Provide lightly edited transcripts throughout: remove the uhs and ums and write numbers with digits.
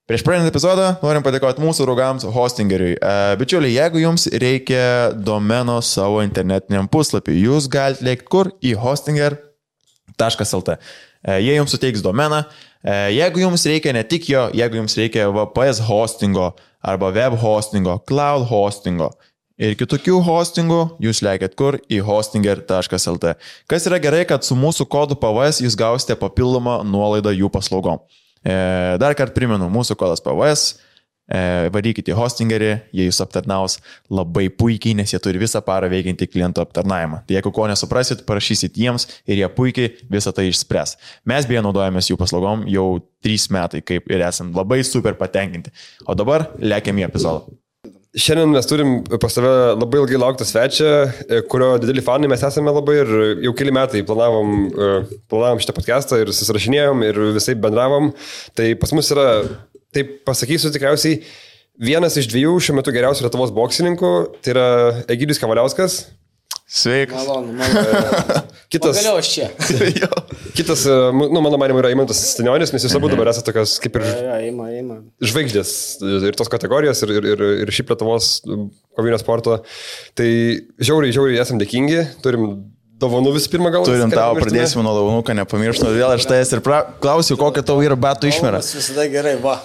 Prieš pradedant epizodą norim padėkoti mūsų draugams Hostingeriui. Bičiuliai, jeigu jums reikia domeno savo internetiniam puslapiui, jūs galite lėkti kur? Į hostinger.lt. Jie jums suteiks domeną. Jeigu jums reikia ne tik jo, jeigu jums reikia VPS hostingo arba web hostingo, cloud hostingo ir kitokių hostingų, jūs lėkit kur? Į hostinger.lt. Kas yra gerai, kad su mūsų kodu PVS jūs gausite papildomą nuolaidą jų paslaugom. Dar kartą primenu, mūsų kodas PVS, varykite į Hostingerį, jie jūs aptarnaus labai puikiai, nes jie turi visą parą veikiantį klientų aptarnavimą. Tai jeigu ko nesuprasit, parašysit jiems ir jie puikiai visą tai išspręs. Mes beje naudojamės jų paslaugom jau 3 metai, kaip ir esam labai super patenkinti. O dabar lėkiam į epizodą. Šiandien mes turim pas save labai ilgai lauktą svečią, kurio dideli fanai mes esame labai ir jau keli metai planavom šitą podcastą ir susirašinėjom ir visai bendravom. Tai pas mus yra, taip pasakysiu tikriausiai, vienas iš 2 šiuo metu geriausių Lietuvos boksininkų, tai yra Egidijus Kavaliauskas. Sveikas. Malonu. Kitas, pagaliau aš čia. Kitas, mano manimu, yra Eimantas Stanionis, nes jūs abu dabar esate tokios kaip ir žvaigždės ir tos kategorijos ir šiaip Lietuvos kovinio sporto. Tai žiauriai esam dėkingi, turim dovanų visų pirma gal. Turim tau, pradėsime nuo dovanų, kad nepamirštum. Vėl aš tai ir klausiu, kokia tau yra batų išmera. Visada gerai, va.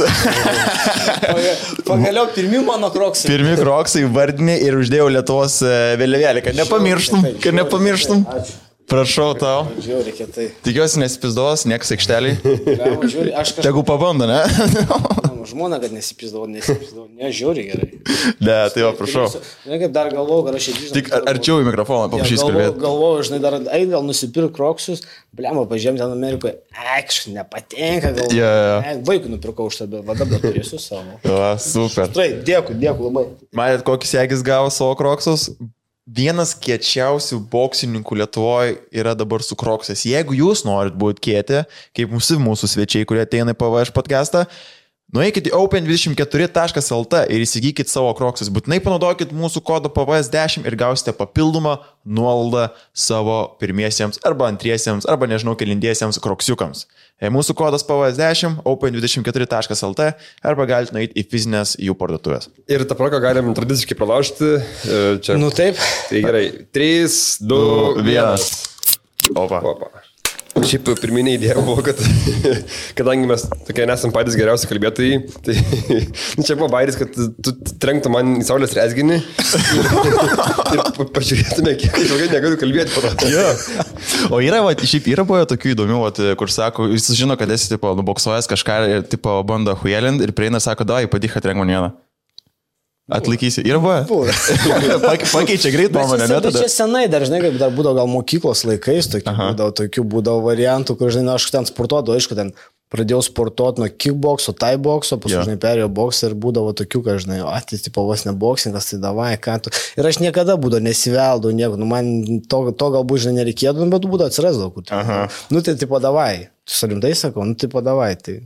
Pagaliau pirmi mano kroksai. Pirmi kroksai vardiniai ir uždėjau Lietuvos vėliavėlį, kad nepamirštum. Ačiū. Prašau tau. Žiūrėk, tai. Tikiuosi nesipizduos, niekas aikšteliai. Tegu pabando, ne? Žmona, kad nesipizdavo. Ne, žiūri gerai. Ne, tai va, prašau. Ne, kaip dar galvojau, kad aš čia grįžtu. Tik arčiau į mikrofoną paprašys kalbėti. Galvojau, žinai, dar gal nusipirk kroksus. Bliamo, pažiūrėjom ten Amerikoje. Kažkaip nepatinka, galvoju. Vaikų nupirkau už tą, bet dabar turėsiu savo. Va, super. Štai, dėkui labai. Matėt, kokį segis gavo savo kroksus? Vienas kiečiausių boksininkų Lietuvoje yra dabar su kroksais. Jeigu jūs norit būti kieti, kaip mūsų svečiai, kurie ateina į PVS podcastą, nueikit į open24.lt ir įsigykit savo kroksus. Būtinai panaudokit mūsų kodą PVS10 ir gausite papildomą nuolaidą savo pirmiesiems arba antriesiems arba nežinau kelintiesiems kroksiukams. Mūsų kodas PVS10, open24.lt arba galite nueiti į fizinės jų parduotuvės. Ir tą progą galim tradiciškai pralaužti. Čia. Nu taip. Tai gerai. 3, 2, 1. Opa. Šiaip pirminė idėja buvo, kad kadangi mes tokie nesam patys geriausi kalbėtojai, tai čia buvo bairis, kad tu trenktų man į saulės rezginį ir pažiūrėtume, kiek ilgai negaliu kalbėti po to. O yra, šiaip yra buvo tokių įdomių, kur sako, jis žino, kad esi nuboksuojęs kažką ir bando huelint ir prieina ir sako, dai, padyk atrenk man vieną. Atlaikysi. Ir buvo. Pakeičia greit nuomonę, ne tada? Čia senai dar, žinai, kaip dar būdavo gal mokyklos laikais, tokių būdavo variantų, kur, žinai, aš ten sportuodavau, aišku, ten pradėjau sportuoti nuo kickbokso, taibokso, paskui, žinai, perėjau boksą ir būdavo tokių, kad, žinai, tipo vos ne boksininkas, tai davai, ką tu. Ir aš niekada būdavo nesiveldau nieko, nu man to galbūt, žinai, nereikėdavo, bet būdavo atsirasdavo, kur. Nu tai tipo davai, su rimtai sakau, nu tipo davai, tai.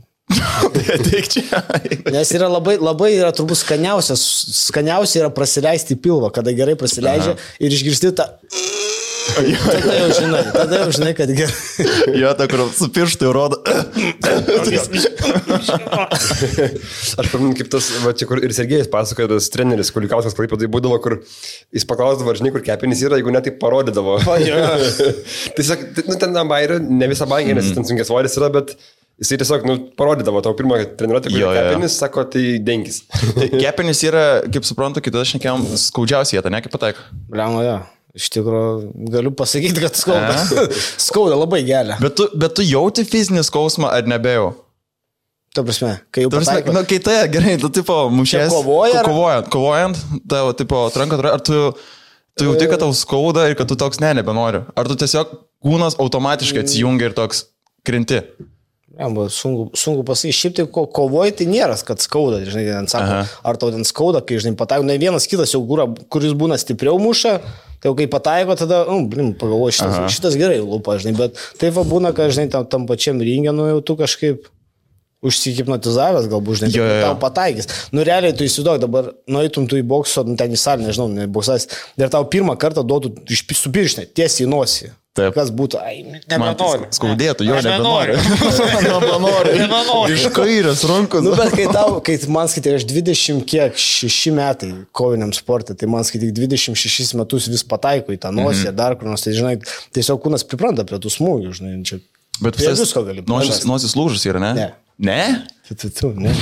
Nes yra labai yra turbūt skaniausia yra prasileisti pilvą, kada gerai prasileidžia ir išgirsti tą. Tada jau žinai, kad gerai. Jo, ta, kur su pirštu rodo. Aš paminu, kaip tas, va, čia kur ir Sergejus pasakoja, tas treneris Kulikauskas Klaipėdoj būdavo, kur jis paklausdavo, žinai, kur kepenys yra, jeigu ne, tai parodydavo. Tiesiog, nu, ten bairė, ne visą bankį, nes ten sunkės svoris yra, bet jisai tiesiog, nu, parodydavo tavo pirmą treniruotę, kur kepenis, sako, tai denkis. Kepenis yra, kaip suprantu, kitas šnekėjom, skaudžiausia vieta, ne kaip pataiko? Bliamo, jo. Iš tikrųjų, galiu pasakyti, kad skauda. Skauda labai gelia. Bet tu jauti fizinį skausmą ar nebejau? Ta prasme, kai jau pataiko. Nu, kai tai, gerai, tu tipo mušės. Kovojant, tavo tipo tranka, ar tu jauti, kad tau skauda ir kad tu toks nebenori? Ar tu tiesiog kūnas automatiškai atsijungia ir toks krinti? Sunku pasakyti, šiaip tai kovoji, tai nėra, kad skauda, žinai, ten sako, ar tau ten skauda, kai, žinai, pataiko, ne vienas kitas jau kuris būna stipriau muša, tai jau kai pataiko, tada, pagalvoju, šitas gerai lupa, žinai, bet taip va būna, kad, žinai, tam pačiam ringė, nu jau tu kažkaip užsihipnotizavęs, galbūt, žinai, tau pataikys. Nu, realiai, tu įsivaizduok, dabar nueitum tu į bokso, ten į salę, nežinau, boksas, ir tau pirmą kartą duotų su pirštinė, tiesiai į nosį. Taip. Kas būtų, nebenoriu. Skaudėtų, jo nebenoriu. Nebenoriu. Iš kairės rankos. Nu, bet kai man skaitai, aš 26 metai koviniam sportui, tai man skaitai 26 metus vis pataiko į tą nosį, dar kur nors, tai žinai, tiesiog kūnas pripranta prie tų smūgių, žinai, čia. Bet visko gali. Nosis lūžus yra, ne? Ne. Ne? Ne.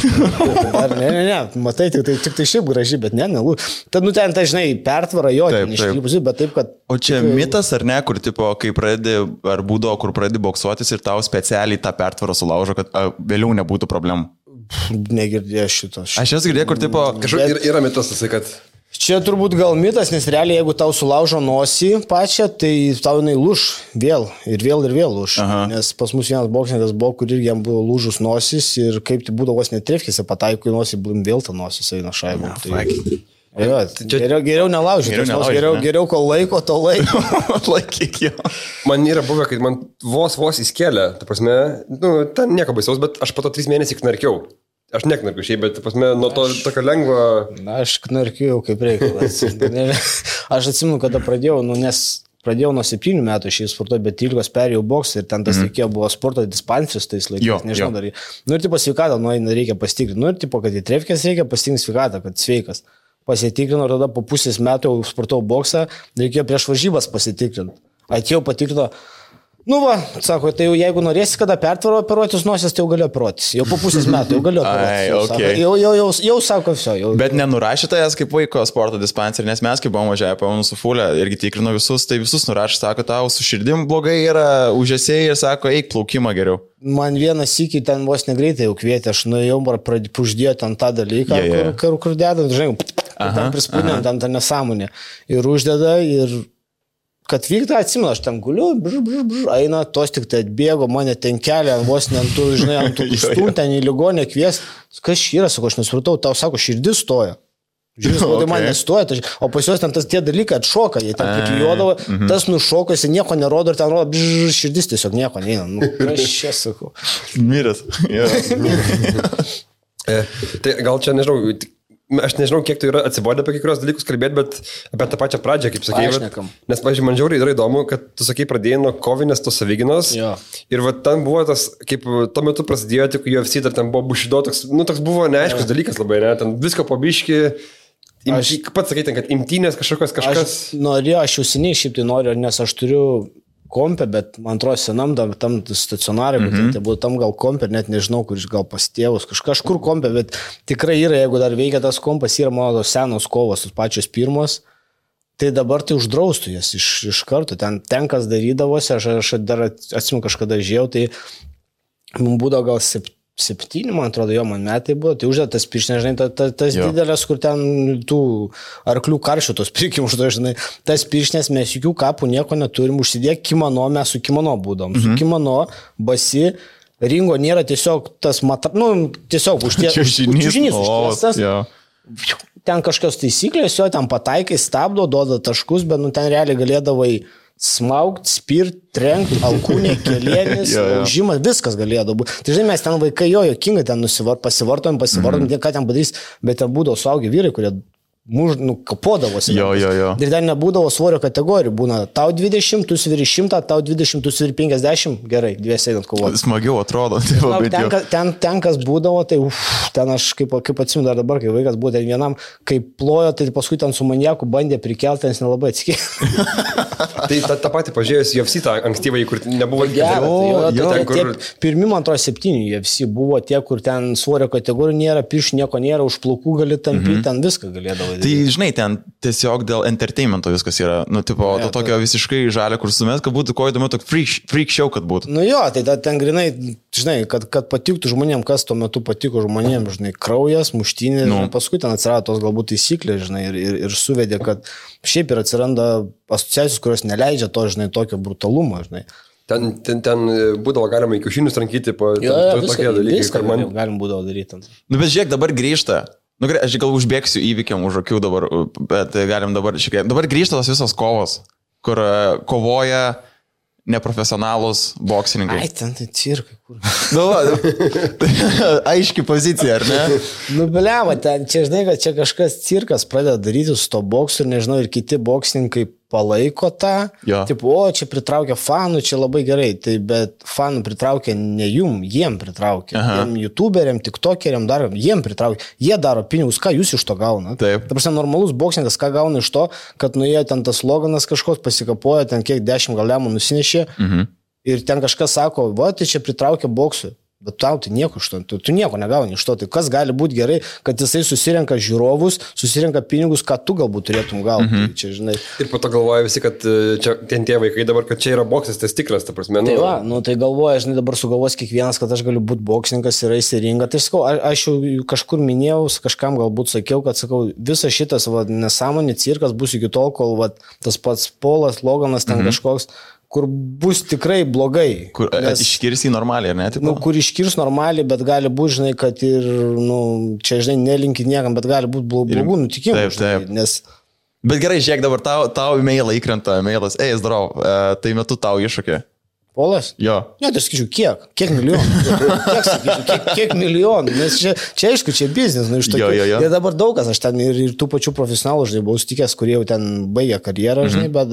Matai, tik tai šiaip graži, bet ne, tad, nu, ten, tai, žinai, pertvara jo, išklypusi, bet taip, kad... O čia mitas ar ne, kur, tipo, kai pradedi, ar būdavo, kur pradedi boksuotis ir tau specialiai tą pertvarą sulaužo, kad vėliau nebūtų problemų? Negirdėjau šito. Aš jas girdėjau, kur, tipo... Kažkaip yra mitas, tai kad... Čia turbūt gal mitas, nes realiai, jeigu tau sulaužo nosį pačią, tai tau jinai lūž vėl lūž. Aha. Nes pas mus vienas boksininkas buvo, kur irgi jam buvo lūžus nosis ir kaip tai būdavo vos netrefkėse, pataiko į nosį, vėl ta nosis eina šaibą. Geriau nelaužyti, geriau kol laiko, to laiko. Laikyk jo. Man yra buvę, kad man vos įskėlė, ta prasme, nu, ten nieko baisaus, bet aš po to 3 mėnesių knarkiau. Aš neknarkiu šiaip, bet pasme, nuo to tokio lengvo... Na, aš knarkiu kaip reikalas. Aš atsimenu, kada pradėjau, nes pradėjau nuo 7 metų šiaip sportuoti, bet 13 perėjau boksą ir ten tas reikėjo, buvo sporto dispanseris tais laikais, nežinau dar. Nu ir tipo sveikatą, reikia pasitikrinti. Nu ir tipo, kad į trefkės reikia pasitikrinti sveikatą, kad sveikas. Pasitikrinu ir tada po pusės metų sportavau boksą, reikėjo prieš varžybas pasitikrinti. Atėjau patikrino. Nu va, sako, tai jau jeigu norėsi kada pertvaro operuotis nosis, tai jau galiu operuotis. Jau po pusės metų jau galiu operuotis. Jau sako, viso. Bet nenurašytojas kaip vaiko sporto dispanserį, nes mes kaip buvom važiavę, pamanau su fulė irgi tikrino visus, tai visus nurašė, sako, tau su širdim blogai yra, užėsiai ir sako, eik plaukimą geriau. Man vienas sykį ten vos negreitai jau kvietė, aš nuėjau, uždėjo ten tą dalyką, kur dedam, žinai, ten prispūdėm, ten tą nesąmonę. Ir uždeda ir... Kad vykta, atsimenu, aš ten guliu, eina, tos tik tai atbėgo, mane ten kelia, vos nentų, žinai, ant tų stum, ten į ligonę kvies. Kas yra, sako, aš nesupratau, tau sako, širdis stoja. Žiūrės, okay. Man nestoja, o pas juos ten tie dalykai atšoka, jie ten priklijuodavo, tas nušoko, jis nieko nerodo ir ten rodo, širdis tiesiog nieko neina. Nu, aš čia sakau. Miręs. Tai gal čia, nežinau, aš nežinau, kiek tai yra atsibodę apie kai kurios dalykus kalbėti, bet apie tą pačią pradžią, kaip sakei. Nes, pavyzdžiui, man žiauriai yra įdomu, kad tu sakei, pradėjai nuo kovinės tos savyginos. Ir va ten buvo tas, kaip tuo metu prasidėjo, tik UFC, dar ten buvo bušido, toks buvo neaiškus dalykas labai, ne? Ten visko pabiški. Pats sakai, kad imtynės kažkas. Aš jau seniai šiaip tai noriu, nes aš turiu kompę, bet man atrodo senam tam stacionarui, bet tai buvo tam gal kompė, net nežinau, kur gal pas tėvus, kažkur kompė, bet tikrai yra, jeigu dar veikia tas kompas, yra mano senos kovos, tos pačios pirmos, tai dabar tai uždraustų jas iš karto, ten kas darydavosi, aš dar atsimenu kažkada žiūrėjau, tai man būdavo gal 7, man atrodo, man metai buvo, tai uždėtas pirštinės, žinai, tas didelės, kur ten tų arklių karšių tos prikim užduoja, žinai, tas pirštinės mes jokių kapų nieko neturim, užsidėk kimono, mes su kimono būdom, su kimono, basi, ringo nėra tiesiog tas tiesiog čiužinys užtiestas, ten kažkokios taisyklės, jo ten pataikai, stabdo, duoda taškus, bet ten realiai galėdavai smaugt, spirt, trenkt, alkūnė, kelienis, laužimas, viskas galėdavo būti. Tai žinai, mes ten vaikai jokingai ten pasivartom, ką ten padarys, bet ten būdavo suaugę vyrai, kurie kapodavosi. Ir ten nebūdavo svorio kategorijų, būna tau 20, tu sviri 100, tau 20, tu sviri 50, gerai, dviesi einant kovoti. Smagiau atrodo. Ten kas būdavo, tai ten aš kaip atsimenu dar dabar, kai vaikas buvo ten vienam, kai plojo, tai paskui ten su maniaku bandė prikelti, ten jis nelabai atsikėjo. Tai tą patį pažiūrėjus UFC tą ankstyvai, kur nebuvo gerai. Pirmi, man atrodo, 7 UFC buvo tie, kur ten svorio kategorijų nėra, pirštų nieko nėra, už plaukų gali tampyti, ten viską galėdavo. Tai žinai, ten tiesiog dėl entertainmento viskas yra, to tokio visiškai žalio, kur sumės, kad būtų kuo įdomu, toks freak show, kad būtų. Tai ten grinai, žinai, kad patiktų žmonėm, kas tuo metu patiko žmonėm, žinai, kraujas, muštinė, paskui ten atsirado tos galbūt taisyklės, žinai, ir suvedė, kad šiaip ir atsiranda asociacijos, kurios neleidžia to, žinai, tokio brutalumo, žinai. Ten būdavo galima į kiaušinius trankyti po tokie dalykai. Viską galim būdavo daryti. Bet žiūrėk, dabar grįžta. Aš gal užbėgsiu įvykiam už akių dabar, bet galim dabar šiek tiek. Dabar grįžta tos visos kovos, kur kovoja neprofesionalūs boksininkai. Ai, ten tai cirkai, kur. Aiški pozicija, ar ne? Beliava, čia žinai, kad čia kažkas cirkas pradeda daryti su to boksu ir nežinau, ir kiti boksininkai palaiko tą, Jo. tipo, o, čia pritraukia fanų, čia labai gerai, tai bet fanų pritraukia ne jiem pritraukia, jiem youtuberiam, tiktokeriam, dar jiem pritraukia, jie daro pinigus, ką jūs iš to gauna. Taip. Ta prasme, normalus boksininkas, ką gauna iš to, kad nuėjo ten tas Loganas kažkoks pasikapojo, ten kiek 10 gal lemų nusinešė ir ten kažkas sako, va, tai čia pritraukia boksui. Bet tau tai nieko iš to, tu nieko negauni iš to, tai kas gali būti gerai, kad jisai susirenka žiūrovus, susirenka pinigus, ką tu galbūt turėtum gauti. Čia, žinai. Ir po to galvoja visi, kad čia ten tie vaikai dabar, kad čia yra boksas, tas tikras, ta prasme. Tai va, tai galvoja, žinai, dabar sugalvos kiekvienas, kad aš galiu būti boksininkas ir eisi ringą. Tai sakau, aš jau kažkur minėjau, kažkam galbūt sakiau, kad sakau, visas šitas nesąmonė cirkas bus iki tol, kol tas pats Polas, Loganas ten kažkoks, kur bus tikrai blogai. Kur iškirs į normaliai, ar ne? Kur iškirs normaliai, bet gali būti, žinai, kad ir, čia, žinai, nelinki niekam, bet gali būti blogų nutikimų. Taip. Bet gerai, žiūrėk, dabar tau e-mailą įkrenta, e-mailas, zdarau, tai metu tau iššūkė. Polas? Jo. Ne, tai sakyčiau, kiek milijonų? Kiek milijonų? Nes čia aišku, čia biznis, iš tokių. Jo. Ir dabar daug kas, aš ten ir tų pačių profesionalų, žinai, buvau sutikęs, kurie jau ten baigė karjerą, žinai, bet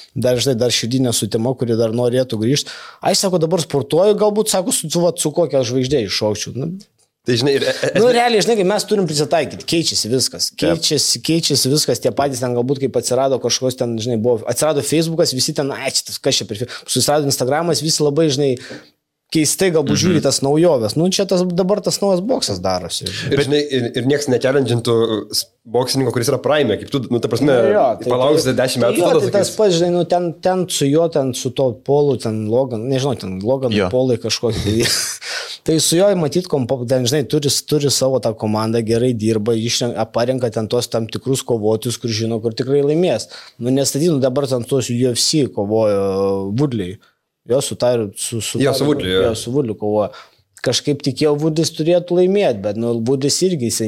dar širdinė sutema, kuri dar norėtų grįžti. Aš sako, dabar sportuoju, galbūt, sako, su kokia žvaigždė iššokčiau. Tai, žinai, realiai, žinai, mes turim prisitaikyti, keičiasi viskas, keičiasi viskas, tie patys ten galbūt, kaip atsirado kažkoks ten, žinai, atsirado Facebookas, visi ten, kas čia, susirado Instagramas, visi labai, žinai, keistai galbūt žiūri tas naujoves. Čia dabar tas naujas boksas darosi. Ir, žinai, ir niekas nekelenžintų boksininko, kuris yra prime, kaip tu, ta prasme, palauksite 10 metų. Jo, tai tas pats, žinai, ten su juo, ten su to Polu, ten Logan, nežinau, ten Logan Polai kažkokį. Tai su juo, matyt, ten, žinai, turi savo tą komandą, gerai dirba, parenka ten tos tam tikrus kovotojus, kur žino, kur tikrai laimės. Nestatytų dabar ten tos UFC kovojo Woodley. Jo, su Woodley kovoja. Kažkaip tikėjau, Woodlis turėtų laimėti, bet Woodlis irgi jisai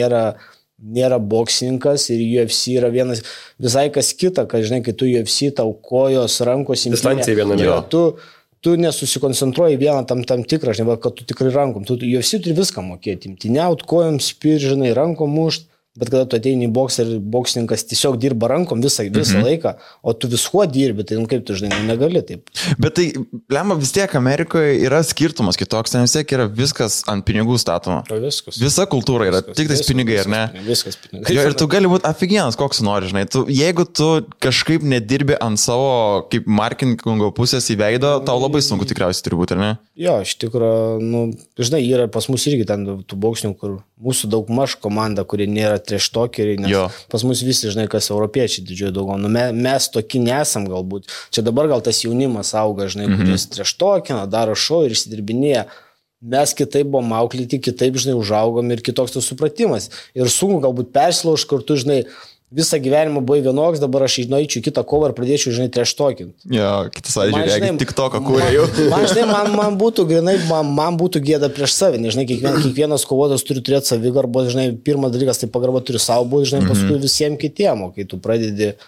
nėra boksininkas ir UFC yra vienas visai kas kita, kad, žinai, kai tu UFC tau kojos, rankos distancija viena. Tu nesusikoncentruoji vieną tam tikrą, žinai, kad tu tikrai rankom. Tu UFC turi viską mokėti, imtiniaut, kojom spir, žinai, rankom mušt. Bet kada tu ateini į boksą ir boksininkas tiesiog dirba rankom visą laiką, o tu viskuo dirbi, tai kaip tu, žinai, negali taip. Bet tai, lemma, vis tiek Amerikoje yra skirtumas kitoks, ten vis tiek yra viskas ant pinigų statoma. Viskas. Visa kultūra yra tik tais pinigai, ar ne? Viskas pinigai. Jo, ir tu gali būti afigienas, koks nori, žinai. Jeigu tu kažkaip nedirbi ant savo, kaip marketingo pusės įveido, tau labai sunku tikriausiai turi būti, ar ne? Jo, iš tikrųjų, žinai, yra pas mus irgi ten tų boksininkų, kur mūsų daugmaž komanda, kuri nėra treštokeriai, nes pas mus visi, žinai, kas europiečiai didžioji dauguma. Mes tokie nesam galbūt. Čia dabar gal tas jaunimas auga, žinai, kuris treštokina, daro šou ir išsidirbinėja. Mes kitaip buvom auklėti, kitaip, žinai, užaugom ir kitoks tas supratimas. Ir sunku galbūt persilaužti, kur tu, žinai, visą gyvenimą buvai vienoks, dabar aš įeičiau kitą kovą ir pradėčiau, žinai, treštokint. Jo, kitas atžiūrė, tik toką kūrė jau. Man būtų grinai, man būtų gėda prieš save, žinai, kiekvienas kovotojas turi turėti savigarbos, žinai, pirmas dalykas, tai pagarba turi savo būti, žinai, paskui visiems kitiem, kai tu pradedi.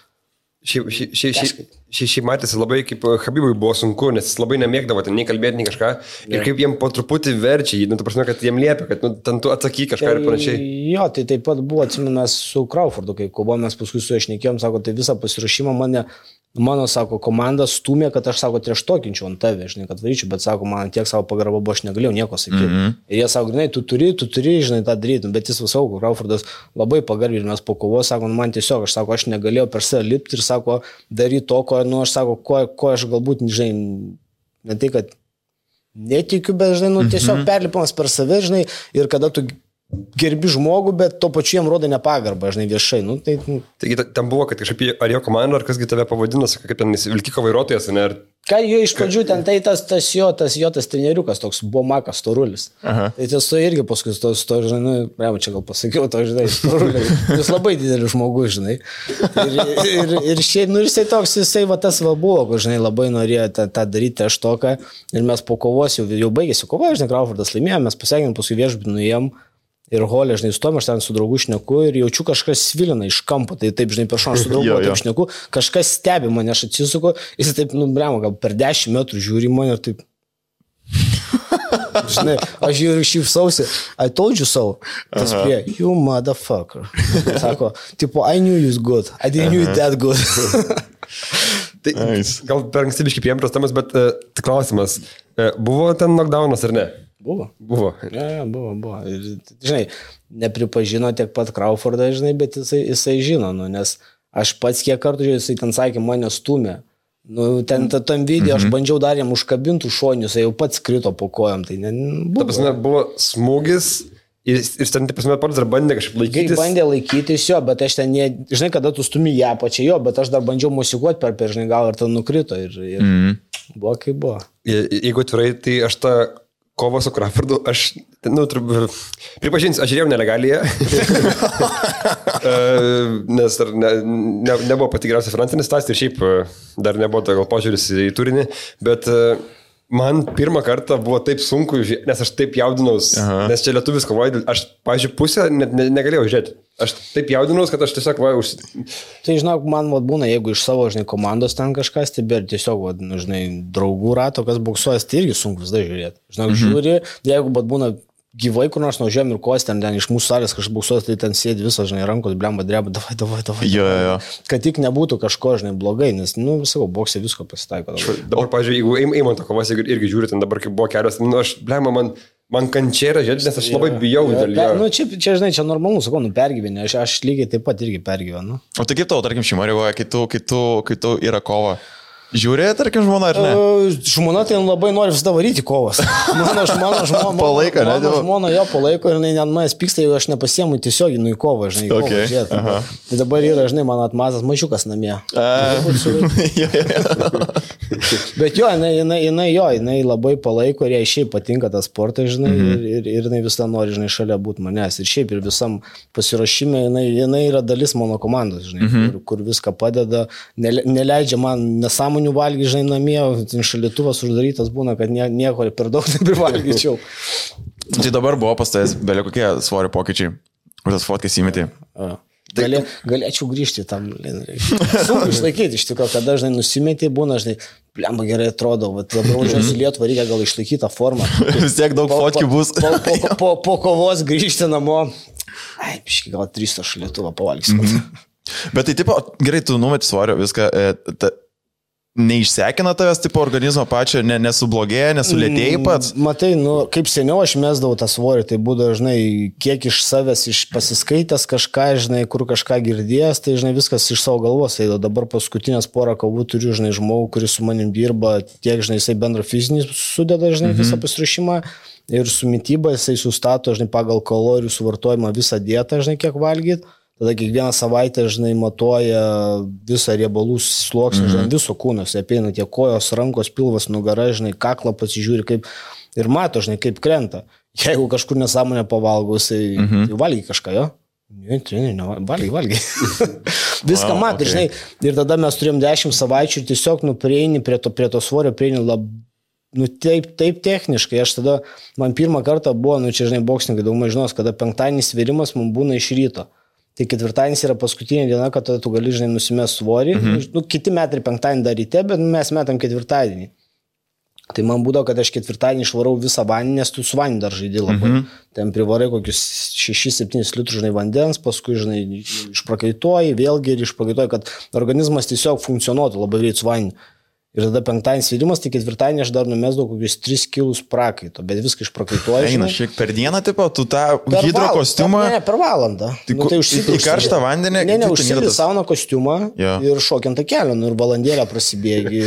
Šiaip matėsi labai, kaip Habibui buvo sunku, nes jis labai nemėgdavo ten nei kalbėti, nei kažką. Ir kaip jiem po truputį verčia, tu prasme, kad jiem liepia, kad ten tu atsakyk kažką ir panašiai. Jo, tai taip pat buvo, atsimenas su Crawfordu, kai kovojom, mes paskui su juo šnekėjom, sako, tai visą pasirašymą mano, sako, komanda stumė, kad aš, sako, treštokinčiau ant tave, žinai, kad varyčiau, bet, sako, man tiek savo pagarba buvo, aš negalėjau nieko sakyti. Ir jie sako, žinai, tu turi, žinai, tą daryti, bet jis visau, Crawfordas labai pagarbiai ir mes po kovos, sako, man tiesiog, aš, sako, aš negalėjau per save lipti ir, sako, daryti to, ko, aš, sako, ko aš galbūt, žinai, ne tai, kad netikiu, bet, žinai, tiesiog perlipamas per save, žinai, ir kada tu gerbi žmogų, bet to pačiu jam rodo nepagarbą, žinai, viešai. Taigi ten buvo, kad kažkaip ar jo komanda, ar kasgi tave pavadino, kaip ten vilkiko vairuotojas, ne? Ką jo iš pradžių ten, tai tas treneriukas toks buvo Makas Storulis. Tai tas to irgi paskui, žinai, čia gal pasakiau, žinai, Storulis. Jis labai didelis žmogus, žinai. Ir šiaip, jisai toks, jisai tas buvo, žinai, labai norėjo tą daryti aštoką. Ir mes po kovos jau baigėsi kova, žinai, Crawfordas laimėjo, mes pasakėm, paskui viešbutį nuėjom. Ir holė, žinai, stovim, aš ten su draugu šneku ir jaučiu kažkas svilina iš kampo, tai taip, žinai, per šoną aš su draugu taip šneku, kažkas stebi mane, aš atsisuku, jis taip, gal per 10 metrų žiūri mane ir taip. Žinai, aš žiūriu šypsausi, I told you so. Tas prie, you motherfucker. Sako, tipo, I knew you's good, I didn't knew it that good. Tai Nice. gal per ankstybiškai priemtos temas, bet tai klausimas, buvo ten knockdownas ar ne? Buvo. Buvo. Ja, buvo. Ir, žinai, nepripažino tiek pat Crawfordą, žinai, bet jisai žino, nu, nes aš pats kiek kartų, jisai ten sakė, mane stumė. Nu, ten tam video aš bandžiau dar jam užkabintų šonius, jisai jau pats krito po kojom, tai Ta prasme, buvo smūgis ir ten, ta prasme, pats dar bandė kažkaip laikytis. Bandė laikytis jo, bet aš ten, žinai, kada tu stumi ją pačią jo, bet aš dar bandžiau musikuoti per žinai, gal ir ten nukrito ir buvo kaip buvo. Jeigu atvirai, tai aš tą kovą su Crawfordu, aš, nu, pripažinsiu, aš žiūrėjau nelegaliją, nes dar nebuvo pati geriausia finansinė situacija ir šiaip dar nebuvo gal požiūris į turinį, bet man pirmą kartą buvo taip sunku, nes aš taip jaudinaus, nes čia lietuvis kovoja, aš, pavyzdžiui, pusę negalėjau žiūrėti. Aš taip jaudinaus, kad aš tiesiog Tai, žinok, man būna, jeigu iš savo, žinai, komandos ten kažkas, tai bet tiesiog, žinai, draugų rato, kas boksuojas, tai irgi sunku visada žiūrėti. Žinok, žiūri, jeigu būna gyvai, kur nors nuvažiuojam ir kos ten iš mūsų salės kažkas boksuojas, tai ten sėdi visas, žinai, rankos, blemba, dreba, davai. Jo. Kad tik nebūtų kažko, žinai, blogai, nes, nu, visako, boksė visko pasitaiko. Dabar, pavyzdžiui, jeigu Eimanto kovos irgi žiūri, ten dabar kaip buvo kelios, nu, aš, blemba, man kančia yra žiūrėti, nes aš labai bijau dėl jo. Nu, čia, žinai, čia normalu, sakau, nu, pergyvenė, aš lygiai taip pat irgi pergyvenu. O tai kaip tau, tarkim, šeima reaguoja, kai tu yra kova? Žiūrė, tarkim, žmona ar ne? Žmona tai labai nori visada varyti kovas. Mano palaiko, ne? Mano žmona jo palaiko ir jinai net manęs pyksta, jeigu aš nepasiemu tiesiog į kovą, žinai, Okay. Kovą, tai dabar yra, žinai, mano atmazas mažiukas namie. Bet jo, jinai labai palaiko ir jai šiaip patinka tas sportas, žinai, ir jinai visą nori, žinai, šalia būti manęs. Ir šiaip ir visam pasiruošime jinai yra dalis mano komandos, žinai, kur viską padeda, neleidžia man nesąmonį valgy, žinai, namie, šalituvas uždarytas būna, kad nieko per daug neprivalgyčiau. Tai dabar buvo pas tavęs belia kokie svorio pokyčiai, kur tas fotkės įmetė. Galėčiau grįžti tam. Sunku išlaikyti, iš tikrųjų, kada, žinai, nusimetė, būna, žinai, blemba gerai atrodo, dabar važiuosiu į Lietuvą, reikia gal išlaikyti tą formą. Vis tiek daug fotkių bus. Po kovos grįžti namo, piški, gal 300 Lietuvą pavalgysiu. Bet tai, tipo, gerai, tu numeti svorio, viską, neišsekina tavęs, tipo, organizmo pačio, nesublogėja, nesulėtėjai pats? Matai, nu, kaip seniau aš mesdavau tą svorį, tai būdavo, žinai, kiek iš savęs pasiskaitęs kažką, žinai, kur kažką girdėjęs, tai, žinai, viskas iš savo galvos. Tai dabar paskutinės porą kovų turiu, žinai, žmogų, kuris su manim dirba, tiek, žinai, jisai bendrą fizinį sudeda, žinai, visą pasiruošimą ir su mityba jisai sustato, žinai, pagal kalorijų suvartojimą visą dietą, žinai, kiek valgyti. Tada kiekvieną savaitę, žinai, matuoja visą riebalų sluoksnį, žinai, viso kūno. Jis apeina tiek kojos, rankos, pilvas, nugara, žinai, kaklą pasižiūri kaip ir mato, žinai, kaip krenta. Jeigu kažkur nesąmonę pavalgo, jisai tai valgy kažką, jo? Ne, valgy. Viską mato, žinai. Ir tada mes turėjom 10 savaičių ir tiesiog, nu, prieini prie to svorio, prieini taip techniškai. Aš tada, man pirmą kartą buvo, nu, čia, žinai, boksininkai daug mažinos, kada penktadienį svėrimas man būna iš ryto. Tai ketvirtadienis yra paskutinė diena, kad tu gali, žinai, nusimest svorį. Nu, kiti metai penktadienį dar ryte, bet mes metam ketvirtadienį. Tai man būdavo, kad aš ketvirtadienį išvarau visą vandenį, nes tu su vandeniu dar žaidži labai. Ten privarai kokius 6-7 litrų, žinai, vandens, paskui, žinai, išprakaituoji, vėlgi ir išprakaituoji, kad organizmas tiesiog funkcionuotų labai greit su vandeniu. Ir tada penktadienis svėrimas, tai ketvirtadienį aš dar numesdavau kokius 3 kilus prakaito, bet viską išprakaituoju. Eina, šiek per dieną, tipo, tu tą hidro kostiumą... Ne, per valandą. Tai į karštą vandenį... Ne, užsidedi sauną kostiumą ir šokiant kelio, ir valandėlę prasibėgi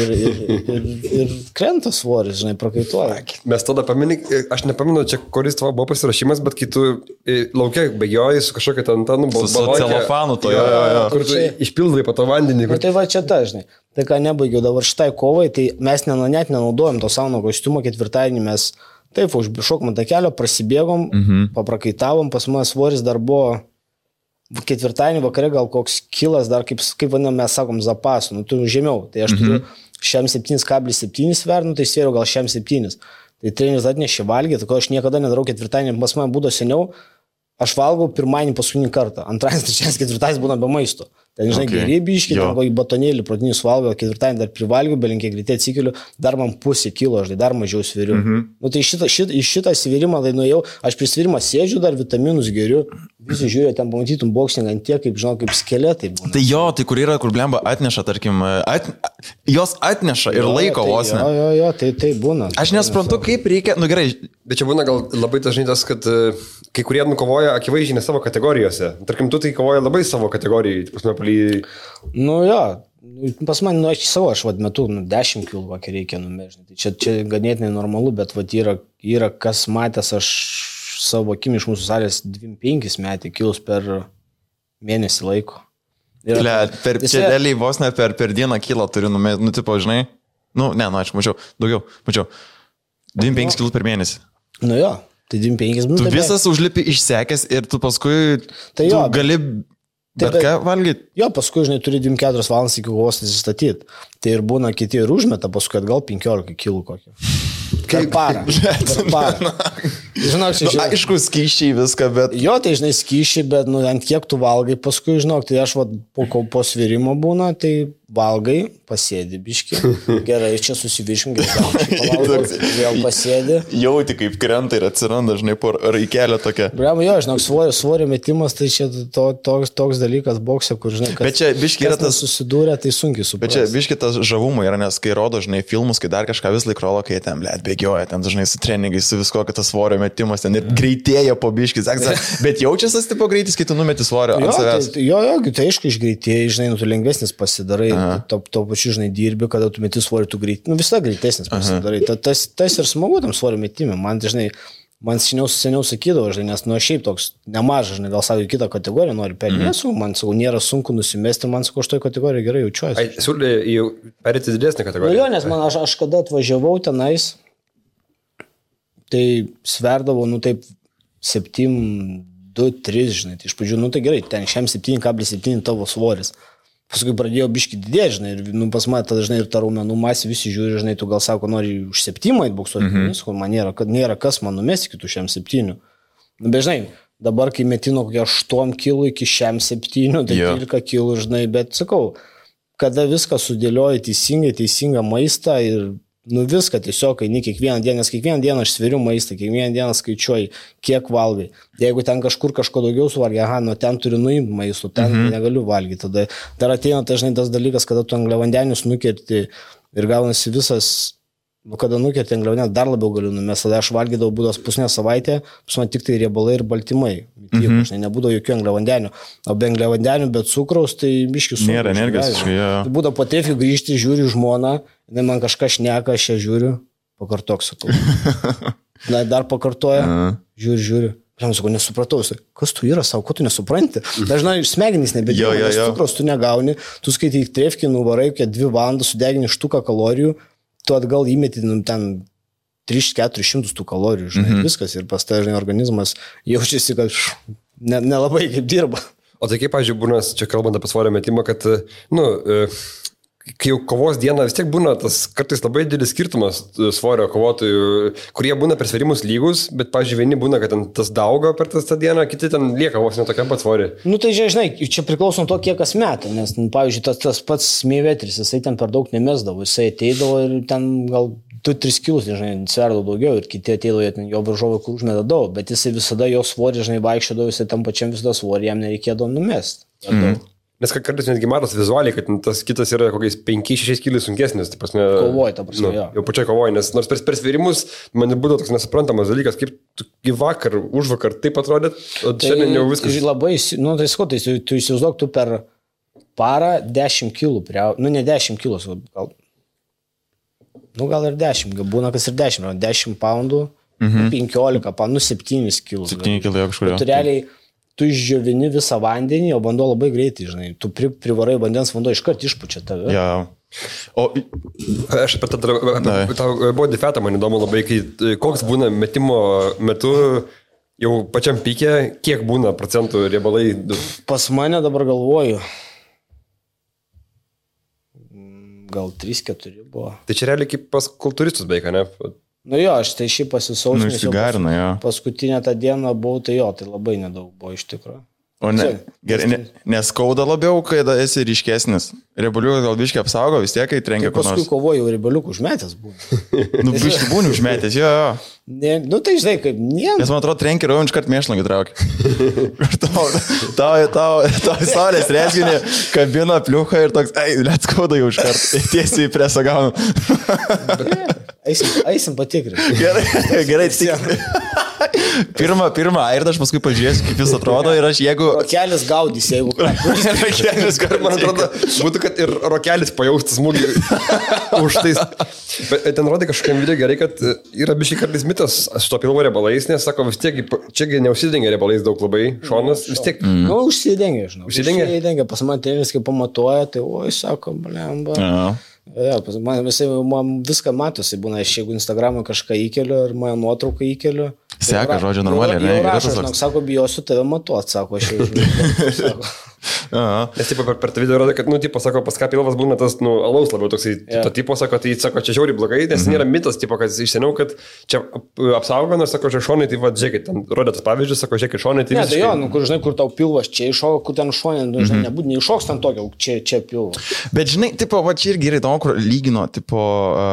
ir krenta svoris, žinai, prakaituoja. Mes tada aš nepaminu, čia kuris tavo buvo pasirašymas, bet kai tu laukia bėgioji su kažkokia ten su celofanu to, kur tu išpildai po to vandenį. Tai va čia ta, žinai. Tai ką nebaigiau dabar šitai kovai, tai mes net nenaudojom to sauno kostiumo, ketvirtadienį mes taip užšokom ant kelio, prasibėgom, paprakaitavom, pas mane svoris dar buvo ketvirtadienį vakare gal koks kilas dar, kaip vadinam, mes sakom, zapasų, nu tu žemiau, tai aš turiu 7,7 svernu, tai svėriau gal 7. Tai treneris atnešė valgyti, ko aš niekada nedarau ketvirtadienį, pas mane būdavo seniau, aš valgau pirmadienį paskutinį kartą, antradienis, trečiadienis, ketvirtadienis būna be maisto. Ten, žinai, geri biški, ten kokį batonėlį, protinį suvalgo, ketvirtadienį dar privalgiu, belinkiai greitai atsikeliu, dar man pusė kilo, žinai, dar mažiau sviriu. Nu, tai šitą svirimą, tai nuėjau, aš prie svirimą sėdžiu, dar vitaminus geriu, visi žiūrėjo, ten pamatytum boksingą ant tiek, kaip, žinau, kaip skeletai būna. Tai jo, tai kur yra, kur blemba atneša, tarkim, jos atneša ir laiko vos ne. Jo, tai būna. Aš nesuprantu, kaip reikia, nu gerai. Bet čia būna gal labai dažnai tas, kad kai kurie nukovoja akivaizdžiai ne savo kategorijose. Tarkim, tu tai kovoja labai savo kategorijai. Nu jo, pas man, nu, aš metu 10 kg kokį reikia numežti. Tai čia ganėtinai normalu, bet yra kas matęs, aš savo akim iš mūsų salės 25 metį kilus per mėnesį laiko. Čia dėliai vos ne per dieną kilą turiu numesti, nu tipo, žinai, aš mačiau, daugiau, 25 kg per mėnesį. Nu jo, tai 25 minutės. Tu visas užlipi išsekęs ir tu paskui tai jo, gali bet ką valgyti. Jo, paskui, žinai, turi 24 valandas iki kovos atsistatyti. Tai ir būna kiti ir užmeta, paskui atgal 15 kg kokį. Per parą. Žinok, čia aišku, skyščiai viską, bet... Jo, tai žinai, skyščiai, bet ant kiek tu valgai, paskui, žinok, tai aš po svirimo būna, tai valgai, pasėdi biški, gerai, čia susiviškim, vėl pasėdi. Jauti, kaip krenta ir atsiranda, žinai, po raikelę tokia. Bravo, jo, žinok, svorio metimas, tai čia toks dalykas bokse, kur, žinai, bet čia biški yra tas susidūrė, tai sunkiai suprasti. Bet čia biški tas žavumai yra, nes kai rodo, žinai, filmus, kai dar kažką vis laik rodo, kai ten, bėgioja, ten, žinai, su treningais, su visko, kad tas svorio metimas ten ir greitėja po biški, bet jaučiasi tas tipo greitis, kai tu numeti svorio ant savęs. Jo, tai aišku, išgreitėjai, žinai, tu lengvesnis pasidarai, to pačiu, žinai, dirbi, kada tu meti svorį, tu visada greitesnis pasidarai. Tas ir smagu tam svorio metimui. Man seniau sakydavo, žinai, nes šiaip toks nemažas, žinai, gal savo kitą kategoriją nori perėti, man sakau, nėra sunku nusimesti, man sakau, aš toje kategorijoje gerai jaučiuosi. Siūlė jau perėti didesnį kategoriją. Nu jo, nes aš kada atvažiavau tenais, tai sverdavau, taip 7,2,3, žinai, tai iš pradžių, tai gerai, ten šiam 7,7 tavo svoris. Paskui pradėjo biški didėti, žinai, ir pas mane tada, žinai, ir ta raumenų masė, visi žiūri, žinai, tu gal sako, nori už 7 atboksuoti, man nėra kas man numesti kitų šiam 7. Bet, žinai, dabar, kai metino kokie 8 kg iki šiam 7, tai 13 kg, žinai, bet sakau, kada viską sudėlioji teisingą maistą ir viską tiesiog, eini kiekvieną dieną, nes kiekvieną dieną aš sveriu maistą, kiekvieną dieną skaičiuoju, kiek valgai. Jeigu ten kažkur kažko daugiau suvalgia, ten turiu nuimti maisto, ten negaliu valgyti. Tada dar ateina dažnai tas dalykas, kada tu angliavandenius nukerti ir gaunasi visas, kada nukerti angliavandenius, dar labiau galiu numesti. Tada aš valgydavau būdas pusnę savaitę, pas man tik tai riebalai ir baltymai. Nebūdavo jokių angliavandenių. O be angliavandenių, be cukraus, tai biški sunku. Nėra energijos. Būdavo po trefių grįžti, žiūri žmoną, man kažką šneka, aš ją žiūriu, pakartok, sakau. Dar pakartoja, žiūri. Aš sakau, nesupratau, kas tu yra, savo, ko tu nesupranti. Dažnai smegenys nebedėjo, nes cukraus tu negauni, tu skaitai trefkį, nuvarai, 2 valandas, sudegini štuką kalorijų, tu atgal įmeti ten 300-400 tų kalorijų, žinai, viskas ir pas tai, žinai, organizmas jaučiasi, kad nelabai kaip dirba. O tai kaip, pavyzdžiui, būna, čia kalbant apie svorio metimą, kad, kai jau kovos diena vis tiek būna tas kartais labai didelis skirtumas svorio kovotojų, kurie būna per sverimus lygus, bet, pavyzdžiui, vieni būna, kad tas daugo per tą dieną, kiti ten lieka vos ne tokiam pat svorį. Tai žinai, čia priklauso nuo to, kiek kas meta, nes, pavyzdžiui, tas pats Meivetris, jisai ten per daug nemesdavo, jisai ateidavo ir ten gal 2-3 kilus, žinai, sverdavo daugiau ir kiti ateidavo, jo varžovai, kur užmeta daug, bet jisai visada jo svorį, žinai, vaikščiodavo, jisai tam pačiam visada svorį, jam nereikėdavo numesti. Nes kartais netgi matos vizualiai, kad tas kitas yra kokiais 5-6 kg sunkesnis. Tai prasme, kovoji, ta prasme, jo. Jau pačiai kovoji, nes nors per sverimus man būdavo toks nesuprantamas dalykas, kaip vakar, užvakar taip atrodė, o šiandien jau viskas. Labai, tai sakau, tai tu įsivaizduok, tu per parą 10 kg, ne 10 kg, gal ir 10, būna kas ir 10 poundų, 15 poundų, 7 kg. 7 kg kažkur. Tu realiai tu išdžiovini visą vandenį, o vanduo labai greitai, žinai. Tu privarai vandens, vanduo iškart išpučia tave. Ja. O aš apie tą body fatą man įdomu labai, koks būna metimo metu jau pačiam pykė, kiek būna procentų riebalai? Pas mane dabar galvoju, gal 3-4 buvo. Tai čia realiai kaip pas kultūristus beveik, ne? Jo, aš tai šiaip pasisausinęs. Išsigarina, jo. Paskutinę tą dieną buvau, tai jo, tai labai nedaug buvo iš tikrųjų. O ne, gerai, neskauda labiau, kai esi ryškesnis. Riebaliukas gal biškiai apsaugo, vis tiek, kai trenkia kur nors. Paskui kovojau riebaliukų užmetęs būna. Nu, biškiai būni užmetęs, jo. Ne, nu tai žinai, kaip nie. Nes man atrodo, trenkia ir jau iškart mėšlangį traukia. Tau saulės resginį kabina pliuką ir toks, liet skauda jau iškart. Tiesiai į presą gaunu. Eisim patikrinti. Gerai, Pirma, ir aš paskui pažiūrėsiu, kaip jis atrodo ir aš jeigu... Rokelis gaudys, jeigu... Rokelis, man atrodo, būtų, kad ir rokelis pajaustas smūgį už tais. Bet ten rodė kažkokiam video gerai, kad yra biškai kartais mitas su to pilvo riebalais, nes sako, vis tiek, čiagi neužsidengia riebalais daug labai, šonas, vis tiek... Nu, užsidengia, žinau. Užsidengia, pas man treneris, kai pamatuoja, tai oi, sako, blemba. Ja, man viską matosi, būna, aš jeigu Instagram'ą kažką įkeliu ir mano nuotrauką įkeliu. Seka, žodžiu, normaliai, ne? Rašo, sako, bijosiu tave matuot, sako, aš jau žinau. Nes tipo, per tą video rodė, kad, nu, tipo, sako, pas ką pilvas būna tas, nu, alaus labiau toksai, to tipo, sako, tai, sako, čia žiauriai blogai, nes nėra mitas, tipo, kad iš seniau, kad čia apsaugo, nes, sako, čia šonai, tai, va, žiūrėkit, ten rodė tas pavyzdžius, sako, žiūrėkit, šonai, tai... Ne, tai jo, nu, kur, žinai, kur tau pilvas čia iššoka, kur ten šonai, nu, žinai, nebūtų, neiššoks ten tokio, čia pilvas. Bet, žinai, tipo, va, čia irgi yra įdomu, kur lygino, tipo,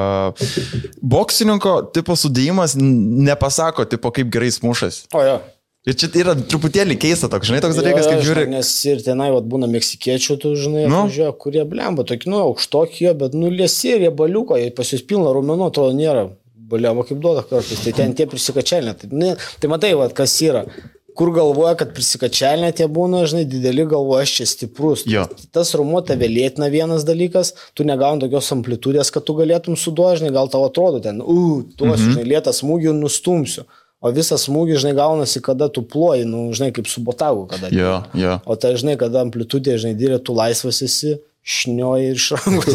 boksininko, tipo, sudėjimas nepasako, tipo, kaip gerai smušas. O, jo. Ir čia yra truputėlį keista toks, žinai, toks dalykas, kaip žiūri. Nes ir tenai, vat, būna meksikiečių, tu žinai, žiūrė, kurie blemba, tokie, nu, aukštokie, bet, nu, liesi, riebaliuko, pas jūs pilna raumenų, to nėra, blemba, kaip duoda kartais, tai ten tie prisikačelė. Tai matai, vat, kas yra, kur galvoja, kad prisikačelė tie būna, žinai, dideli galvoja, aš čia stiprus. Jo. Tas raumuo tave lėtina vienas dalykas, tu negauni tokios amplitudės, kad tu galėtum suduoti, žinai, gal tau atrodo ten, tuos, žinai, lėtą smūgį ir nustumsiu. O visas smūgis, žinai, gaunasi, kada tu ploji, nu, žinai, kaip su botagu, kada. Jo. O tai, žinai, kada amplitudė, žinai, dėlė, tu laisvas esi, šnioji ir šrangu.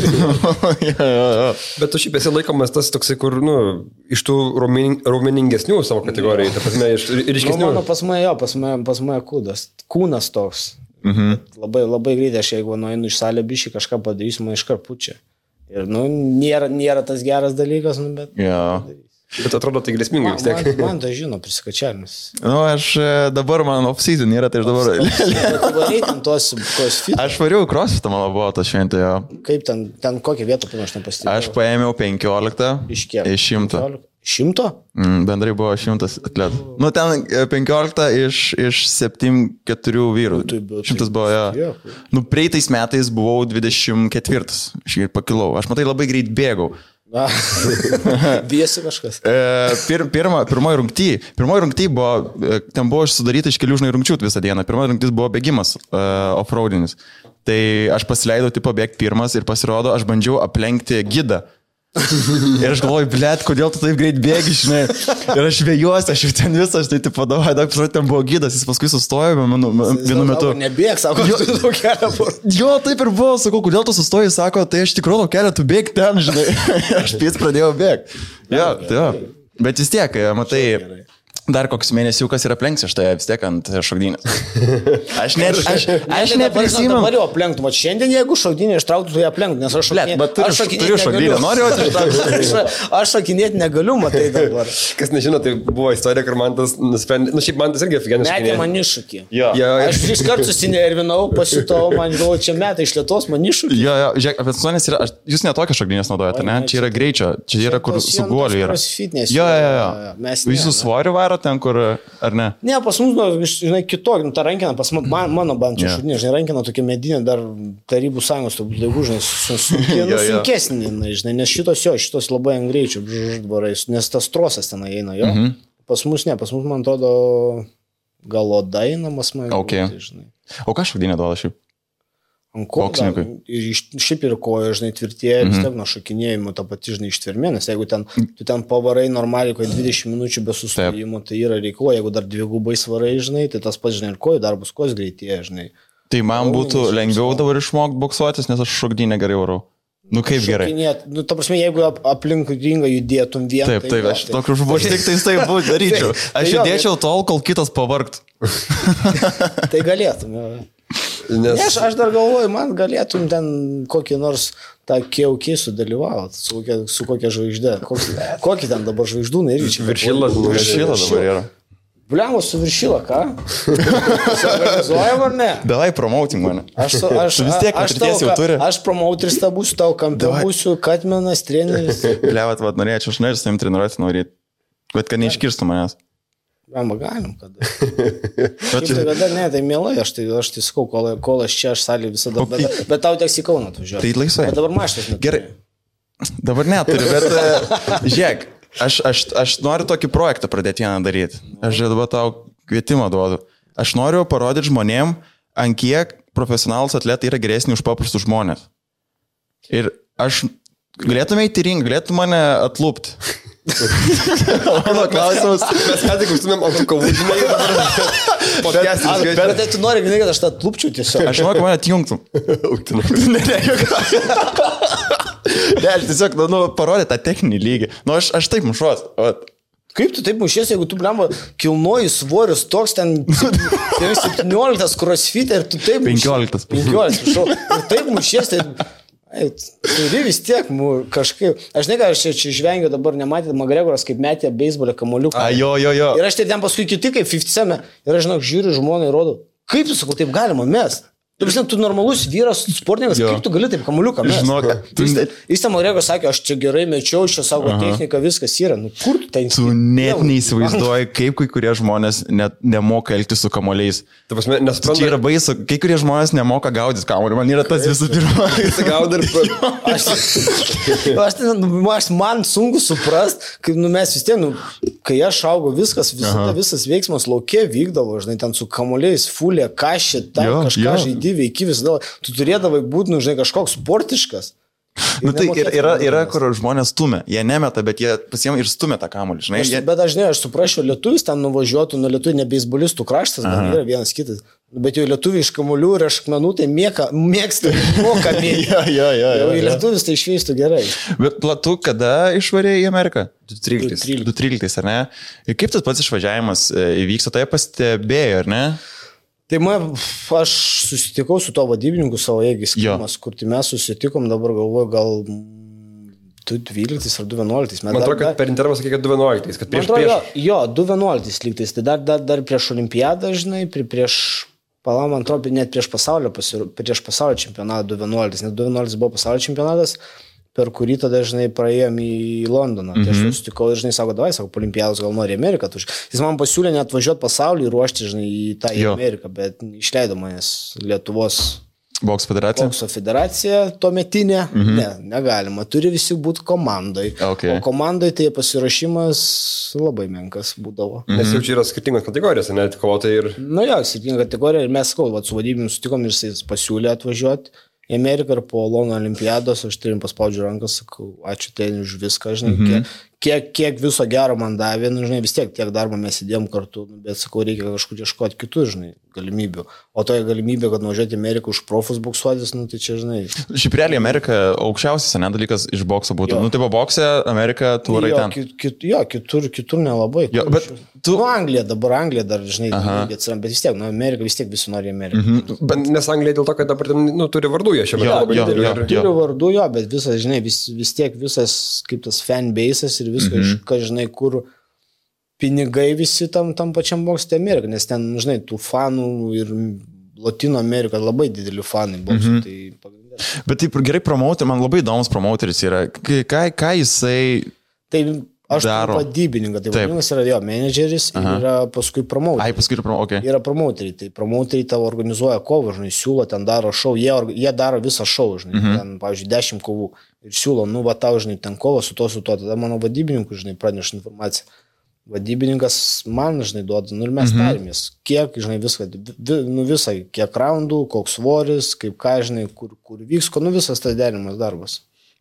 Bet tu šiaip esi laikomas tas toksai, kur, nu, iš tų raumeningesnių savo kategorijų, ta prasme, iš ryškesnių. Nu, pas mane kūnas toks. Labai, labai greitai, aš jeigu nueinu iš salę bišį, kažką padarysiu, man iškart pučia. Ir, nu, nėra tas geras dalykas, nu, bet... Bet atrodo tai grėsmingai vis tiek. Man tai žino, prisikačiavimas. Nu, aš dabar man off-season yra, tai aš dabar... Varai ten tos fit. Aš variau crossfitą, mano buvo tas šventė, jo. Kaip ten kokią vietą, aš nepastebėjau? Aš paėmiau 15. Iš kiek? Iš 100. 100? Bendrai buvo 100 atletų. Nu, ten 15 iš 7-4 vyrų. 100 buvo, jo. Nu, praeitais metais buvau 24. Aš ir pakilau. Aš matai labai greit bėgau. Biesi kažkas. Pirmoji rungty buvo, ten buvo sudaryta iš kelių rungčių visą dieną. Pirmoji rungtis buvo bėgimas off-roadinis. Tai aš pasileidau tipo bėgti pirmas ir pasirodo, aš bandžiau aplenkti gidą. Ir aš galvoju, blėt, kodėl tu taip greit bėgi, žinai. Ir aš vėjuosi, aš jau ten visą, aš tai tipo davai, ten buvo gydas, jis paskui sustojo vienu metu. Nebėg, sako, tu daug kelią. Jo, taip ir buvo, sakau, kodėl tu sustojai, sako, tai aš tikrai daug kelią, tu bėg ten, žinai. Aš pės pradėjau bėgti. Jo, tai jo. Bet vis tiek, matai... Dar koks mėnesiukas ir aplenksi aš tai vis tiek ant šokdynės. Aš neprisimenu. Dabar jau aplenktų, o šiandien jeigu šokdynė ištrauktų, tu ją aplenktų, nes aš turiu šokdynę, noriu ištraukti. Aš šokinėti negaliu, matai dabar. Kas nežino, tai buvo istorija, kur man tas nusprendė, nu šiaip man tas irgi aфиgenas šokdynė. Metė man iššūkį. Aš 3 kartus susinervinau, pasitau, man galvoju, čia metai iš Lietuvos man iššūkį. Jo, žiūrėk, apie Sonės yra, jūs netokią šokdynės naudojate, ne? Čia yra greičio, čia yra kur su guoliu yra. Jo. Jūsų svoriu varo ten, kur, ar ne? Ne, pas mus, žinai, kitokį, ta rankina, pas mano bent čia šudinė, žinai, rankina tokia medinė, dar Tarybų Sąjungos, turbūt laivų, žinai, sunkesnė, žinai, nes šitos labai ant greičių, nes tas trosas ten eina, jo. Pas mus ne, pas mus, man atrodo, gal oda einamas, man. Žinai. O ką šudinė duoda šiaip? Ir šiaip ir koja, žinai, tvirtėja, vis tiek nuo šokinėjimo ta pati, žinai, ištvermė, nes jeigu tu ten pavarai normaliai, kai 20 minučių be sustojimo, tai yra reiklo, jeigu dar dvigubai svarai, žinai, tai tas pats, žinai, ir koja, darbus kos greitėja, žinai. Tai man būtų lengviau dabar išmokti boksuotis, nes aš šokdynę gerai varau. Nu kaip gerai. Nu, ta prasme, jeigu aplink ringą judėtum vieną. Taip, aš tokiu žmogus tik tai būtų daryčiau. Aš judėčiau tol, kol kitas pavargt. Tai galėtum, jo. Nes aš dar galvoju, man galėtum ten kokį nors tą keukį sudalyvauti, su kokia žvaigždė. Kokį ten dabar žvaigždūnai irgi čia. Viršylas dabar yra. Bliamo suviršyla, ką? Organizuojam ar ne? Davai promauting mane. Aš vis tiek patirties jau turi. Aš promauteris tą būsiu, tau kampė būsiu, Katmenas, treneris. Bliavat, norėčiau, aš norėčiau su jums treniruoti nuo bet kad neiškirstų manęs. Galima, galim, kada. Kada ne, tai mielai, aš tai sakau, kol aš čia, aš salį visada, bet tau teks į Kauną atvažiuoti. Tai laisvai. Bet dabar maštas neturi. Gerai. Dabar neturiu, bet žiūrėk. Aš noriu tokį projektą pradėti vieną daryti. Aš dabar tau kvietimą duodu. Aš noriu parodyti žmonėm, ant kiek profesionalus atletai yra geresni už paprastus žmonės. Ir aš galėtume įti ring, galėtų mane atlūpti. Mano klausimas. Mes ką tik užtumėm ant kovų, žinai, podcastis. Bet tu nori, kad aš tą atlūpčiau tiesiog. Aš noriu, kad mane atjungtum. Ne, aš tiesiog, parodė tą techninį lygį. Aš taip mušuos. Kaip tu taip mušies, jeigu tu, blemba, kilnoji svorius toks ten 17 crossfit ir tu taip mušies. 15, ir taip mušies, tai turi vis tiek kažkaip. Aš ne ką, aš čia žvengiu dabar, nematėt, McGregoras kaip metė beisbolę kamuoliuką. Jo. Ir aš ten paskui kiti kaip 50 ir aš, žinok, žiūriu žmonai ir rodau, kaip tu sakau, taip galima mest. Tu normalus vyras, sportininkas, kaip tu gali taip kamuliuką mest? Žinok, jis tam McGregoras sakė, aš čia gerai mečiau, čia savo techniką, viskas yra. Kur tu ten? Tu net neįsivaizduoji, kaip kai kurie žmonės net nemoka elgtis su kamuoliais. Čia yra baisu, kai kurie žmonės nemoka gaudyti kamuolį. Man yra tas visų pirma. Man sunku suprast, kaip mes vis tiek, kai aš augau, visas veiksmas laukia vykdavo, žinai, ten su kamuoliais, fulė, kašė, kažką žaidė. Veiki visada, tu turėdavai būti, žinai, kažkoks sportiškas. Tai yra, kur žmonės stumia. Jie nemeta, bet jie pasiema ir stumia tą kamuolį, žinai. Bet dažnai aš suprasčiau, lietuvis ten nuvažiuotų, nuo lietuvių ne beisbolistų kraštas, dar yra vienas kitas. Bet jau lietuviai iš kamuolių ir aš akmenų, tai mėgsta, moka mėgti. Jau į lietuvis tai išveistų gerai. Bet tu kada išvarė į Ameriką? 2013, ar ne? Ir kaip tas pats išvažiavimas įvyksta, tai pastebėjo, ar ne? Tai aš susitikau su to vadybininku savo Egis Kimas, kur tai mes susitikom, dabar galvoju, gal 2012 ar 2011. Man atrodo, kad per intervą sakė, kad 2011, kad prieš... Jo, 2011 lygtais, tai dar prieš olimpiadą, žinai, man atrodo, net prieš pasaulio čempionatą 2011, net 2011 buvo pasaulio čempionatas, per kurį tada, žinai, praėjom į Londoną. Tai aš susitikau ir, žinai, sako, po olimpiados gal nori Ameriką. Jis man pasiūlė net važiuoti pasaulį ir ruošti, žinai, į tą Ameriką, bet išleido manęs Lietuvos Bokso federacija tuometinė. Ne, negalima. Turi visi būti komandai. O komandai tai pasirašymas labai menkas būdavo. Nes jau čia yra skirtingos kategorijos, net kovotojai ir... Skirtinga kategorija ir mes, su vadybinimu sutikom ir jis pasiūlė atvažiuoti į Ameriką ir po Londono olimpiados aš turim paspaudžiu rankas, sakau, ačiū ten už viską, žinai, kiek viso gero man davė, žinai, vis tiek darbo mes įdėjom kartu, bet sakau, reikia kažkur ieškoti kitų, žinai, galimybių. O toje galimybė, kad nuvažiuoti į Ameriką už profus boksuotis, tai čia, žinai. Šiaip realiai Amerika aukščiausias, dalykas iš bokso būtų. Tai bokse, Amerika, tu varai ten. Kitur nelabai. Bet tu... Anglija dar, žinai, bet vis tiek, Amerika vis tiek visi nori Ameriką. Nes Anglija dėl to, kad dabar turi vardų jie šiame labai dideliu. Turi vardų, bet visas, žinai, vis tiek visas kaip tas fanbase'as ir viskas, žinai, kur pinigai visi tam pačiam bokste Amerika, nes ten, žinai, tų fanų ir Latino Amerika labai didelių fanai boksų, tai pagrindė. Bet taip gerai promauteris, man labai įdomus promauteris yra, ką jisai aš daro? Vadybininkas, tai vadybininkas yra jo menedžeris ir yra paskui promauteris. Paskui okay. Yra promauteriai, tai promauteriai tavo organizuoja kovą, žinai, siūlo, ten daro šou, jie daro visą šou, žinai, ten, pavyzdžiui, 10 kovų ir siūlo, tau, žinai, ten kova su to, tada mano vadybininkui, žinai, praneša informaciją. Vadybininkas man, žinai, duoda, ir mes tarimės, kiek, žinai, visą, kiek raundų, koks svoris, kaip ką, žinai, kur vyks, visas tas derinimas darbas.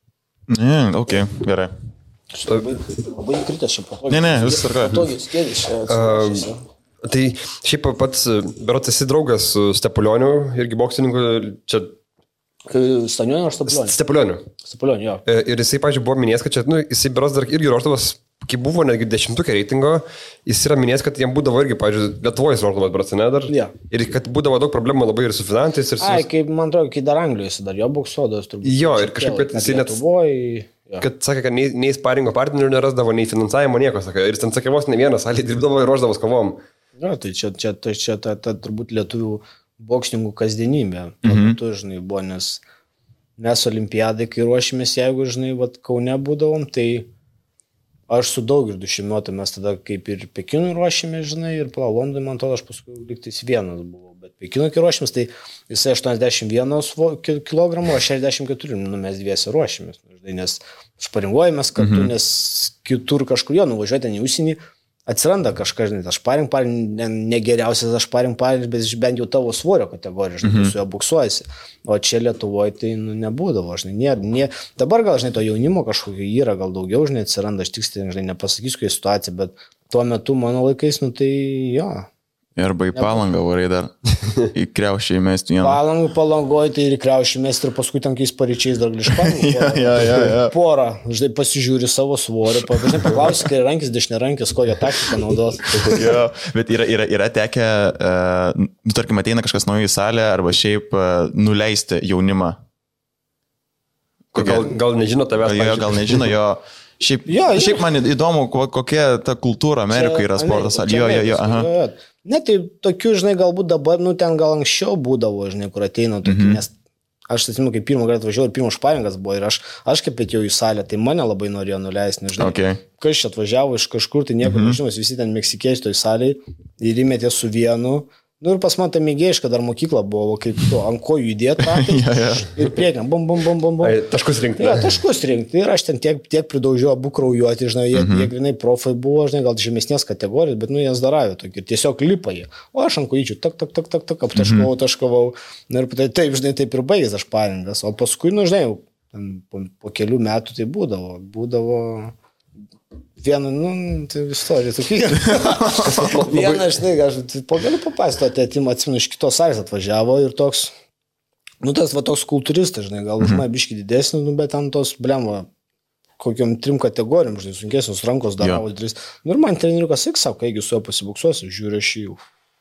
Ok, gerai. Labai įkritęs šiaip patogiai. Ne, viskas tvarkoja. Patogiai skėdis čia. Tai šiaip pats, berods esi draugas su Stepulioniu, irgi boksininku, čia... Stanioniu ar Stepulioniu? Stepulioniu, jo. Ir jisai, pažiūrėjau, buvo minėjęs, kad čia, jisai berods dar irgi ruoštavas, kai buvo netgi 10 reitingo, jis yra minėjęs, kad jam būdavo irgi, pažiūrėjau, Lietuvoje ruoštamas bracane dar. Ja. Ir kad būdavo daug problemų labai ir su finansais. Kaip, man atrodo, kai dar Anglijoje dar jo boksuodas turbūt. Jo, ir kažkaip, kad jisai net... kad sakė, kad nei sparingo partnerių nerasdavo, nei finansavimo nieko, sakė. Ir ten sakė, vos ne vienas salė dirbdavo ir ruoždavo kovom. Na, tai čia ta turbūt lietuvių boksininkų kasdienybė. Tu, žinai, buvo, nes mes olimpiadai, kai ruošėmės, jeigu, žinai, Kaune būdavom, tai aš su Daugirdu Šimiotu mes tada kaip ir Pekinui ruošėmės, žinai, ir Londonui, man atrodo, aš paskui liktais vienas buvau. Bet Pekinui, kai ruošėmės, tai jisai 81 kg, o 64, mes dviesi ruošėmės, žinai, nes sparinguojamės kartu, nes kitur kažkur jo nuvažiuoti ten į užsienį, atsiranda kažkas, žinai, aš negeriausias, aš paring, bet bent jau tavo svorio kategorija, žinai, su juo buksuojasi. O čia Lietuvoje tai nebūdavo, žinai, dabar gal, žinai, to jaunimo kažkokio yra, gal daugiau, žinai, atsiranda, aš tiksliai, žinai, nepasakysiu, kokia situacija, bet tuo metu mano laikais, tai jo. Arba į Palangą varai dar, į Kriaušį įmesti vieną. Palangoje tai ir Kriaušį įmesti ir paskui tankiais paryčiais dar glišpanų. Porą, žinai, pasižiūri savo svorį, žinai, paklausi, kai rankis, dešinerankis, kokią taktiką naudos. Bet yra tekę, tarkim, ateina kažkas naujo į salę arba šiaip nuleisti jaunimą. Gal nežino tavęs. Gal nežino jo. Šiaip man įdomu, kokia ta kultūra Amerikoje yra sportas. Ne, tai tokių, žinai, galbūt dabar, ten gal anksčiau būdavo, žinai, kur ateina tokie, nes aš atsimenu, kai pirmą kartą atvažiavau ir pirmas šparingas buvo ir aš kaip atėjau į salę, tai mane labai norėjo nuleisti, nežinau, kas čia atvažiavo iš kažkur, tai nieko nežinau, visi ten meksikiečiai toj salėje ir įmetė su vienu. Ir pas man ta mėgėjiška dar mokykla buvo, kaip tu ant kojų judėti ir priekiam, bum. Taškus rinkti. Taškus rinkti. Ir aš ten tiek pridaužiau abu kraujuoti, žinai, jie grinai profai buvo, žinai, gal žemesnės kategorijos, bet, jie daravė tokį. Ir tiesiog lipa jie. O aš ant kojyčių, tak, aptaškavau. Ir taip, žinai, taip ir baigęs aš paringas. O paskui, žinai, po kelių metų tai būdavo vieną, tai istorija tokia. Vieną, žinai, aš galiu papasakoti, atsimenu, iš kitos salės atvažiavo ir toks, tas toks kultūristas, žinai, gal už mane biškį didesnis, bet ten tos, blemva, kokiam 3 kategorijom, žinai, sunkesnios rankos daravos 3. Ir man treneriukas sako, jeigu su juo pasibuksuosiu, žiūriu aš jų.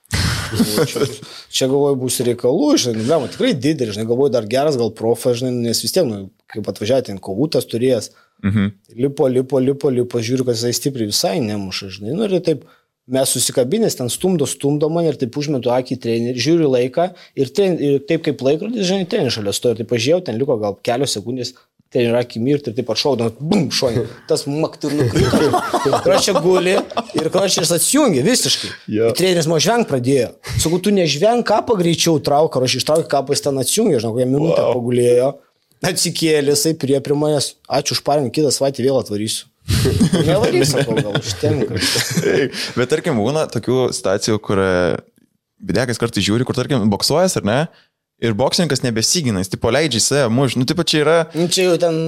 Čia galvoju, bus reikalų, žinai, blemva, tikrai didelis, žinai, galvoju, dar geras, gal profas, žinai, nes vis tiek, kaip atvažiavo, ten kovutas turėjęs. Lipo, žiūriu, kad jisai stipriai visai nemuša, žinai, ir taip mes susikabinės, ten stumdo mane ir taip užmetu akį į trenerį, žiūriu laiką ir taip kaip laikrodis, žinai, treneris šalia stojo, tai pažiūrėjau, ten liko gal kelios sekundės, trenerio akį mirti ir taip atšaudama, bum, šonė, tas makt ir nukrito, kročia guli ir kročias atsijungė visiškai. Ir treneris man žvengt pradėjo, sakau, tu nežvengt kapą greičiau trauk, kročias ištraukė kapą, jis ten atsijungė, žinau, kokią minutę pagulėjo. Atsikėlė, jisai prie manęs, ačiū už paringą, kitą savaitę vėl atvarysiu. Nevarysiu, gal užtenka. Bet tarkim, būna tokių situacijų, kur bidekas kartais žiūri, kur tarkim boksuojas ar ne, ir boksininkas nebesigina, jis tipo leidžia į save, tipo čia yra... Čia jau ten...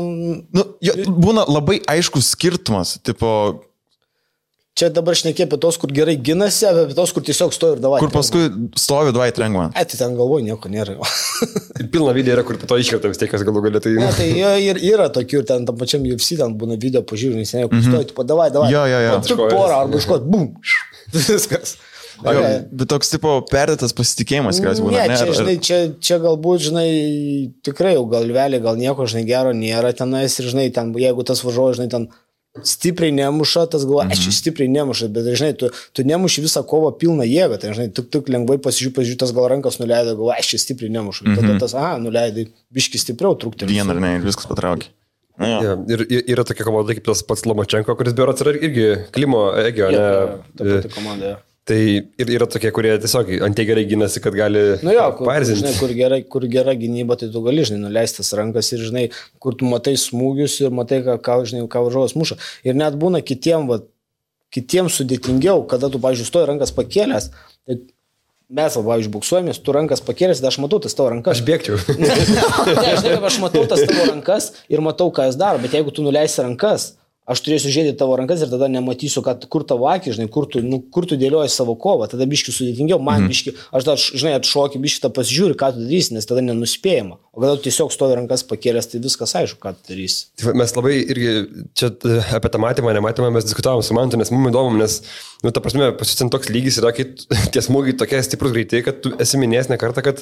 Būna labai aiškus skirtumas, tipo... Čia dabar šnekė apie tos, kur gerai ginasi, apie tos, kur tiesiog stovi ir davai. Kur paskui stovi davai trengman. Tai ten galvoju, nieko nėra. Ir pilna video yra, kur po to iškerta vis tiek, kas galų galėtų. Ne, tai yra tokių, ir ten tam pačiam UFC ten būna video pažiūrėjau, nes kur stovi, tipo davai. Jo. Tik porą, arba iškot, bum. Viskas. Bet toks tipo perdėtas pasitikėjimas, kas būna. Ne, čia, žinai, čia galbūt, žinai, tikrai jau galvelė, gal nieko, žinai, gero nėra tenais ir, žinai, ten, jeigu tas važiuoja, žinai, ten stipriai nemuša, tas galvoja, aš čia stipriai nemuša, bet, žinai, tu nemuši visą kovą pilną jėgą, tai, žinai, tik lengvai pasižiūrė, tas gal rankas nuleido, galvoja, aš čia stipriai nemuša, tada tas, nuleidai, biški stipriau trūkti. Vieną ar ne, viskas patraukė. Ir yra tokia komanda kaip tas pats Lomačenko, kuris berods yra irgi Klimo Egio, ne? Ta pati komanda, Tai yra tokie, kurie tiesiog antai gerai gynasi, kad gali paerzinti. Žinai, kur gera gynyba, tai tu gali, žinai, nuleistas rankas ir, žinai, kur tu matai smūgius ir matai, ką varžovas muša. Ir net būna kitiems sudėtingiau, kada tu, pavyzdžiui, stoji rankas pakėlęs, tai mes, pavyzdžiui, buksuojamės, tu rankas pakėlęs, tai aš matau tas tavo rankas. Aš bėgčiau. Ne, aš matau tas tavo rankas ir matau, ką jis daro, bet jeigu tu nuleisi rankas, aš turėsiu žiūrėti tavo rankas ir tada nematysiu, kur tavo akį, žinai, kur tu dėlioji savo kovą, tada biški sudėtingiau, man biški, aš dar, žinai, atšokį, biški tą pasižiūri, ką tu darysi, nes tada nenuspėjama. O kada tu tiesiog stovi rankas pakėlęs, tai viskas aišku, ką tu darysi. Mes labai irgi čia apie tą matymą, nematymą mes diskutavom su Mantu, nes mums įdomu, nes, ta prasme, pasisint toks lygis yra, kai tie smūgiai tokie stiprus greitai, kad tu esi minėjęs ne kartą, kad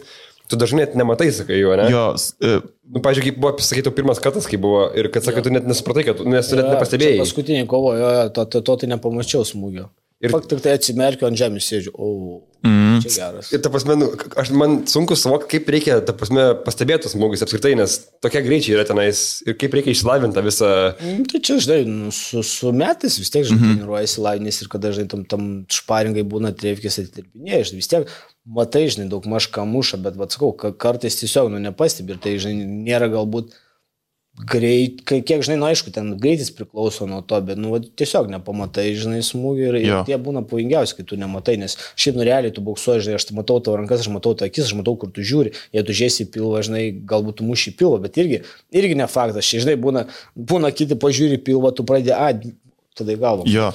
Tu dažnai net nematai, sakai jo, ne? Jo, Pavyzdžiui, kaip buvo, sakytų, pirmas kartas, kai buvo ir kad sakai, tu net nesupratai, nes tu net nepastebėjai. Paskutinį kovo, to tai nepamačiau smūgio. Ir fakt, tik tai atsimerkiu ant žemės sėdžiu. Čia geras. Ir ta prasme, man sunku suvokti, kaip reikia, ta prasme, pastebėti smūgius apskritai, nes tokie greičiai yra tenais ir kaip reikia išlavinti visą... Tai čia, žinai, su metais vis tiek, žinai, treniruojasi lavinės ir kada, žinai, tam šparingai būna trefkės atitirpinėjai, žinai, vis tiek matai, žinai, daug maž ką muša, bet, sakau, kartais tiesiog, nepastebi ir tai, žinai, nėra galbūt greit, kiek, žinai, aišku, ten greitis priklauso nuo to, bet, tiesiog nepamatai, žinai, smūgį ir tie būna pavojingiausi, kai tu nematai, nes šiaip realiai tu boksuoji, žinai, aš matau tavo rankas, aš matau tavo akis, aš matau, kur tu žiūri, jei tu žiesi į pilvą, žinai, galbūt tu muši į pilvą, bet irgi ne faktas, čia, žinai, būna kiti pažiūri į pilvą, tu pradėjai, tada į galvą. Jo,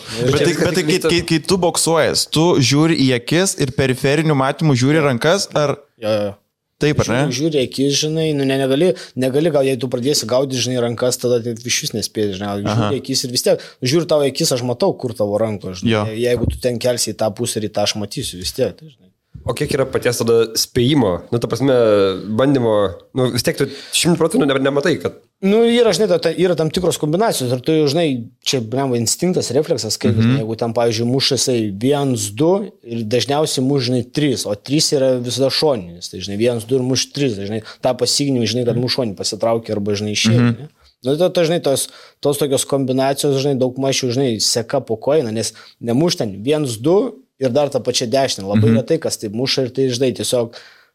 bet kai tu boksuojas, tu žiūri į akis ir periferinių matymų žiūri rankas, ar... Jo. Taip, ar ne? Žiūri akis, žinai, negali, gal jei tu pradėsi gaudyti, žinai, rankas, tada tai iš vis nespėsi, žinai, žiūri akis ir vis tiek, žiūri tavo akis, aš matau, kur tavo ranko, žinai, jeigu tu ten kelsi į tą pusę ir į tą aš matysiu, vis tiek, tai, žinai. O kiek yra paties tada spėjimo, ta prasme, bandymo, vis tiek tu 100% nematai, kad... Yra, žinai, yra tam tikros kombinacijos, ir tu, žinai, čia, instinktas, refleksas, kaip, žinai, jeigu tam, pavyzdžiui, mušasai 1-2 ir dažniausiai mužinai 3, o 3 yra visada šoninis, tai, žinai, 1-2 ir muš 3, tai, žinai, tą pasiginimą, žinai, kad mušonį pasitraukia arba, žinai, išėjai, tai, žinai, tos tokios kombinacijos, žinai, daug mažiau, žinai, seka po koiną, nes nemuš ten 1-2 ir dar tą pačią dešinę, labai retai, kas taip muša ir tai, žinai, tiesiog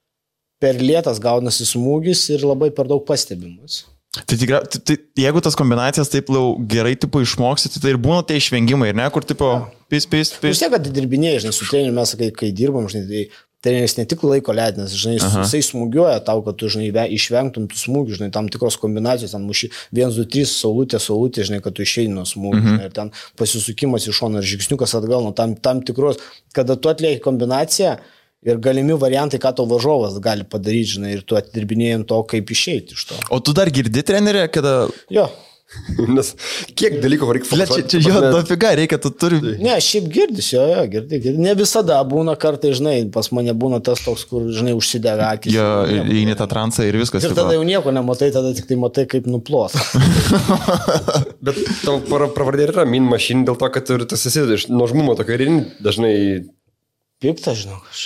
per lėtas gaunasi smūgis ir labai per daug pastebimas. Tai jeigu tas kombinacijas taip gerai tipo išmoksi, tai ir būna tie išvengimai, ir ne, kur tipo pis. Vis tiek, kad dirbinėjai, žinai, su treneriu mes, kai dirbam, žinai, tai treneris ne tik laiko lėtinas, žinai, jisai smūgiuoja tau, kad tu, žinai, išvengtum tų smūgių, žinai, tam tikros kombinacijos, ten muši 1-2-3, saulutė, žinai, kad tu išeini nuo smūgių, žinai, ir ten pasisukimas iš šono ir žingsniukas atgal, nuo tam tikros, kada tu atlieki kombinaciją, ir galimi variantai, ką to varžovas gali padaryti, žinai, ir tu atidirbinėjai to, kaip išeiti iš to. O tu dar girdi trenerį, kada... Jo. Nes kiek dalykų reikia faktuoti? Čia jo, dofiga, reikia, tu turi... Ne, šiaip girdis, girdi. Ne visada būna kartai, žinai, pas mane būna tas toks, kur, žinai, užsidega akis. Jo, įeini tą transą ir viskas. Ir tada jau nieko nematai, tada tik tai matai, kaip nuplot. Bet tavo pravardė yra Mean Machine dėl to, kad tu esi iš nuožmumo tokio ir dažnai... Piktas, žinok, aš.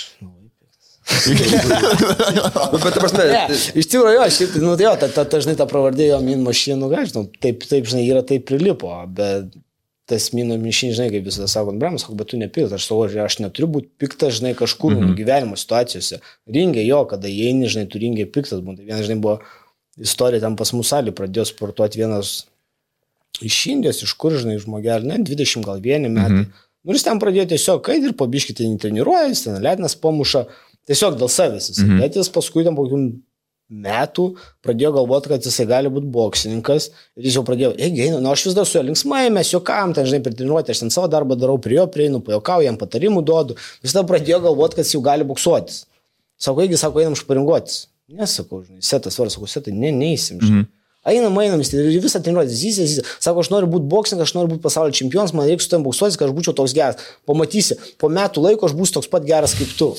Bet ta prasme. Iš tikrųjų, jo, šiaip, žinai, ta pravardė jo Mean Machine, žinau, taip, žinai, yra taip prilipo, bet tas Mean Machine, žinai, kaip visada sako, Bremas, bet tu nepiktas, aš neturiu būti piktas, žinai, kažkur gyvenimo situacijose. Ringė jo, kada įeini, žinai, tu ringė piktas, būna. Vienas, žinai, buvo istorija, ten pas mus salį pradėjo sportuoti vienas iš Indijos, iš kur, žinai, žmogelį, 20 gal 1 metai. Jis ten pradėjo tiesiog, kai ir pabiškį ten treniruoja, jis ten lėtinas pamuša, tiesiog dėl savęs. Bet jis paskui ten po kokių metų pradėjo galvoti, kad jisai gali būti boksininkas ir jis jau pradėjo, aš vis dar su juo linksmai, mes juokam, ten, žinai, per treniruotę, aš ten savo darbą darau, prie jo prieinu, pajuokau, jam patarimų duodu, jis tada pradėjo galvoti, kad jis jau gali boksuotis. Sako, einam šparinguotis. Nesakau, žinai, setas varas, sakau, setai, neįsim, žinai. Einam, ir visą treniruotę, zysė. Sako, aš noriu būti boksininkas, aš noriu būti pasaulio čempionas, man reikia su tam boksuotis, kad aš būčiau toks geras. Pamatysi, po metų laiko aš būsiu toks pat geras kaip tu.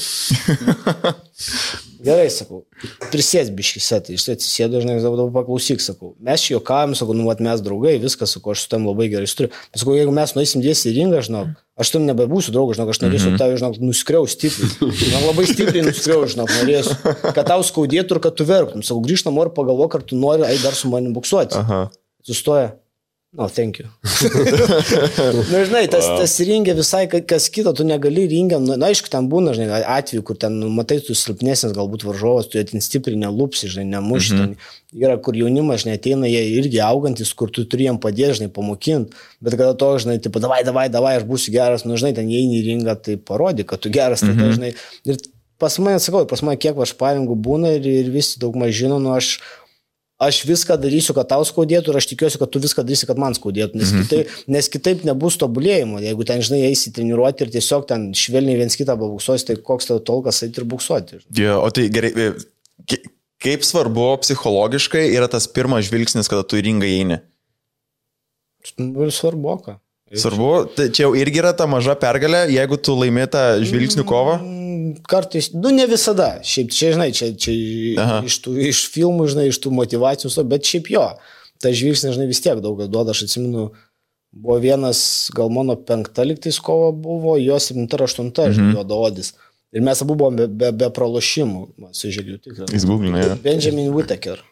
Gerai, sakau, prisės biškį setai, iš tai atsisėdu, žinai, dabar paklausyk, sakau, mes čia juokavim, sakau, mes draugai, viskas, sakau, aš su tam labai gerai turiu. Sakau, jeigu mes nueisim dėsi į ringą, žinok, aš tam nebebūsiu draugas, žinok, aš norėsiu tau, žinok, nuskriau stipriai. Man labai stipriai nuskriau, žinok, norėsiu, kad tau skaudėtų ir kad tu verktum. Sakau, grįžt namo ir pagalvok, ar tu nori, dar su manim boksuoti. Sustoja. No, thank you. Žinai, tas ringė visai kas kita, tu negali ringę, aišku, ten būna, žinai, atveju, kur ten, matai, tu silpnesnis galbūt varžovas, tu ten stipriai nelupsi, žinai, nemuši, ten yra, kur jaunimas, žinai, ateina, jie irgi augantis, kur tu turi jam padėti, žinai, pamokinti, bet kada to, žinai, tipo, davai, aš būsiu geras, žinai, ten įeini į ringą, tai parodyk, kad tu geras, tai žinai, ir pas mane, sakau, kiek vašparingų būna ir visi daug maž žino, aš viską darysiu, kad tau skaudėtų ir aš tikiuosi, kad tu viską darysi, kad man skaudėtų, nes kitaip nebus tobulėjimo. Jeigu ten, žinai, eisi treniruoti ir tiesiog ten švelniai viens kitą boksuosi, tai koks tau tolkas eiti ir boksuoti. Jo, o tai gerai, kaip svarbu psichologiškai yra tas pirmas žvilgsnis, kada tu į ringą eini? Svarbu, ką? Svarbu, tai čia jau irgi yra ta maža pergalė, jeigu tu laimi tą žvilgsnių kovą? kartais, ne visada, šiaip čia, žinai, čia iš filmų, žinai, iš tų motivacijų, bet šiaip jo, ta žvilgsnė, žinai, vis tiek daug duoda, aš atsimenu, buvo vienas, gal mano 5 lygtais kova buvo, jo 7 ar 8, žinai, juodaodis. Ir mes abu buvom be pralošimų, su Žiliu tikrai. Jis googlina, ja. Benjamin Whittaker.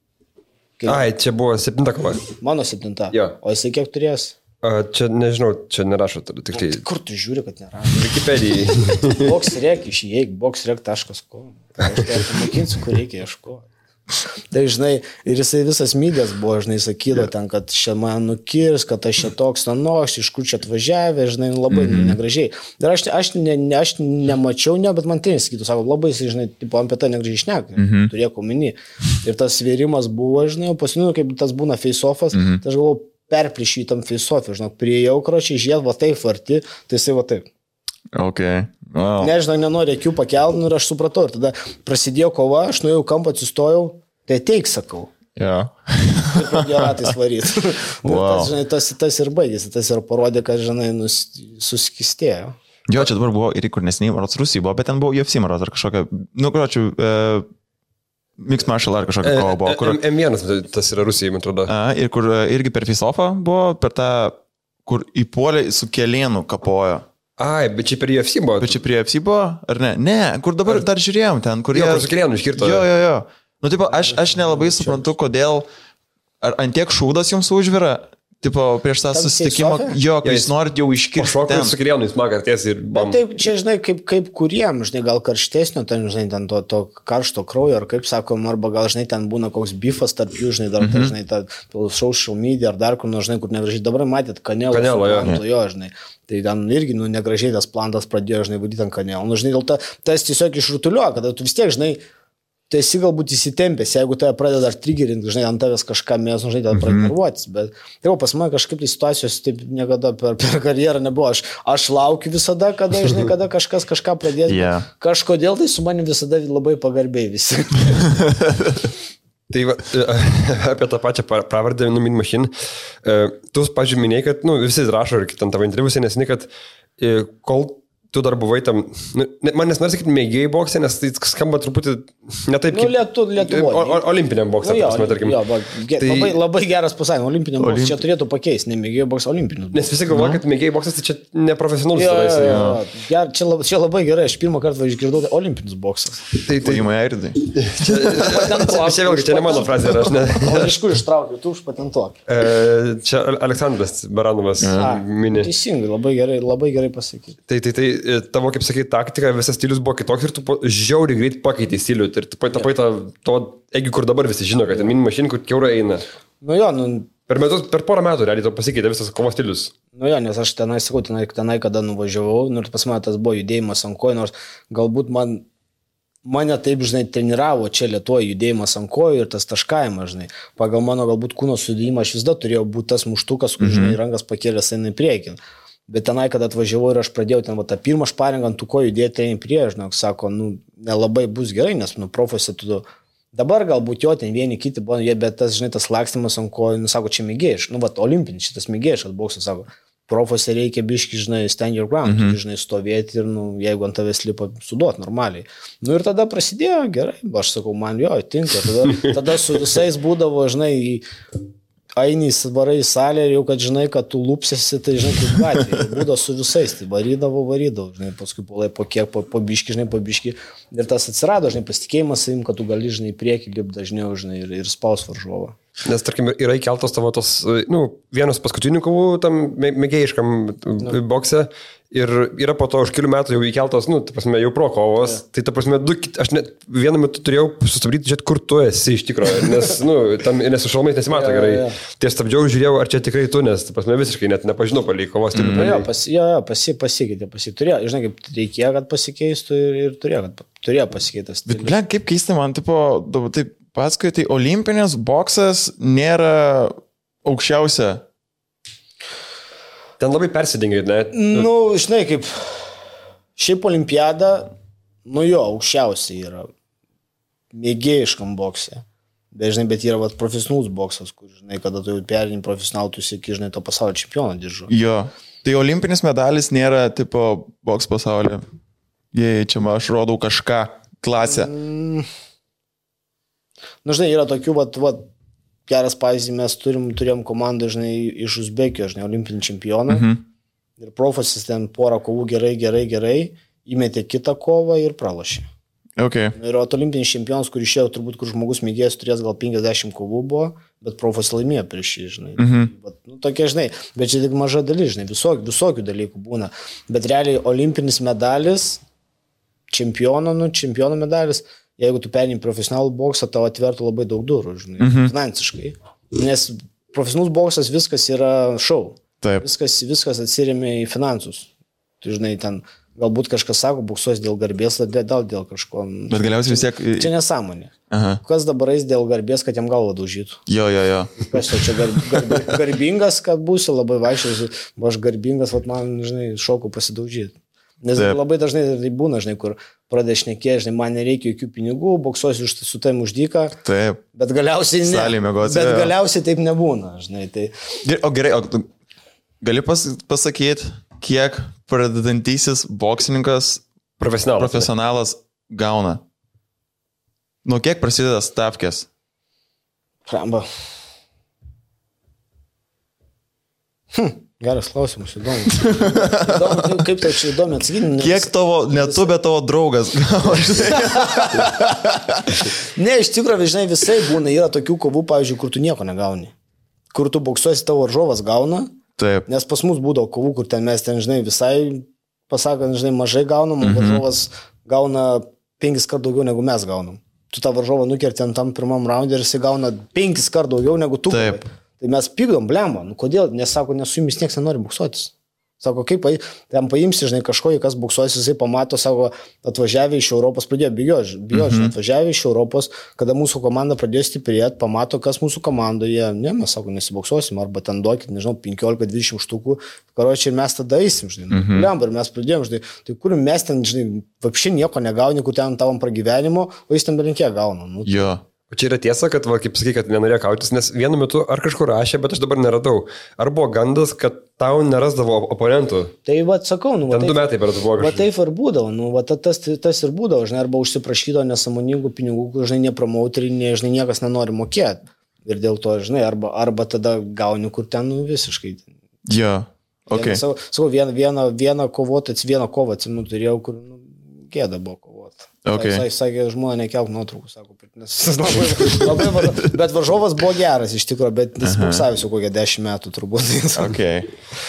Ai, čia buvo 7 kova. Mano 7. Jo. O jisai kiek turės? Čia nežinau, čia nerašo. Tikrai. Kur tu žiūri, kad nerašo? Wikipedijai. Boxrec išėjai, boxrec.com. Aš tai pamokinsiu, kur reikia ieškoti. Tai, žinai, ir jisai visas mydės buvo, žinai, sakydavo ten, kad čia man nukirs, kad aš čia toks nanoks, iš kur čia atvažiavė, žinai, labai negražiai. Ir aš nemačiau, bet man tai nesakytų, sako, labai, žinai, tipo, apie tą negražiai šneka, turėk omeny. Ir tas svėrimas buvo, žinai, pasinau, kaip tas būna face-offas, tai aš galvoju, perplišį tam face-offį, žinai, priejau, kročiai, žiūrėt, va taip varti, tai jisai va taip. Okay. Wow. Nežinau, nenori akių pakelti, ir aš supratau. Ir tada prasidėjo kova, aš nuėjau kampą, atsistojau, tai ateik, sakau. Ja. Ir pradėjo ratais varyti. Wow. Žinai, tas ir baigėsi, tas ir parodė, kad, žinai, suskistėjo. Jo, čia dabar buvo ir kur nesiniai, maros Rusijai buvo, bet ten buvo UFC, maros, ar kažkokia, kročiu, Mixed Martial ar kažkokia kova buvo. Kur... M1 tas yra Rusijai, man atrodo. Ir kur irgi per face-offą buvo, per tą, kur įpuolė su kelienu kapojo. Ai, bet čia per UFC buvo. Bet čia prie UFC buvo, ar ne? Ne, kur dabar dar žiūrėjom ten, kur jie... Jo, kur su kelienu iškirto. Jo. Nu, tipo, aš nelabai suprantu, kodėl, ar antiek šūdas jums užvira, tipo, prieš tą susitikimą, jo, kai jūs norit jau iškirti. Pašokai su kelienu, jis man karties ir bam. Taip, čia, žinai, kaip kuriem, žinai, gal karštesnio, ten, žinai, ten to karšto kraujo, ar kaip sakom, arba gal, žinai, ten būna koks bifas tarp jų, žinai, dar, žinai, ta social media, ar dar kur, nu, žinai, kur negražiai, dabar matėt kanelą, jo, žinai. Tai ten irgi, nu, negražiai tas plantas pradėjo, žinai, vadyti ant kanelą. Nu, žinai, dėl tas tiesiog išrutulio, kad tu vis tiek, žinai, tu esi galbūt įsitempęs, jeigu tave pradeda dar triggerinti, žinai, ant tavęs kažką mes, žinai, tada pradeda nervuotis, bet tai pas mane kažkaip tai situacijos taip niekada per karjerą nebuvo. Aš laukiu visada, kada, žinai, kada kažkas kažką pradės. Yeah. Kažkodėl tai su manim visada labai pagarbiai visi. Tai va, apie tą pačią pravardę Min Machine, tu, pažiūrėjau, minėjai, kad, nu, visi rašo ir ant tavo interviuose nesiniai, kad kol tu dar buvai tam, nu, man nesnori sakyti mėgėjai boksė, nes tai skamba truputį netaip kaip... Nu, Lietuvoje. Olimpiniam boksė, tarkim. Jo, tai labai geras pasakymas, olimpiniam boksė čia turėtų pakeisti, ne mėgėjai boksė, olimpinius. Nes visi galvoja, kad mėgėjai boksas tai čia neprofesionalus. Čia labai gerai, aš pirmą kartą išgirdau olimpinis boksas. Tai įmai airdai. Čia vėlgi, čia ne mano frazė, aš ne... O iš kur ištraukiu, tu užpatentuok. Čia Aleksandras Baranovas mini. Teisingai, labai gerai pasakyti. Tai tavo, kaip sakai, taktika, visas stilius buvo kitoks ir tu žiauriai greit pakeitei stilių ir tu tapai to, egi kur dabar visi žino, kad Min Machine, kur kiaura eina. Nu jo, per porą metų realiai to pasikeitė visas kovos stilius. Nu jo, nes aš tenai, sakau, tenai kada nuvažiavau, ir pas mane tas buvo judėjimas ant kojų, nors galbūt mane taip, žinai, treniravo čia Lietuvoje judėjimas ant kojų ir tas taškavimas, žinai. Pagal mano galbūt kūno sudėjimą aš vis dar turėjau būti tas muštukas, kur, žinai, rankas pakėlęs eina į priekį. Bet tenai, kada atvažiavau ir aš pradėjau ten tą pirmą šparingą ant tų kojų dėti eini prieš, žinok, sako, nu, nelabai bus gerai, nes, nu, profose tu dabar galbūt jo ten vieni kiti buvo, bet tas, žinai, tas lakstymas ant kojų, nu, sako, čia mėgėjiš, nu, olimpinis šitas mėgėjiškas boksas, sako, profose reikia biški, žinai, stand your ground, žinai, stovėti ir, nu, jeigu ant tavęs lipa, suduot normaliai. Nu, ir tada prasidėjo, gerai, aš sakau, man jo, tinka, tada su visais būdavo, žinai, eini varai į salę ir jau, kad žinai, kad tu lūpsiesi, tai žinai, kaip gatvė. Būdavo su visais, tai varydavo, žinai, paskui po kiek, po biški, žinai, po biški. Ir tas atsirado, žinai, pasitikėjimas savim, kad tu gali, žinai, priekį lip dažniau, žinai, ir spaus varžovą. Nes, tarkim, yra įkeltos tavo tos, nu, vienas paskutinių kovų tam mėgėjiškam bokse ir yra po to už kelių metų jau įkeltos, nu, ta prasme, jau pro kovos. Tai, ta prasme, aš net vienu metu turėjau sustabdyti, žiūrėt, kur tu esi iš tikrųjų, nes, nu, nes su šalmais nesimato gerai. Tai stabdžiau, žiūrėjau, ar čia tikrai tu, nes, ta prasme, visiškai net nepažinau palei kovos stilių. Pasikeitė. Turėjo, žinai, kaip reikėjo, kad pasikeistų ir turėjo pasikeitas. Bet, ble, kaip keista man, tipo, taip paskui, tai olimpinis boksas nėra aukščiausia. Ten labai persidengia, ne? Nu, žinai, kaip šiaip olimpiada, nu jo, aukščiausia yra mėgėjiškam bokse. Bet yra profesionalus boksas, kur, žinai, kada tu jau perini profesionalų, tu sieki, žinai, to pasaulio čempiono diržo. Jo, tai olimpinis medalis nėra, tipo, boks pasaulyje. Jei, čia aš rodau kažką, klasę. Nu, žinai, yra tokių, geras pavyzdys, mes turėjom komandą, žinai, iš Uzbekijos, žinai, olimpinį čempioną. Ir Profasis ten porą kovų gerai, įmetė kitą kovą ir pralošė. Okay. Ir olimpinis čempionas, kur išėjo, turbūt, kur žmogus mėgėjas turės gal 50 kovų buvo, bet Profas laimėjo prieš jį, žinai. Tokie, žinai, bet čia tik maža dalis, žinai, visokių dalykų būna. Bet realiai olimpinis medalis, čempiono medalis, jeigu tu perėjai profesionalų boksą, tau atvertų labai daug durų, žinai, finansiškai. Nes profesionalus boksas viskas yra šou. Taip. Viskas atsiremia į finansus. Tu, žinai, ten galbūt kažkas sako, boksuos dėl garbės, dėl kažko. Bet galiausiai vis tiek... Čia nesąmonė. Kas dabar eis dėl garbės, kad jam galvą daužytų? Jo. Kas čia garbingas, kad būsi labai vaikščiasi, aš garbingas, man, žinai, šoku pasidaužyti. Nes labai dažnai tai būna, žinai, kur pradeda šnekėti, žinai, man nereikia jokių pinigų, boksuosiu su taim už dyką. Taip. Bet galiausiai ne. Bet galiausiai taip nebūna, žinai. Tai... O gerai, gali pasakyti, kiek pradedantysis boksininkas profesionalas gauna? Nuo kiek prasideda stavkės? Kramba. Geras klausimas, įdomu. Kaip tau čia įdomu atsakyti? Kiek tavo, ne tu, bet tavo draugas gavo? Ne, iš tikrųjų, žinai, visai būna. Yra tokių kovų, pavyzdžiui, kur tu nieko negauni. Kur tu boksuosi, tavo varžovas gauna. Taip. Nes pas mus būdavo kovų, kur ten mes ten, žinai, visai, pasakant, žinai, mažai gaunam, varžovas gauna 5 kart daugiau negu mes gaunam. Tu tą varžovą nukerti tam pirmam raundui ir jis gauna 5 kart daugiau negu tu. Taip. Tai mes pykdom, blemba, kodėl, nes sako, nes su jumis niekas nenori boksuotis. Sako, kaip ten paimsi, žinai, kažkokį, kas boksuosis, jisai pamato, sako, atvažiavę iš Europos, pradėjo bijoti, atvažiavę iš Europos, kada mūsų komanda pradėjo stiprėti, pamato, kas mūsų komandoje, ne, mes, sako, nesiboksuosim, arba ten duokit, nežinau, 15-20 štukų, karočiui mes tada eisim, žinai, ir mes pradėjom, žinai, tai kur mes ten, žinai, vapšiai nieko negauni, kur ten tavom pragyvenimo, o jis ten belinkė gauna. Jo. O čia yra tiesa, kad, kaip sakai, kad nenorėjo kautis, nes vienu metu ar kažkur rašė, bet aš dabar neradau. Ar buvo gandas, kad tau nerasdavo oponentų? Tai sakau, ten 2 metai per buvo kažkas. Taip ir būdavo, tas ir būdavo, žinai, arba užsiprašydavo nesąmoningų pinigų, kur, žinai, nepromauteriai, žinai, niekas nenori mokėti. Ir dėl to, žinai, arba tada gauni, kur ten visiškai. Jo, ok. Sakau, vieną kovą, turėjau, kur gėda buvo kovoti. Okay. Sakė, žmonė nekelk nuotraukų, sako, labai, bet varžovas buvo geras iš tikrųjų, bet jis boksavęs jau kokią 10 metų turbūt. Okay.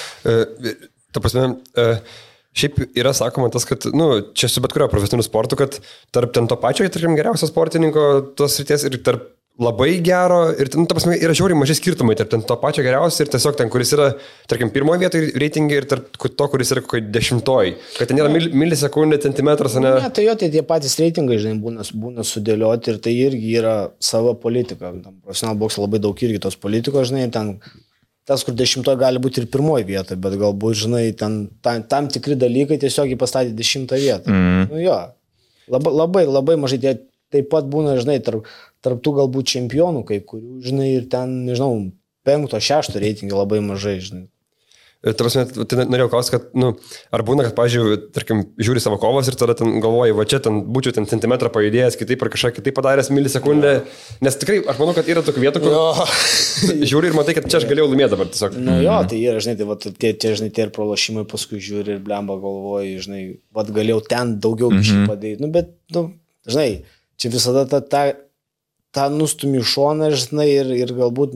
Ta prasme, šiaip yra sakoma tas, kad, čia su bet kurio profesionaliu sportu, kad tarp ten to pačio, tarkim, geriausio sportininko tos srities ir tarp labai gero ir, ta prasme, yra žiauriai mažai skirtumai tarp ten to pačio geriausio ir tiesiog ten, kuris yra, tarkim, pirmoje vietoje reitingai ir tarp to, kuris yra kokioje 10-oji. Kad ten yra milisekundė, centimetras, ne? Ne, tai tie patys reitingai, žinai, būna sudėlioti ir tai irgi yra sava politika. Profesional boksą labai daug irgi tos politikos, žinai, ten tas, kur 10-oji gali būti ir pirmoje vietoje, bet galbūt, žinai, ten tam tikri dalykai tiesiog jį pastatė 10-ą vietą. Jo, labai mažai tie taip pat būna, žinai, tarp tų galbūt čempionų, kai kurių, žinai, ir ten, nežinau, 5-6 reitingai labai mažai, žinai. Tai norėjau klausti, kad, ar būna, kad, pavyzdžiui, tarkim, žiūri savo kovas ir tada ten galvoji, va čia ten būčiau ten centimetrą pajudėjęs, kitaip ar kažką kitaip padaręs milisekundę, nes tikrai, aš manau, kad yra tokių vietų, kur žiūri ir matai, kad čia aš galėjau laimėti dabar tiesiog. Jo, tai yra, žinai, tai žinai, tie ir pralošimai paskui žiūri ir blemba galvoji, žinai, galėjau ten daugiau padaryti, bet, žinai, čia visada tą nustumi šoną, žinai, ir galbūt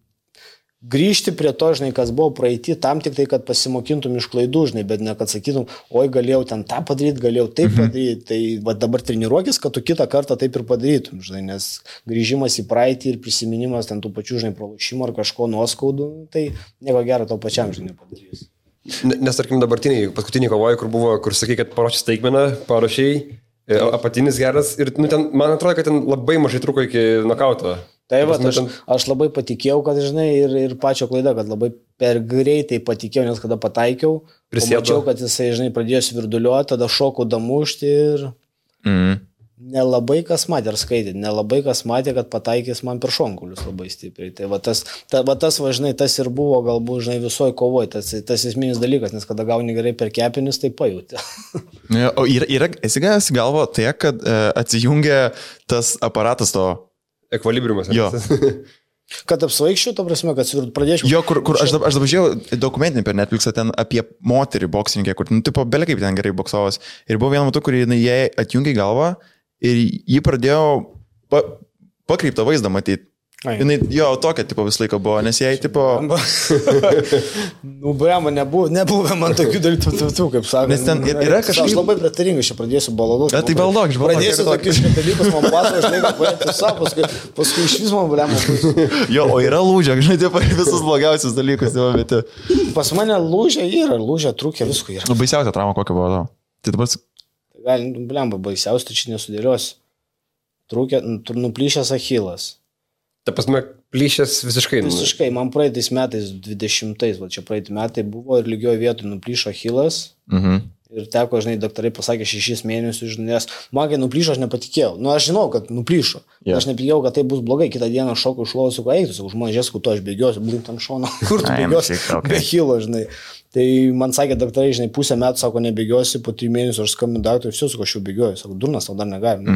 grįžti prie to, žinai, kas buvo praeitį, tam tik tai, kad pasimokintum iš klaidų, žinai, bet ne kad sakytum, oi, galėjau ten tą padaryti, galėjau taip padaryti, tai dabar treniruokis, kad tu kitą kartą taip ir padarytum, žinai, nes grįžimas į praeitį ir prisiminimas ten tų pačių, žinai, pralošimų ar kažko nuoskaudų, tai nieko gero tau pačiam, žinai, nepadarys. Nes, tarkim, paskutiniai kovoje, kur sakai, kad paruošė staigmeną, paruošiai, apatinis geras ir, ten, man atrodo, kad ten labai mažai truko iki nokauto. Tai va, aš labai patikėjau, kad, žinai, ir pačio klaida, kad labai per greitai patikėjau, nes kada pataikiau, pamačiau, kad jisai, žinai, pradėjo svirduliuoti, tada šokau damušti ir... nelabai kas matė, ar skaitė, nelabai kas matė, kad pataikys man per šonkulius labai stipriai. Tai va tas važinai, tas ir buvo galbūt, žinai, visoje kovoje, tas esminis dalykas, nes kada gauni gerai per kepenis, tai pajūtė. O esi gavęs galvo tai, kad atsijungia tas aparatas to... Ekvilibriumas. Jo. Kad apsvaikščiau, to prasme, kad pradėčiau... Jo, kur aš dabar žiūrėjau dokumentinį per Netflixą ten apie moterį boksininkę, kur, nu, tipo, belia kaip ten gerai boksovas. Ir buvo vienu metu, kur jai atjungia galvą ir jį pradėjo pakreiptą vaizdą matyti. Jinai, jo, tokia, tipo, visą laiką buvo, nes jai, tipo... Nu, brema, nebuvo man tokių dalykų, kaip sakė. Nes ten yra kažkaip... Aš labai pritaringai čia pradėsiu baladuoti. Tai valdok, aš valdok. Pradėsiu tokius dalykus, man pasakoju, žinai, kad paėtų savo, paskui iš vis man brema bus. Jo, o yra lūžia, žinai, tipo, visus blogiausius dalykus, jo, bet... Pas mane lūžia, trūkė, visko yra. Nu, baisiausia trauma kokia buvo tau. Tai dabar... Gal, blemba, baisiausia, tai čia nesudėlios. Trūkė, nuplyšęs achilas. Ta prasme, plyšęs visiškai. Visiškai, man praeitais metais, 20-ais, va čia praeitį metai buvo ir lygioje vietoje nuplyšo achilas. Ir teko, žinai, daktarai pasakė 6 mėnesius, žinai, nes man kai nuplyšo, aš nepatikėjau. Nu, aš žinau, kad nuplyšo. Yeah. Aš nepatikėjau, kad tai bus blogai. Kitą dieną šokau iš lovos, sakau, eik, tu sakau, žmonės, žiūrėk, tu aš bėgiosiu, blink ant šono. Kur tu bėgiosi? Be achilo, žinai. Tai man sakė daktarai, žinai, pusę metų, sako, nebėgiosi, po 3 mėnesių aš skambinu daktarui, visi, sakau, aš jau bėgioju. Sakau, durnas, tau dar negalim.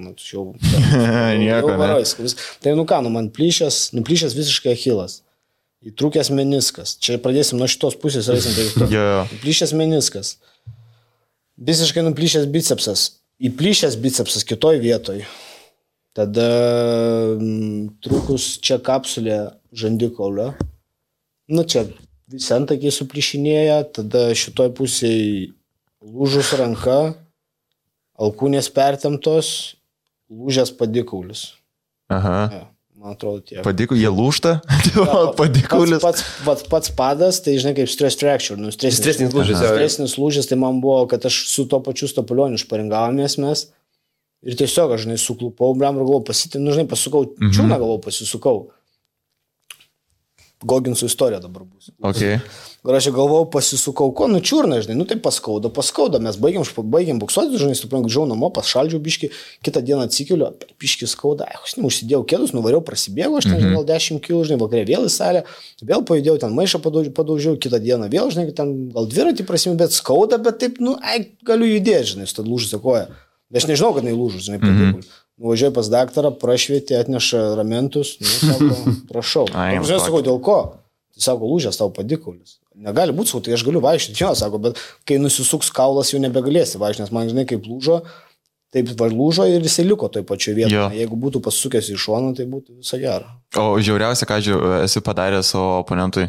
Tai nu ką, man nuplyšęs visiškai achilas. Įtrūkęs meniskas. Čia pradėsim nuo šitos pusės, nuplyšęs meniskas. Visiškai nuplyšęs bicepsas. Įplyšęs bicepsas kitoj vietoj. Tada trūkus čia kapsulė žandikaulio. Nu čia visi antakiai suplyšinėja. Tada šitoj pusėje lūžus ranka, alkūnės pertemptos, lūžęs padikaulis. Aha. Ja. Man atrodo, tiek. Jie lūžta? Padikaulis. Pats padas, tai žinai kaip stress fracture. Nu, stresinis lūžis. Stresinis lūžis, tai man buvo, kad aš su to pačiu Stopulioniu išparingavomės mes. Ir tiesiog aš, žinai, suklupau, blam, ir galvau pasitė, nu, žinai, pasukau, čiūną galvau pasisukau. Goginsų istorija dabar bus. Okay. Ir aš galvau, pasisukau, ko, nu čiurna, žinai, nu tai paskauda, mes baigėm buksuoti, žinai, suprantu, grįžau namo, pašaldžiau biškį, kitą dieną atsikeliu, biškį skauda, aš užsidėjau kėdus, nuvariau, prasibėgau, aš ten gal 10 kg, žinai, vakarė vėl į salę, vėl pajudėjau, ten maišą padaužiau, kitą dieną vėl, žinai, ten gal dviratį prasimė, bet skauda, bet taip, nu, galiu judėti, žinai, su tad lūžusią koją. Bet aš nežinau, kad lūžus, žinai, padikul. Nuvažiuoju pas daktarą, prašvietė, atneša ramentus, nu, sako, prašau. Žinai, sakau, dėl ko? Tai sako, lūžęs tau padikulis. Negali būti, sakau, tai aš galiu vaikščioti, jo, sako, bet kai nusisuks kaulas, jau nebegalėsi vaikščioti, nes man, žinai, kaip lūžo, taip lūžo ir jisai liko toj pačioje vietoje. Jo. Jeigu būtų pasukęs į šoną, tai būtų visą gerą. O žiauriausia, ką esi padaręs savo oponentui?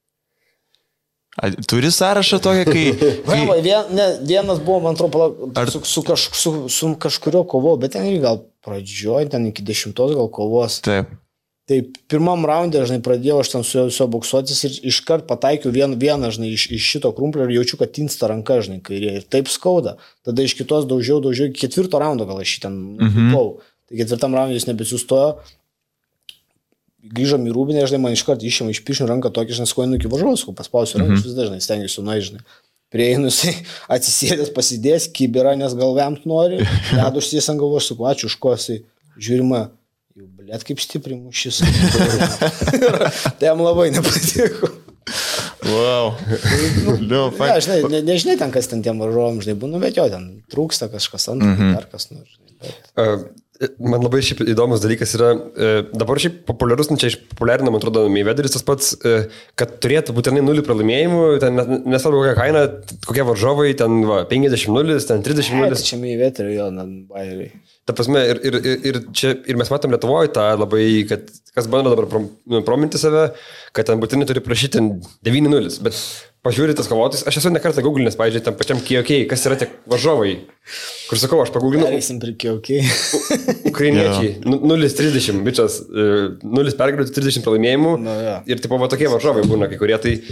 Turi sąrašą tokią, kai... Vienas buvo, man atrodo, su kažkurio kovo, bet ten ir gal pradžioj, ten iki 10 gal kovos. Taip. Tai pirmam raundė, žinai, pradėjau aš ten su juo boksuotis ir iškart pataikiau vieną, žinai, iš šito krumplio ir jaučiu, kad tinsta ranka, žinai, kairė. Ir taip skauda. Tada iš kitos daužiau, iki 4. raundo gal aš šitą nupau. Tai 4. raundė jis nebesustojo. Grįžom į rūbinę, žinai, man iškart išėmė iš pišnių ranką tokį, žinai, skojinu iki važiuos, paspausiu ranką, vis dažnai stengiuosi, na, žinai. Prieinusi, atsisėdęs, pasidės, kibirą, nes galvemt nori, ledu užsės ant galvos, sakau, ačiū už kosai, žiūrima, jau, blėt, kaip stipriai mušis. Tai jam labai nepatiko. Wow. Nežinai ten, kas ten tiem varžovam, žinai, būnu, bet jo, ten trūksta kažkas antras, dar kas nors, žinai. Man labai šiaip įdomus dalykas yra, dabar šiaip populiarus, čia išpopuliarina, man atrodo, Mayweatheris tas pats, kad turėtų būtinai 0 pralaimėjimų, ten nesvarbu kokia kaina, kokie varžovai, ten 50-0, ten 30-0. Čia Mayweatherio, jo, bairiai. Ta prasme, ir mes matom Lietuvoje tą labai, kad kas bando dabar prominti save, kad ten būtinai turi prašyti 9-0, bet pažiūrėti tas kovotis, aš esu nekartą googlinęs, pavyzdžiui, tam pačiam KOK, kas yra tie varžovai, kur sakau, aš pagooglinu. Pereisim prie KOK. Ukrainiečiai, 0-30, bičias, 0 pergalių, 30 pralaimėjimų ir tipo va tokie varžovai būna kai kurie, tai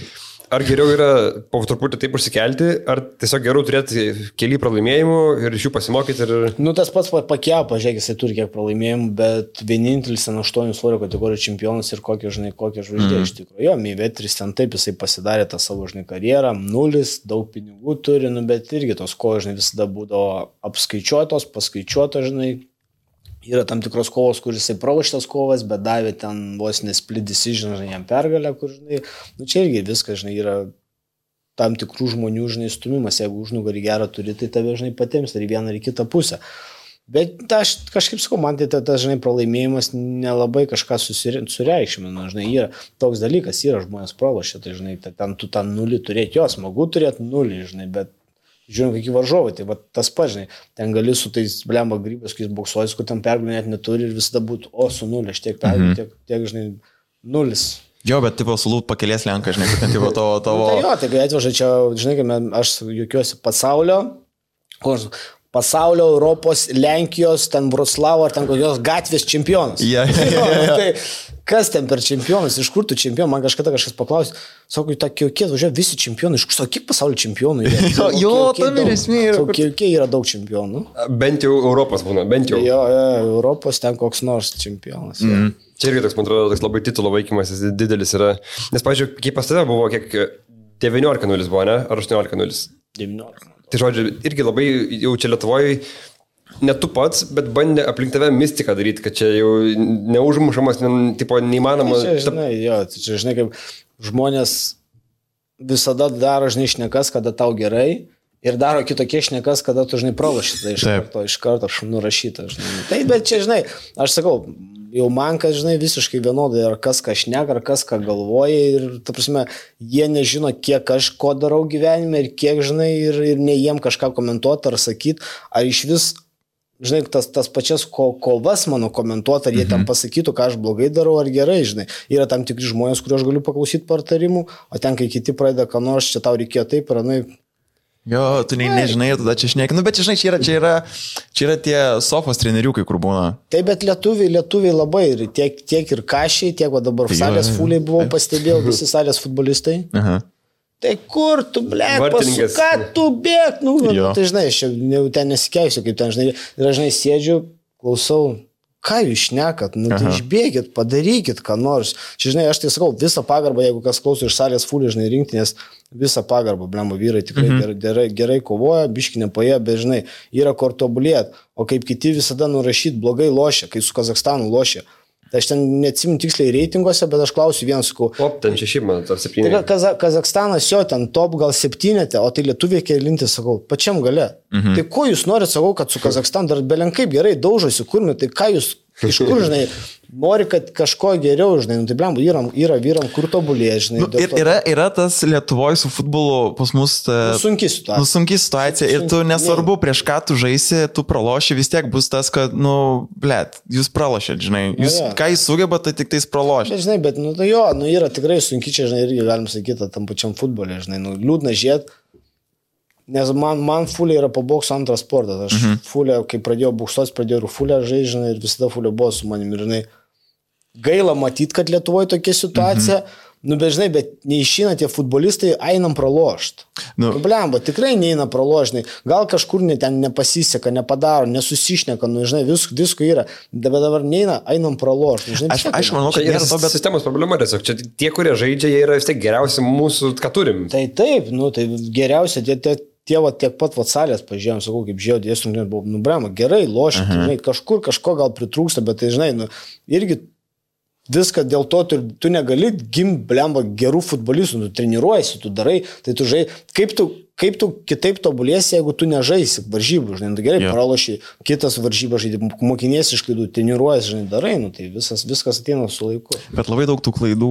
Ar geriau yra po truputį taip užsikelti, ar tiesiog geriau turėti keli pralaimėjimų ir iš jų pasimokyti? Ir... Nu, tas pats Pakiao, pažiūrėk, jisai turi kiek pralaimėjimų, bet vienintelis ten 8 svorio kategorijų čempionas ir kokia žvaigždė iš tikrųjų. Jo, Meivetris ten taip, jisai pasidarė tą savo, karjerą, nulis, daug pinigų turi, nu, bet irgi tos kovos, visada būdavo apskaičiuotos, paskaičiuotos, Yra tam tikros kovos, kur jisai praloštas kovas, bet davė ten vos nesplit decision, jam pergalę, kur, nu čia irgi viskas, yra tam tikrų žmonių, stumimas, jeigu užnugarį gerą turi, tai tave, patiems ar į vieną ar į kitą pusę. Bet aš kažkaip sakau, man tai tas, pralaimėjimas nelabai kažką sureikšmina, yra toks dalykas, yra žmonės pralošę, tai, ten tu tą nulį turėti, jo, smagu turėti nulį, bet žiūrėjom, kokį varžovą, tai va, tas pažinai, ten gali su tais blemba grybės, kai jis boksuojas, kur ten pergalį net neturi ir visada būtų, su nulį, aš tiek pergalį, tiek, nulis. Jo, bet tipo sulūt pakelės lenka, kad ten tipo tavo... Tai jo, tai kai atveža čia, kai aš juokiuosi pasaulio, Europos, Lenkijos, ten Vroclavo ar ten kokios gatvės čempionas. Tai kas ten per čempionus, iš kur tu čempionų, man kažkas paklausė, sako, tą kiekį važiuoja visi čempionai, iš kur, kiek pasaulio čempionų yra? Jo, tam ir esmė yra. Kiek yra daug čempionų? Bent jau Europos būna, bent jau. Jo, Europos ten koks nors čempionas. Čia irgi toks, man atrodo, toks labai titulo vaikymas didelis yra. Nes, pavyzdžiui, kaip pas tave buvo, kiek 19-0 buvo, ne? Ar 18-0? 19. Tai žodžiu, irgi labai jau čia Lietuvoje, ne tu pats, bet bandė aplink tave mistiką daryti, kad čia jau neužmušamas, tipo neįmanoma. Čia, kaip žmonės visada daro, šnekas, kada tau gerai, ir daro kitokie šnekas, kada tu, praloši, tai iš karto nurašyta. Tai, bet čia, aš sakau, jau man, kad, visiškai vienodai, ar kas ką šneka, ar kas ką galvoja, ir, ta prasme, jie nežino, kiek aš ko darau gyvenime, ir kiek, ir ne jiem kažką komentuoti ar sakyti, ar iš vis, tas pačias kovas mano komentuoti, ar jie ten pasakytų, ką aš blogai darau, ar gerai, yra tam tikri žmonės, kuriuos aš galiu paklausyti patarimų, o ten, kai kiti pradeda, ką nors, čia tau reikėjo taip, ir, Jo, tu nežinai, tada čia šneki. Nu, bet čia yra tie sofos treneriukai, kur būna. Taip, bet lietuviai labai, ir tiek ir kašiai, tiek va dabar salės fuliai buvau, pastebėjau, visi salės futbolistai. Aha. Tai kur tu, ką tu bėg, tai aš jau ten nesikeisiu, kaip ten, ir aš sėdžiu, klausau, ką jūs šnekat, tai išbėgit, padarykit, ką nors. Čia, aš tai sakau, visą pagarbą, jeigu kas klauso iš salės fulį, rinktinės, visą pagarbą, blemba, vyrai tikrai gerai kovoja, biški nepaėjo, bet, yra kur tobulėt, o kaip kiti visada nurašyti blogai lošia, kai su Kazakstanu lošia. Tai aš ten neatsimenu tiksliai reitinguose, bet aš klausiu vieną, sakau. Top, ten 6, man, top 7. Tai Kazakstanas jo, ten top gal 7, o tai lietuviai kelinti, sakau, pačiam gale. Tai ko jūs norit, sakau, kad su Kazakstanu dar belenkaip gerai daužosi, kurmi, tai ką jūs, iš kur, nori, kad kažko geriau, tai blemba, yra vyram, kur tobulėja, Yra tas Lietuvoje su futbolu pas mus... Sunki situacija ir tu nesvarbu, prieš ką tu žaisi, tu praloši, vis tiek bus tas, kad, jūs pralošėt, ką jūs sugeba, tai tik tais pralošėt. Bet, yra tikrai sunki čia, irgi galim sakyti, tam pačiam futbolė, liūdna žiūrėt. Nes man fulė yra po bokso antras sportas. Aš fulė, kai pradėjau boksuoti, pradėjau ir fulė žaisti, ir visada fulė buvo su manimi. Ir gaila matyti, kad Lietuvoje tokia situacija, bet neišina tie futbolistai, einam pralošti. Blemba, tikrai neina pralošti. Gal kažkur ten nepasiseka, nepadaro, nesusišneka, visko yra. Bet dabar neina, einam pralošti. Aš manau, kad yra to, bet sistemos problema tiesiog. Čia tie, kurie žaidžia, jie yra vis tiek geriausi mūsų, ką turim. Tai taip, tai geriausia, tie tiek pat salės pažiūrėjom, sakau, kaip žiūrėjau, dėstum, buvo, brema, gerai, lošia, kažko gal pritrūksta, bet tai, irgi viską dėl to tu negali gimti, blemba, gerų futbolistų, tu treniruojasi, tu darai, tai tu žai, kaip tu kitaip tobulėsi, jeigu tu nežaisi varžybų, gerai, praloši, kitas varžybas žaidži, mokinies iš klaidų, treniruojasi, darai, tai viskas ateina su laiku. Bet labai daug tų klaidų.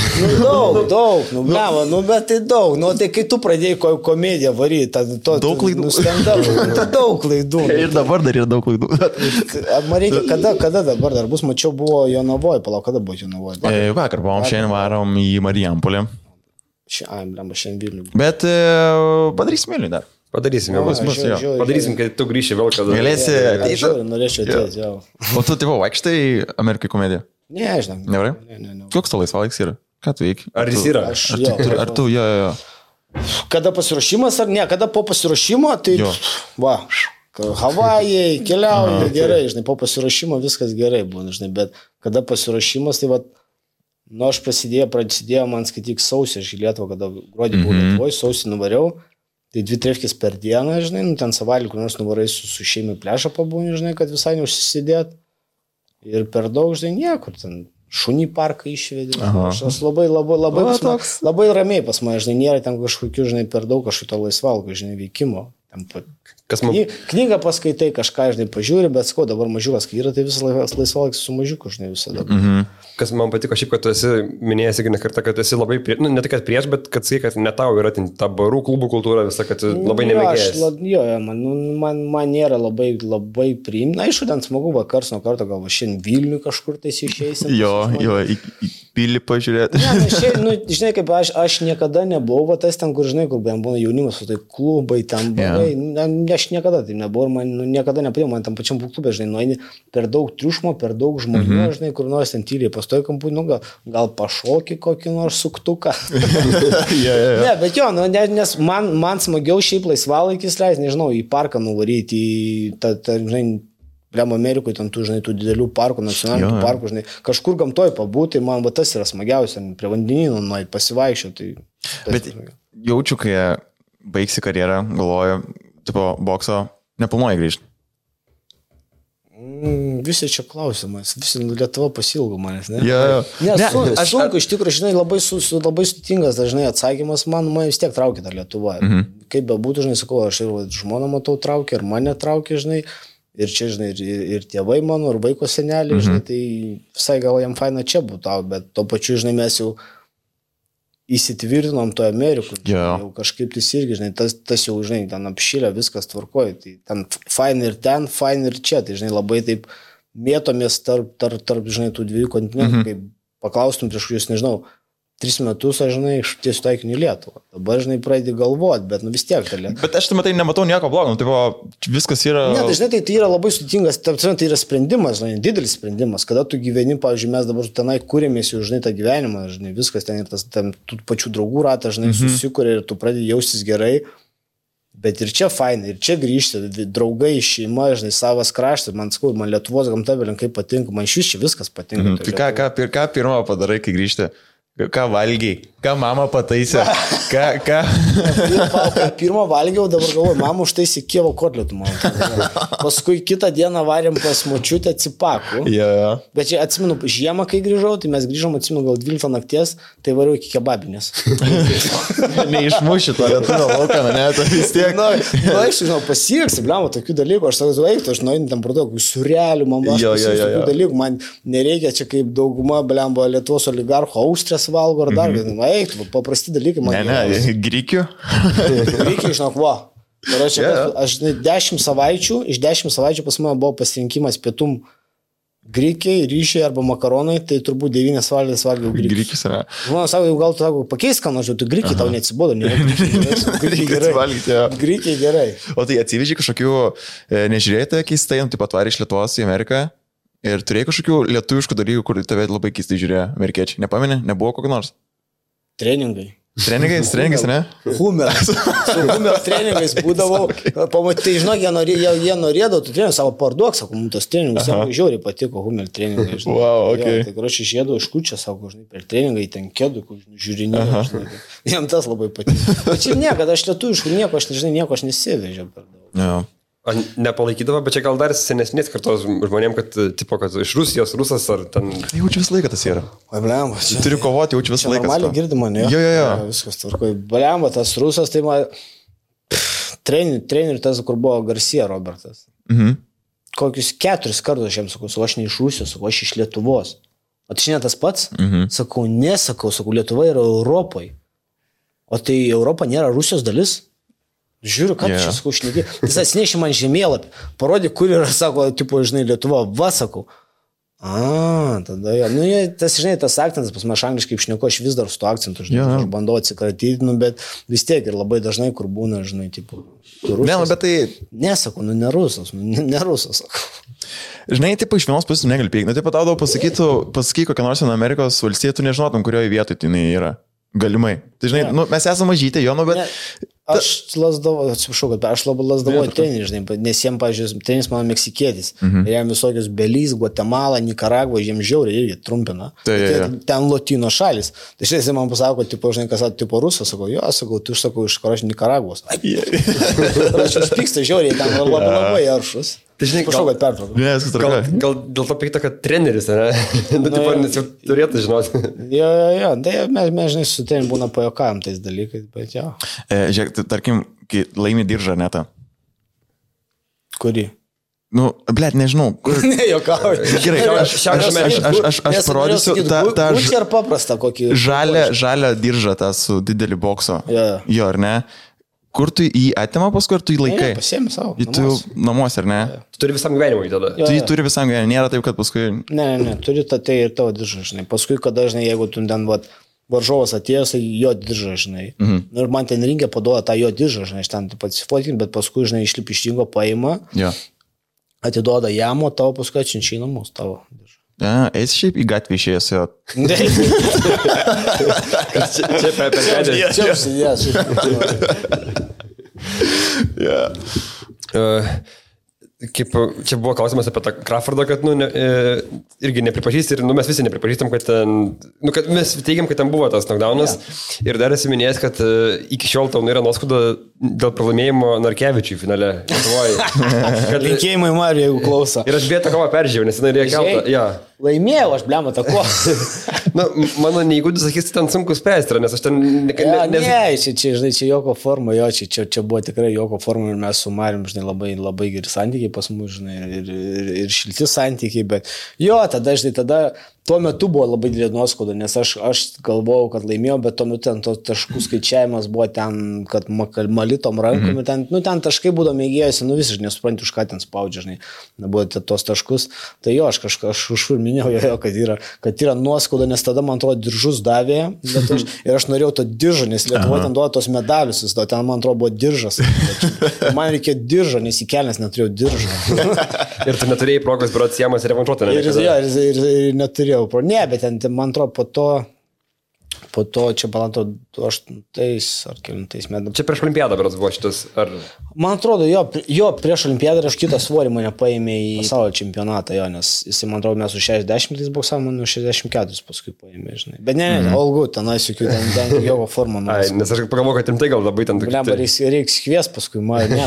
Daug, blemba, bet tai daug, tai kai tu pradėjai komediją varyti, daug klaidų. Daug klaidų. Ir dabar dar yra daug klaidų. Mareikia, kada dabar dar bus, mačiau, buvo Jonavoje, palauk, kada buvo Jonavoje? Vakar buvom, šiandien varom į Marijampolę. Šiandien Vilnių. Bet padarysim Vilnių dar. Padarysim, padarysim, kai tu grįši vėl, kad... Galėsi... Norėčiau atėjti, jau. O tu, vaikštai Amerikai komediją? Ne, žinau. Nevarai? Koks to laisvalaiks yra? Ką tu veiki? Ar jis yra? Ar tu, jo. Kada pasiruošimas ar ne, kada po pasiruošimo, tai Jo. va, Havajai, keliauja gerai, žinai, po pasiruošimo viskas gerai būna, žinai, bet kada pasiruošimas, tai va, nu aš prasidėjo man skaityk sausį, aš į Lietuvą, kada gruodį buvau Lietuvoje, sausį nuvariau, tai 2 trefkės per dieną, žinai, nu ten savaitgalį, kur nors nuvarai su šeimai plešą pabūni, žinai, kad visai neužsisidėt ir per daug, žinai, niekur ten. Šunį parką išvedė. Aš labai ramiai pas mane, žinai, nėra ten kažkokių, žinai, per daug kažkokio laisvalgo, žinai, veikimo. Knygą paskaitai, kažką, žinai, pažiūri, bet sakau, dabar mažiukas, kai yra, tai visas laisvalgis su mažiuku, žinai, visada. Kas man patiko šiaip, kad tu esi minėjęs ne kartą, kad esi labai, ne tik prieš, bet kad sakai, kad ne tau yra ta barų klubų kultūra visą, kad labai nemėgėjęs. Jo, man nėra labai priimtina. Aišku, ten smagu vakars nuo karto, gal šiandien Vilniui kažkur tai išeisim. Jo, į pilį pažiūrėti. Ne, žinai, kaip aš niekada nebuvau, tas ten, kur, žinai, kur būna jaunimas, tai klubai, ten barai, aš niekada tai nebuvau ir man niekada nepadėjau, man tam pačiam klubė, žinai, nueini per daug triukšmo, per daug žmonių, žinai, kur nors ten tyliai pastoji kampų, nu, gal pašokį kokį nors suktuką. Ne, bet jo, nes man smagiau šiaip laisvalaikis leis, nežinau, į parką nuvaryti, žinai, Amerikoje, ten tų, žinai, tų didelių parkų, nacionalinių parkų, žinai, kažkur gamtoj pabūti, man va tas yra smagiausia, prie vandenynų, pasivaikščioti. Bet jaučiu, kai baigsi karjerą, galvoju, tipo, bokso, neplanuoji grįžti. Visi čia klausimas, visi Lietuva pasilgo manęs, ne? Sunku, iš tikrųjų, žinai, labai sudėtingas dažnai atsakymas, man vis tiek traukia dar Lietuva. Kaip bebūtų, žinai, sakau, aš ir žmoną matau traukia, ir mane traukia, žinai, ir čia, žinai, ir tėvai mano, ir vaiko seneliai, žinai, tai visai gal jam faina čia būtų, bet to pačiu, žinai, mes jau įsitvirtinom to Amerikų, jau kažkaip tai irgi, žinai, tas jau, žinai, ten apšylė, viskas tvarkoja, tai ten faina ir čia, tai, žinai, labai taip mėtomės tarp, žinai, tų dviejų kontinentų, kaip paklaustum prieš jūs, nežinau, 3 metus, aš, žinai, tiesiog taikiniu į Lietuvą. Dabar, žinai, pradedi galvoti, bet, vis tiek galė. Bet aš tai nematau nieko blogo, tai viskas yra... Ne, žinai, tai yra labai sudėtingas, tai yra sprendimas, žinai, didelis sprendimas, kada tu gyveni, pavyzdžiui, mes dabar tenai kūrėmės jau, žinai, tą gyvenimą, žinai, viskas ten ir tas tų pačių draugų ratas, žinai, susikūrė ir tu pradedi jaustis gerai, bet ir čia fainai, ir čia grįžti, draugai, šeima, žinai, savas kraštas, man skau, man Lietuvos gamta belinkai patinka, man iš čia viskas patinka. Tai ką pirmą padarai, kai grįžti? Ką valgiai? Ką mama pataisė? Ką? Pirmą valgiau, dabar galvoju, mama užtaisė Kievo kotletų, man. Paskui kitą dieną varėm pas močiutę Cipakų. Bet čia atsimenu, žiemą, kai grįžau, tai mes grįžom, atsimenu, gal 12 nakties, tai variau iki kebabinės. Neišmuši to lietuvio lauką, ne, tai vis tiek. Aš, žinau, pasieksiu, blemo, tokių dalykų, aš sakau, eik, aš nueinu tam pradėjau, surelių, mama, aš pasieksiu tokių dalykų, man nereikia čia kaip dauguma, blemo, Lietuvos oligarchų, Austrės valgo ar dar, eik, paprasti dalykai. Ne, grikių. Grikiai, žinok, aš 10 savaičių, iš 10 savaičių pas mane buvo pasirinkimas pietum grikiai, ryšiai arba makaronai, tai turbūt 9 valgės valgiau grikius. Grikis yra. Žmonės sako, jau gal tu pakeis ką nors, tu grikiai tau neatsibodo, ne? Grikiai gerai. Grikiai gerai. O tai atsivežiai kažkokių, nežiūrėjote keistai, taip atvarė iš Lietuvos į Ameriką? Ir turėjai kažkokių lietuviškų dalykų, kur tave labai keistai žiūrėjo amerikiečiai. Nepameni? Nebuvo kokio nors? Treningai, ne? Humeras. Su Humeras treningais būdavau. Tai, žinok, jie norėdavo, tu treningai savo parduok, sako, mums tos treningus, žiauriai patiko Humeras treningai. Wow, okay. Tai kur aš išėdau iš kučio, sako, žinai, per treningai ten kėdų, žiūrinėjau. Jam tas labai patiko. Tačiau niekada aš lietuviškų nieko aš nesivežiau per daug. Nepalaikydavo, bet čia gal dar senesnės kartos žmonėm, kad, tipo, kad iš Rusijos, rusas ar ten... Jaučiu visą laiką tas yra. Blemba, čia... Turiu kovoti, jaučiu visą laiką. Normaliai girdi mane. Jo. Viskas tvarkoja. Blemba, tas rusas, tai man... Trenerių tas, kur buvo Garcia Robertas. Kokius 4 kartus aš jam sakau, aš ne iš Rusijos, sakau, aš iš Lietuvos. O tai šiandien tas pats? Sakau, nesakau, Lietuva yra Europoje. O tai Europa nėra Rusijos dalis? Žiūriu, ką čia sakau, šneki. Jis atsinešė man žemėlapį. Parodė, kur yra, sako, tipo, žinai, Lietuva. Va, sakau. Tada jo. Nu, tas, žinai, tas akcentas, pas mane angliškai kaip šneku, aš vis dar su to akcentu, žinai, aš bandau atsikratyti, bet vis tiek ir labai dažnai, kur būna, žinai, tipo, rusas. Ne, bet tai... Nesakau, ne rusas, sakau. Žinai, taip iš vienos pusės negali pykti. Taip pat tau pasakyk kokią nors Amerikos valstiją, tu nežinotum, kurioje vietoje tai yra. Galimai. Tai žinai, mes esame mažyti, jo, bet... Aš lasdavau, atsiprašau, kad aš labai lasdavau tenis, žinai, nes jiems, pavyzdžiui, tenis mano meksikietis. Ir jam visokius Belize, Guatemala, Nikaragva, jiems žiauriai irgi trumpina. Ten Latino šalis. Tai šiandien man pasako, tipo, žinai, kas tipo rusas, sakau, jo, sakau, tu sakau, iš karo iš Nikaragvos. Aš užpyksta žiauriai, ten labai aršus. Tai žinai, gal dėl to pikta, kad treneris, ne? Nes jau turėtų žinoti. Jo, tai mes žinai, su tenim būna pajokavim tais dalykais, bet jo. Žiūrėk, tarkim, kai laimi diržą netą. Kurį? Nu, blėt, nežinau. Ne, jokauju. Gerai, aš parodysiu tą Gucci ar paprastą kokį. Žalią diržą tą su dideliu bokso. Jo, ar ne? Kur tu jį atima paskui, ar tu jį laikai? Ne, pasiemi savo. Tu namuose, ar ne? Tu turi visam gyvenimui tada. Tu jį turi visam gyvenimui, nėra taip, kad paskui... Ne, turi tai ir tavo diržą, žinai. Paskui, kada, žinai, jeigu tu ten varžovas atėjęs, tai jo diržą, žinai. Ir man ten rinkia paduoda tą jo diržą, žinai, aš ten pasifotkinti, bet paskui, žinai, išlipi iš ringo, paima, atiduoda jam, o tavo paskui atšinčiai namus tavo diržą. Eis šiaip į gatvį išėjęs jo. Čia per kėdį. Čia užsidėjęs. Kaip čia buvo klausimas apie tą Crawfordą, kad irgi nepripažįsti ir mes visi nepripažįstam, kad kad mes teigiam, kad ten buvo tas knockdownas ir dar esi minėjęs, kad iki šiol tau yra nuoskauda dėl pralaimėjimo Narkevičiui finale. Linkėjimai Mariui, jeigu klauso. Ir aš vietą kovą peržiūrėjau, nes jinai reikia keltą. Laimėjau, aš blema tą kovą. Mano neįgūdis sakys, ten sunku spręsti, nes aš ten... Žinai, čia joko forma, čia buvo tikrai joko forma ir mes su Marium, žinai, labai geri santykiai pas mus, žinai, ir šilti santykiai, bet jo, tada tuo metu buvo labai didelė nuoskauda, nes aš galvojau, kad laimėjau, bet tuo metu ten to taškų skaičiavimas buvo ten, kad malytom rankom, ten taškai būdavo mėgėjusi, visiškai nesupranti, už ką ten spaudžia, žinai, buvo tos taškus, tai jo, aš užminėjau jo, kad yra nuoskauda, nes tada man atrodo diržus davė, ir aš norėjau to diržą, nes Lietuvoje ten duoda tos medalius, ten man atrodo buvo diržas, man reikėjo diržo, nes į kelnes neturėjau diržo. Ir tu neturėjai progos berods siemas revanšuoti, ne? Ir neturėjau. Ne, bet ten, man atrodo, po to čia balanto 8 ar 9 metais. Čia prieš olimpiadą berods buvo šitas, ar... Man atrodo, jo prieš olimpiadą aš kitą svorį mane paėmė į pasaulio čempionatą, nes jisai, man atrodo, mes su 60 boksavom, man 64 paskui paėmė, žinai. Bet ne, all good, tenais jokių, ten joko formą. Nes aš pagalvoju, kad rimtai gal labai ten... Reiks kvies paskui.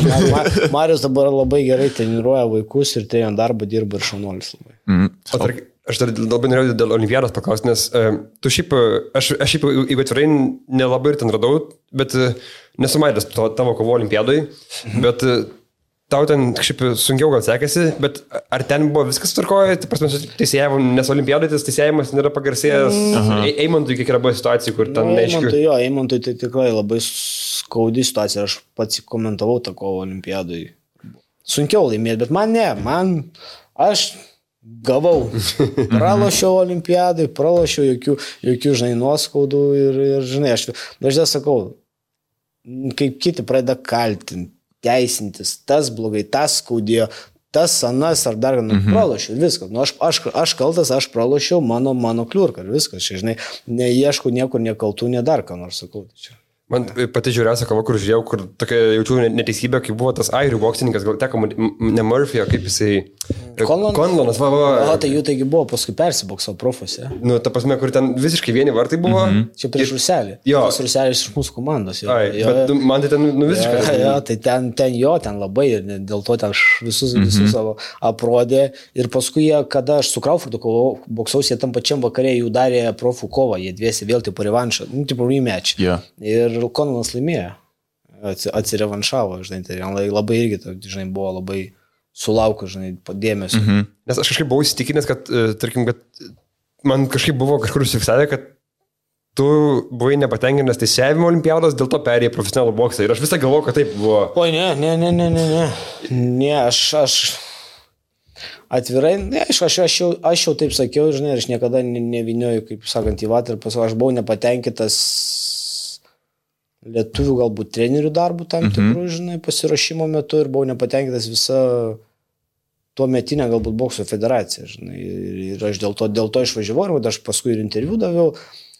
Marius dabar labai gerai treniruoja vaikus ir tai ant darbą dirba ir šaunuolis labai. Aš dar labai norėjau dėl olimpiados paklausti, nes tu šiaip, aš šiaip jeigu atvirai nelabai ir ten radau, bet nesumaidęs tavo kovo olimpiadoj, bet tau ten kažkaip sunkiau gal sekėsi, bet ar ten buvo viskas tvarkoja, teisėjavom, nes olimpiadoj tas teisėjimas nėra pagarsėjęs, Eimantui kiek yra buvo situacijų, kur ten neaiškių. Eimantui tai tikrai labai skaudi situacija, aš pats komentavau tą kovo olimpiadoj. Sunkiau laimėti, bet aš gavau. Pralošiau olimpiadai, jokių, žinai, nuoskaudų ir žinai, aš dažnai sakau, kaip kiti pradeda kaltinti, teisintis, tas blogai, tas skaudėjo, tas anas ar dar, pralošiau, viskas. Aš kaltas, aš pralošiau, mano kliurka ir viskas, žinai, neieškau niekur nekaltų, ne dar ką nors sakau. Man pati žiūriausia kova, kur žiūrėjau, kur tokia jaučiu neteisybė, kai buvo tas airių boksininkas, gal teko ne Murphy, kaip jisai... Conlonas, va. Tai jų taigi buvo, paskui persibokso profose. Ta prasme, kur ten visiškai vieni vartai buvo. Čia prieš Ruselį. Jo. Tas Ruselis iš mūsų komandos. Bet man tai ten visiškai... Jo, tai ten labai ir dėl to ten visus savo aprodė. Ir paskui jie, kada aš su Crawfordu boksausi, jie tam pačiam vakarė jų darė profų kovą, jie dviesi vėl tipo revanšą, tipo rematch. Ir Conlonas laimėjo, atsirevanšavo, žinai, tai labai irgi, žinai, buvo labai sulaukus, žinai, dėmesio. Nes aš kažkaip buvau įsitikinęs, kad, tarkim, kad man kažkaip buvo kažkur užsifiksavę, kad tu buvai nepatenkinęs teisėjimo olimpiados, dėl to perėjai profesionalų boksą. Ir aš visą galvoju, kad taip buvo. Oi, ne, atvirai, ne, aš jau taip sakiau, žinai, aš niekada nevinioju, kaip sakant, į vatą ir pasakau, aš buvau nepatenkintas lietuvių galbūt trenerių darbų tam tikrų, žinai, pasirašymo metu ir buvau nepatenkintas visa tuo metinė galbūt bokso federacija, žinai, ir aš dėl to išvažiavau ir aš paskui ir interviu daviau.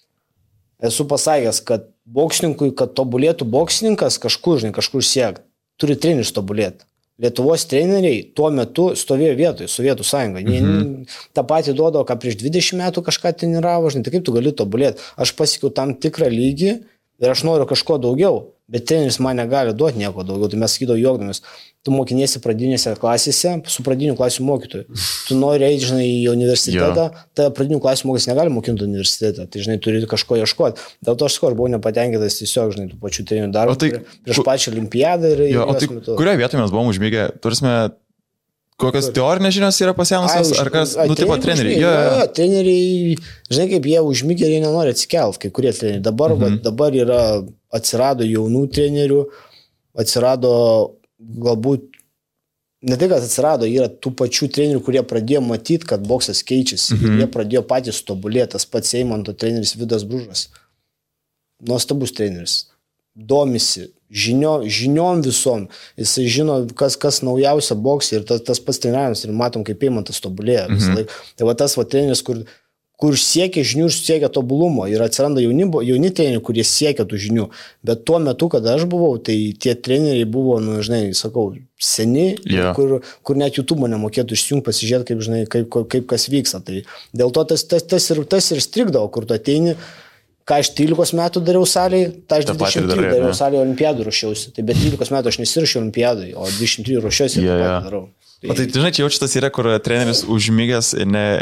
Esu pasakęs, kad boksininkui, kad tobulėtų boksininkas kažkur siekt, turi treneris tobulėti. Lietuvos treneriai tuo metu stovėjo vietoje, Sovietų sąjunga. Ta pati duodavo, ką prieš 20 metų kažką treniravo, žinai, tai kaip tu gali tobulėti. Aš pasiekiau tam tikrą lygį ir aš noriu kažko daugiau, bet treneris man negali duoti nieko daugiau. Tai mes sakydavau juokdamis, tu mokiniesi pradinėse klasėse su pradinių klasių mokytoju. Tu nori eiti, žinai, į universitetą, tai pradinių klasių mokytis negali mokinti universitetą, tai, žinai, turi kažko ieškoti. Dėl to aš buvau nepatenkintas tiesiog, žinai, tų pačių trenerių darbų prieš pačią olimpiadą ir jos metu. Kurioje vietoje mes buvom užmygę? Turime kokios teorinės žinios yra pasenusios, ar kas, tipo treneriai? Treneriai, žinai, kaip jie užmygę, jie nenori atsikelt, kai kurie treneriai. Dabar atsirado jaunų trenerių, atsirado galbūt, ne tai, kad atsirado, yra tų pačių trenerių, kurie pradėjo matyti, kad boksas keičiasi. Jie pradėjo patys tobulėti, tas pats Eimanto treneris Vidas Bružas. Nuostabus treneris. Domisi žiniom visom. Jisai žino, kas naujausia boksai ir tas pats treniravimas ir matom, kaip Eimantas tobulėja visą laiką. Tai va tas treneris, kur siekia žinių ir siekia tobulumo. Ir atsiranda jauni treneriai, kurie siekia tų žinių. Bet tuo metu, kada aš buvau, tai tie treneriai buvo, žinai, sakau, seni, kur net YouTube nemokėtų išsijungti, pasižiūrėti, kaip, žinai, kaip kas vyksta. Tai dėl to tas ir strigdavo, kur tu ateini, ką aš 13 metų dariau salėje, aš 23 dariau salėje olimpiadų ruošiausi. Tai bet 13 metų aš nesirašiau olimpiadai, o 23 ruošiausi ir darau. O tai, žinai, čia jaučiu tas yra, kur treneris užmygęs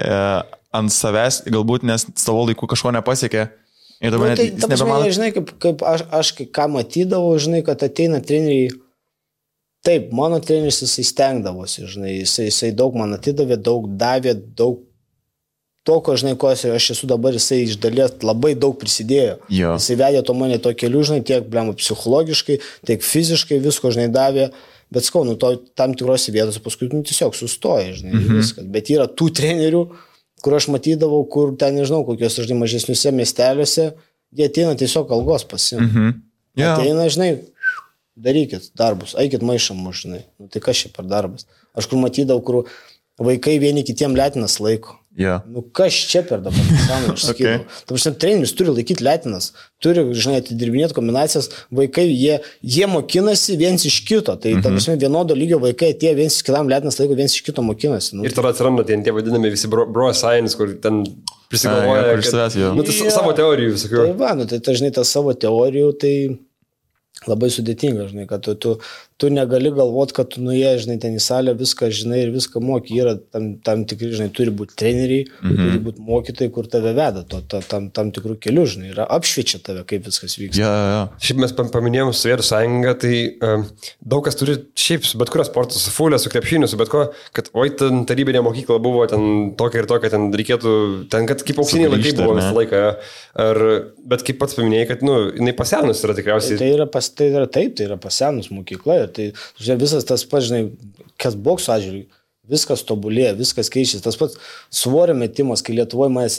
ant savęs, galbūt nes savo laiku kažko nepasiekė. Ir dabar jis nebemanau. Žinai, kaip aš ką matydavau, žinai, kad ateina treneriai. Taip, mano treneris jisai stengdavosi, žinai, jisai daug man atidavė, daug davė, daug to, ko, žinai, ko aš esu dabar, jisai iš dalies labai daug prisidėjo. Jisai vedė to mane to keliu, žinai, tiek psichologiškai, tiek fiziškai visko, žinai, davė. Bet skau, tam tikrose vietose paskui tiesiog sustoja, žinai, viskas. Bet yra tų trenerių, kur aš matydavau, kur ten, nežinau, kokios, žinai, mažesniuose miesteliuose, jie ateina tiesiog algos pasimti. Ateina, žinai, darykit darbus, eikit maišamu, žinai. Tai kas čia per darbas? Aš kur matydavau, kur vaikai vieni kitiem letinas laiko. Kas čia per dabar? Aš sakydavau. Tačiau treneris turi laikyti letinas, turi, žinai, atidirbinėti kombinacijas. Vaikai, jie mokinasi viens iš kito. Tai, vienodo lygio vaikai atėjo viens iš kitam letinas laiko, viens iš kito mokinasi. Ir tada atsiranda tie vadinami visi bro science, kur ten prisigalvoja. Savo teorijų visokių. Tai va, tai žinai, tas savo teorijų, tai labai sudėtinga, žinai, kad tu negali galvoti, kad tu nuėjai, žinai, ten į salę viską, žinai, ir viską moki. Yra tam tikri, žinai, turi būti treneriai, turi būti mokytojai, kur tave veda tam tikrų kelių, žinai, yra apšviečia tave, kaip viskas vyksta. Šiaip mes paminėjom Sovietų sąjungą, tai daug kas turi šiaip su bet kurio sporto, su fulė, su krepšiniu, su bet ko, kad ten tarybinė mokykla buvo, ten tokia ir tokia, ten reikėtų, ten kad kaip auksiniai laikai buvo visą laiką. Bet kaip pats paminėjai, kad, jinai pasenus yra tikriausiai. Tai yra pasenus mokykla. Tai visas tas pats, žinai, kas bokso atžvilgiu, viskas tobulėja, viskas keičiasi. Tas pats svorio metimas, kai Lietuvoje manęs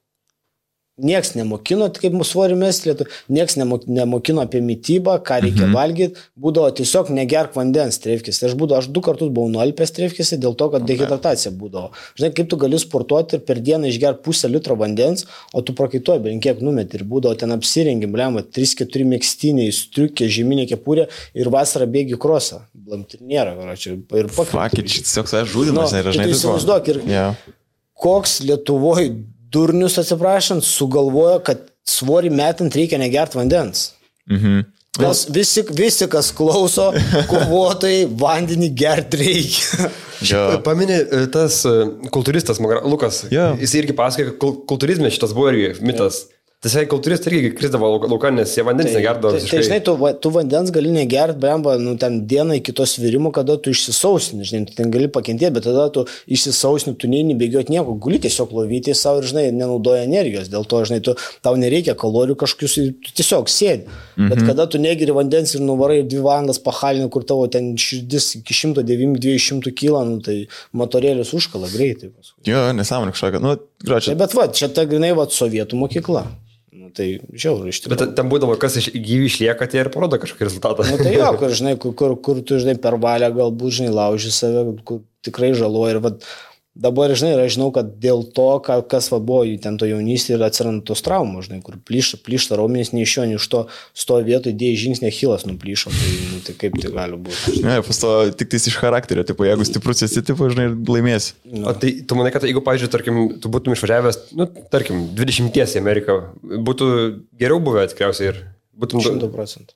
nieks nemokino, kaip svorio mesti Lietuvoje, nieks nemokino apie mitybą, ką reikia valgyti, būdavo tiesiog negerk vandens trefkėse. Aš 2 kartus buvau nualpęs trefkėse dėl to, kad dehidratacija būdavo. Žinai, kaip tu gali sportuoti ir per dieną išgerti 0,5 litro vandens, o tu prakaituoji, bent kiek numeti ir būdavo ten apsirengim, 3-4 megztiniai, striukė, žieminė kepurė ir vasarą bėgi krosą. Blamtirnėra, ir pakeičiai. Tiesiog savęs žudimas, nežinai. Tai įsivaizduok, ir koks Lietuvoje durnius, atsiprašant, sugalvojo, kad svorį metant reikia negerti vandens. Nes visi, kas klauso, kovotojai, vandenį gerti reikia. Paminė tas kultūristas Lukas, jis irgi pasakė, kad kultūrizme šitas buvo irgi mitas. Tiesiog kultūristai irgi krisdavo lauką, nes jie vandens negerdavo. Tai žinai, tu vandens gali negert, blemba, ten dieną iki to svirimo, kada tu išsisausini, žinai, tu ten gali pakentėti, bet tada tu išsisausini, tu neini bėgioti nieko, guli tiesiog lovyti savo ir, žinai, nenaudoja energijos, dėl to, žinai, tau nereikia kalorijų kažkokius, tu tiesiog sėdi. Bet kada tu negeri vandens ir nuvarai 2 valandas pahalini, kur tavo ten širdis iki 109-200 kg, nu, tai motorėlis užkala greitai. Jo, nesąmonė kažkokia. Nu, gračiai. Bet va, čia ta grinai va sovietų mokykla. Nu, tai žiauru iš tikrųjų. Bet ten būdavo, kas gyvi išlieka, tai ir parodo kažkokį rezultatą. Nu, tai jo, kur, žinai, kur tu, žinai, per valią galbūt, žinai, lauži save, kur tikrai žaloja. Ir va, dabar, žinai, aš žinau, kad dėl to, kas va buvo ten to jaunystė ir atsiranda tos traumos, žinai, kur plyšta raumenys, nei iš jo, nei iš to stovi vietoj, dėjai žingsnį, Achilas nuplyšo, tai kaip tai gali būti. Ne, pasto tik tais iš charakterio, tipo, jeigu stiprus esi, tipo, žinai, laimėsi. No. O tai tu manai, kad jeigu, pavyzdžiui, tarkim, tu būtum išvažiavęs, nu, tarkim, 20 į Ameriką, būtų geriau buvę tikriausiai ir būtum... 100%.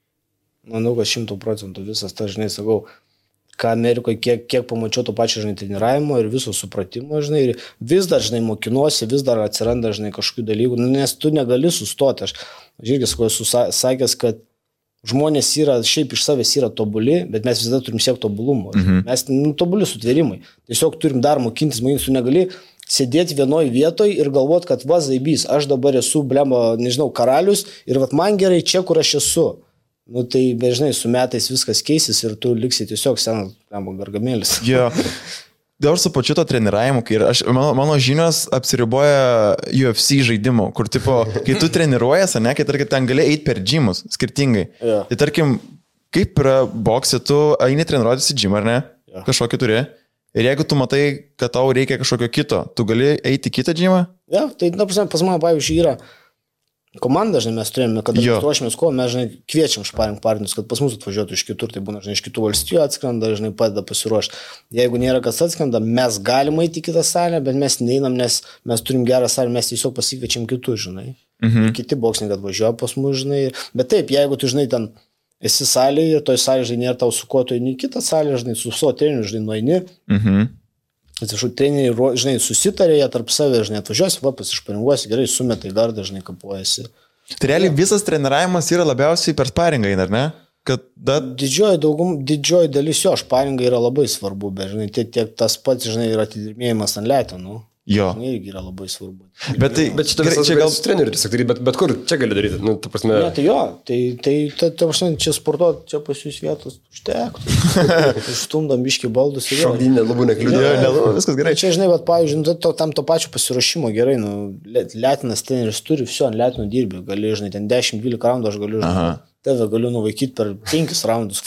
Manau, kad 100% visas, ta, žinai, sakau, ką Amerikoje, kiek pamačiau to pačio, žinai, treniravimo ir viso supratimo, žinai, ir vis dar, žinai, mokinuosi, vis dar atsiranda, žinai, kažkokių dalykų, nes tu negali sustoti. Aš irgi esu sakęs, kad žmonės yra, šiaip iš savęs yra tobuli, bet mes visada turim siekti tobulumo. Mes tobuli sutvėrimai. Tiesiog turim dar mokintis, tu negali sėdėti vienoje vietoje ir galvoti, kad va, zaibys, aš dabar esu, blemba, nežinau, karalius ir va, man gerai čia, kur aš esu. Nu tai, bežnai, su metais viskas keisis ir tu liksi tiesiog senas gargamėlis. Jo. Dabar su pačiu to treniravimu, kai mano žinios apsiriboja UFC žaidimu, kur, tipo, kai tu treniruojas, ne, kai tarkim, ten gali eiti per džimus, skirtingai. Ja. Tai tarkim, kaip yra boksė, tu eini treniruotis į džimą, ar ne? Ja. Kažkokį turi. Ir jeigu tu matai, kad tau reikia kažkokio kito, tu gali eiti į kitą džimą? Ja, tai, na, pas mane, pavyzdžiui, yra komanda, žinai, mes turėjome, kada mes ruošiamės ko, mes, žinai, kviečiam sparring partnerius, kad pas mus atvažiuotų iš kitur, tai būna, žinai, iš kitų valstijų atskrenda, žinai, padeda pasiruošti. Jeigu nėra kas atskrenda, mes galime eiti į kitą salę, bet mes neinam, nes mes turim gerą salę, mes tiesiog pasikviečiam kitus, žinai. Kiti boksininkai atvažiuoja pas mus, žinai. Bet taip, jeigu tu, žinai, ten esi salėje ir toj salėje, žinai, nėra tau su kuo, tu eini į kitą salę, žinai, su savo treneriu, žinai, nueini. Atsiprašau, treneriai, žinai, susitarė, jie tarp savęs, žinai, atvažiuosi, va, pasišparinguosi, gerai, sumetai dar dažnai kapuojasi. Tai realiai visas treniravimas yra labiausiai per sparingą, ar ne? Didžioji dalis jo šparingai yra labai svarbu, bet, žinai, tiek tas pats, žinai, yra atidirbėjimas ant leto, nu. Jo. Žinai, irgi yra labai svarbu. Bet šitą visą čia gal trenerių tiesiog daryti, bet kur čia gali daryti? Nu, ta prasme... Ne, tai jo, tai čia sportuoti, čia pas jūs vietos užtektų. Išstumdam biškį baldus ir šokdynė, labai nekliūdė. Viskas gerai. Čia, žinai, pavyzdžiui, tam to pačio pasiruošimo gerai, nu, letinas treneris turi, viso, ant letino dirbi, gali, žinai, ten 10-12 raundų aš galiu, žinai. Tave galiu nuvaikyti per 5 raundus.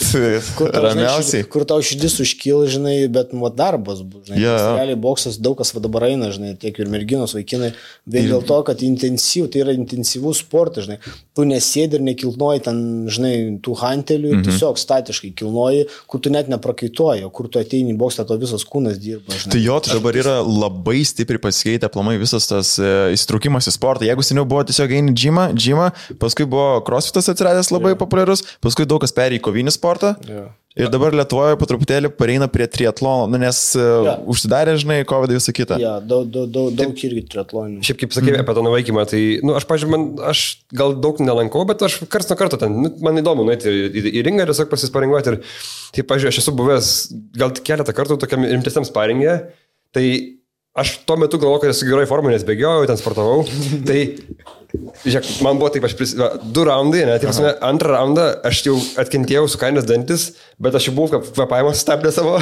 Kur tau širdis užkyla, žinai, bet darbas bus, žinai. Realiai boksas daug kas dabar eina, žinai, tiek ir merginos vaikinai, vien dėl to, kad tai yra intensyvus sportas, žinai. Tu nesėdi ir nekilnoji ten, žinai, tų hantelių ir tiesiog statiškai kilnoji, kur tu net neprakaituoji, o kur tu ateini į boksą, to visas kūnas dirba, žinai. Tai jo, tai dabar yra labai stipriai pasikeitę aplamai visas tas įsitraukimas į sportą. Jeigu seniau buvo tiesiog eini džimą, paskui buvo crossfitas atsiradęs labai populiarus, paskui daug kas perėjo į kovinį sportą ir dabar Lietuvoje po truputėlį pareina prie triatlono, nes užsidarė, žinai, COVID visą kitą. Ja, daug irgi triatlonų. Šiaip kaip sakai apie tą nuvaikymą, tai, nu, aš, pažiūrėjau, aš gal daug nelankau, bet aš karts nuo karto ten, man įdomu nueiti į ringą ir tiesiog pasisparinguoti. Ir, tai, pažiūrėjau, aš esu buvęs gal keletą kartų tokiam rimtesniam sparingė, tai aš tuo metu galvoju, kad esu gerai formai, nes bėgiojau, ten sportavau. Tai, žiūrėk, man buvo taip, 2 raundai, ne, tai prasme, antrą raundą aš jau atkentėjau su kainas dantis, bet aš jau buvau kvepavimo sustabdė savo.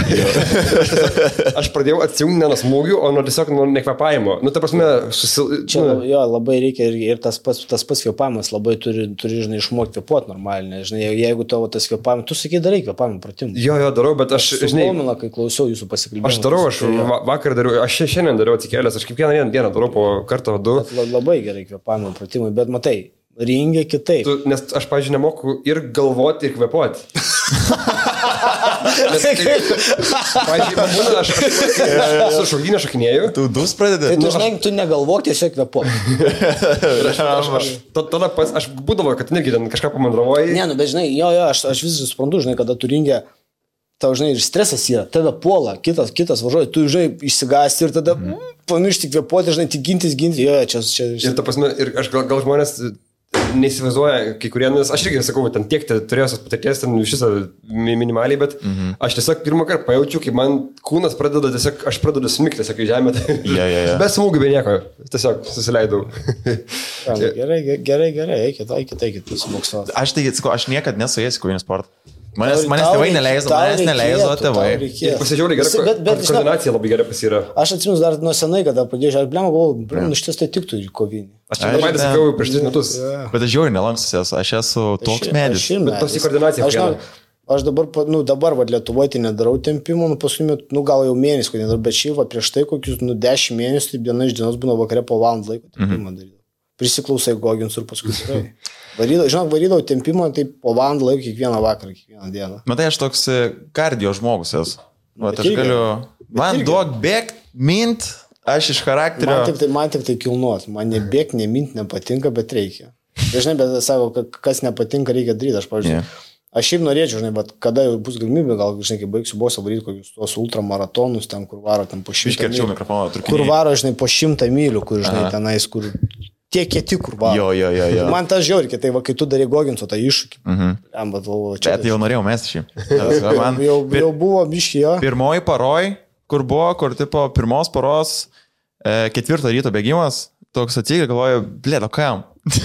Aš pradėjau atsijungti ne nuo smūgių, o nuo tiesiog nuo nekvepavimo. Nu, ta prasme, Čia jo, labai reikia ir tas pats kvepavimas labai turi, žinai, išmokti kvepuoti normaliai. Žinai, jeigu tavo tas kvepavimas, tu sakai, darai kvepavimo pratimą. Jo, darau, bet aš, žinai, kai klausiau jūsų pasikalbėjimo. Aš darau, aš vakar dariau, aš šiandien dariau atsikėlęs, aš kiekvieną dieną darau po kartą 2. Labai gerai kvepavimo pratimai, bet matai, ringia kitaip. Nes aš, pavyzdžiui, nemoku ir galvoti, ir kvepuoti. Pavyzdžiui, būna, aš su šokdynė šokinėju. Tu dus pradedi? Tai tu, žinai, tu negalvok, tiesiog kvepuoti. Tada aš būdavo, kad irgi ten kažką pamandravojai. Ne, nu, bet žinai, jo, aš visai suprantu, žinai, kada tu ringia, tau, žinai, ir stresas yra, tave puola, kitas važiuoja, tu, žinai, išsigąsti ir tada pamiršti kvėpuoti, žinai, tik gintis, jo, čia. Ir ta prasme, ir aš gal žmonės neįsivaizduoja, kai kurie, nes aš irgi sakau, ten tiek turėjau patirties, ten šitą minimaliai, bet aš tiesiog pirmą kartą pajaučiu, kai man kūnas pradeda, tiesiog aš pradedu smigti, tiesiog į žemę, be smūgių, be nieko, tiesiog susileidau. Gerai, eikit, pasimoksuoti. Aš tai sakau, aš niekada nesuėjęs į kovinį sportą. Manęs tėvai neleido tėvai. Pasižiūrėjau, gerai, bet koordinacija labai gerai pasira. Aš atsimenu dar nuo senai, kada pradėjau, aš galvojau, šis tai tiktų į kovinį. Aš čia dabar sakiau prieš 3 metus. Bet aš žiūriu, nelankstus, aš esu toks medis. Bet tos į koordinaciją. Aš dabar Lietuvoje tai nedarau tempimų, paskui, gal jau mėnesį, kad nedarau, bet šiaip prieš tai kokius 10 mėnesių, tai diena iš dienos būna vakare po valandą laiko tempimą darydavau. Prisiklausai Gogins ir paskui tikrai. Varydavau tempimą, tai po valandą laiko kiekvieną vakarą, kiekvieną dieną. Matai, aš toks kardio žmogus esu. Aš galiu, man duok bėgt, mint, aš iš charakterio. Man tik tai kilnuot, man nebėgt, nemint nepatinka, bet reikia. Dažnai, bet sako, kas nepatinka, reikia daryti. Aš, pavyzdžiui, aš šiaip norėčiau, žinai, bet kada jau bus galimybė, gal, žinai, kai baigsiu bosą varyti kokius tos ultramaratonus, ten, kur varo, ten po 100 mylių. Kur varo, žinai, po 100 mylių, kur, žinai, tenais, kur tie kieti, kur varo. Jo. Man tas žiauri, tai va, kai tu darai Goginso tą iššūkį. Bet jau norėjau mesti šį. Jau buvo biški, jo. Pirmoji paroj, kur buvo, kur tipo pirmos paros 4 ryto bėgimas, toks atsikė, galvoju, blėdo, kam?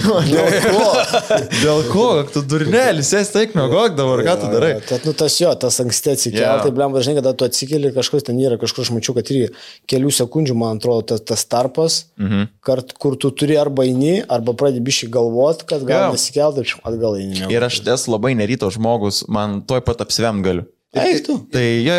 Dėl ko? Tu durnelis, esi taip mėgok dabar, ką tu darai? Tas anksti atsikėl, tai blem, dažnai, kada tu atsikėli, kažkas ten yra, kažkur aš mačiau, kad irgi kelių sekundžių, man atrodo, tas tarpas, kur tu turi arba eini, arba pradedi biškai galvot, kad gal nesikelti, atgal eini. Ir aš esu labai neryto žmogus, man toj pat apsivem galiu. Eik tu. Tai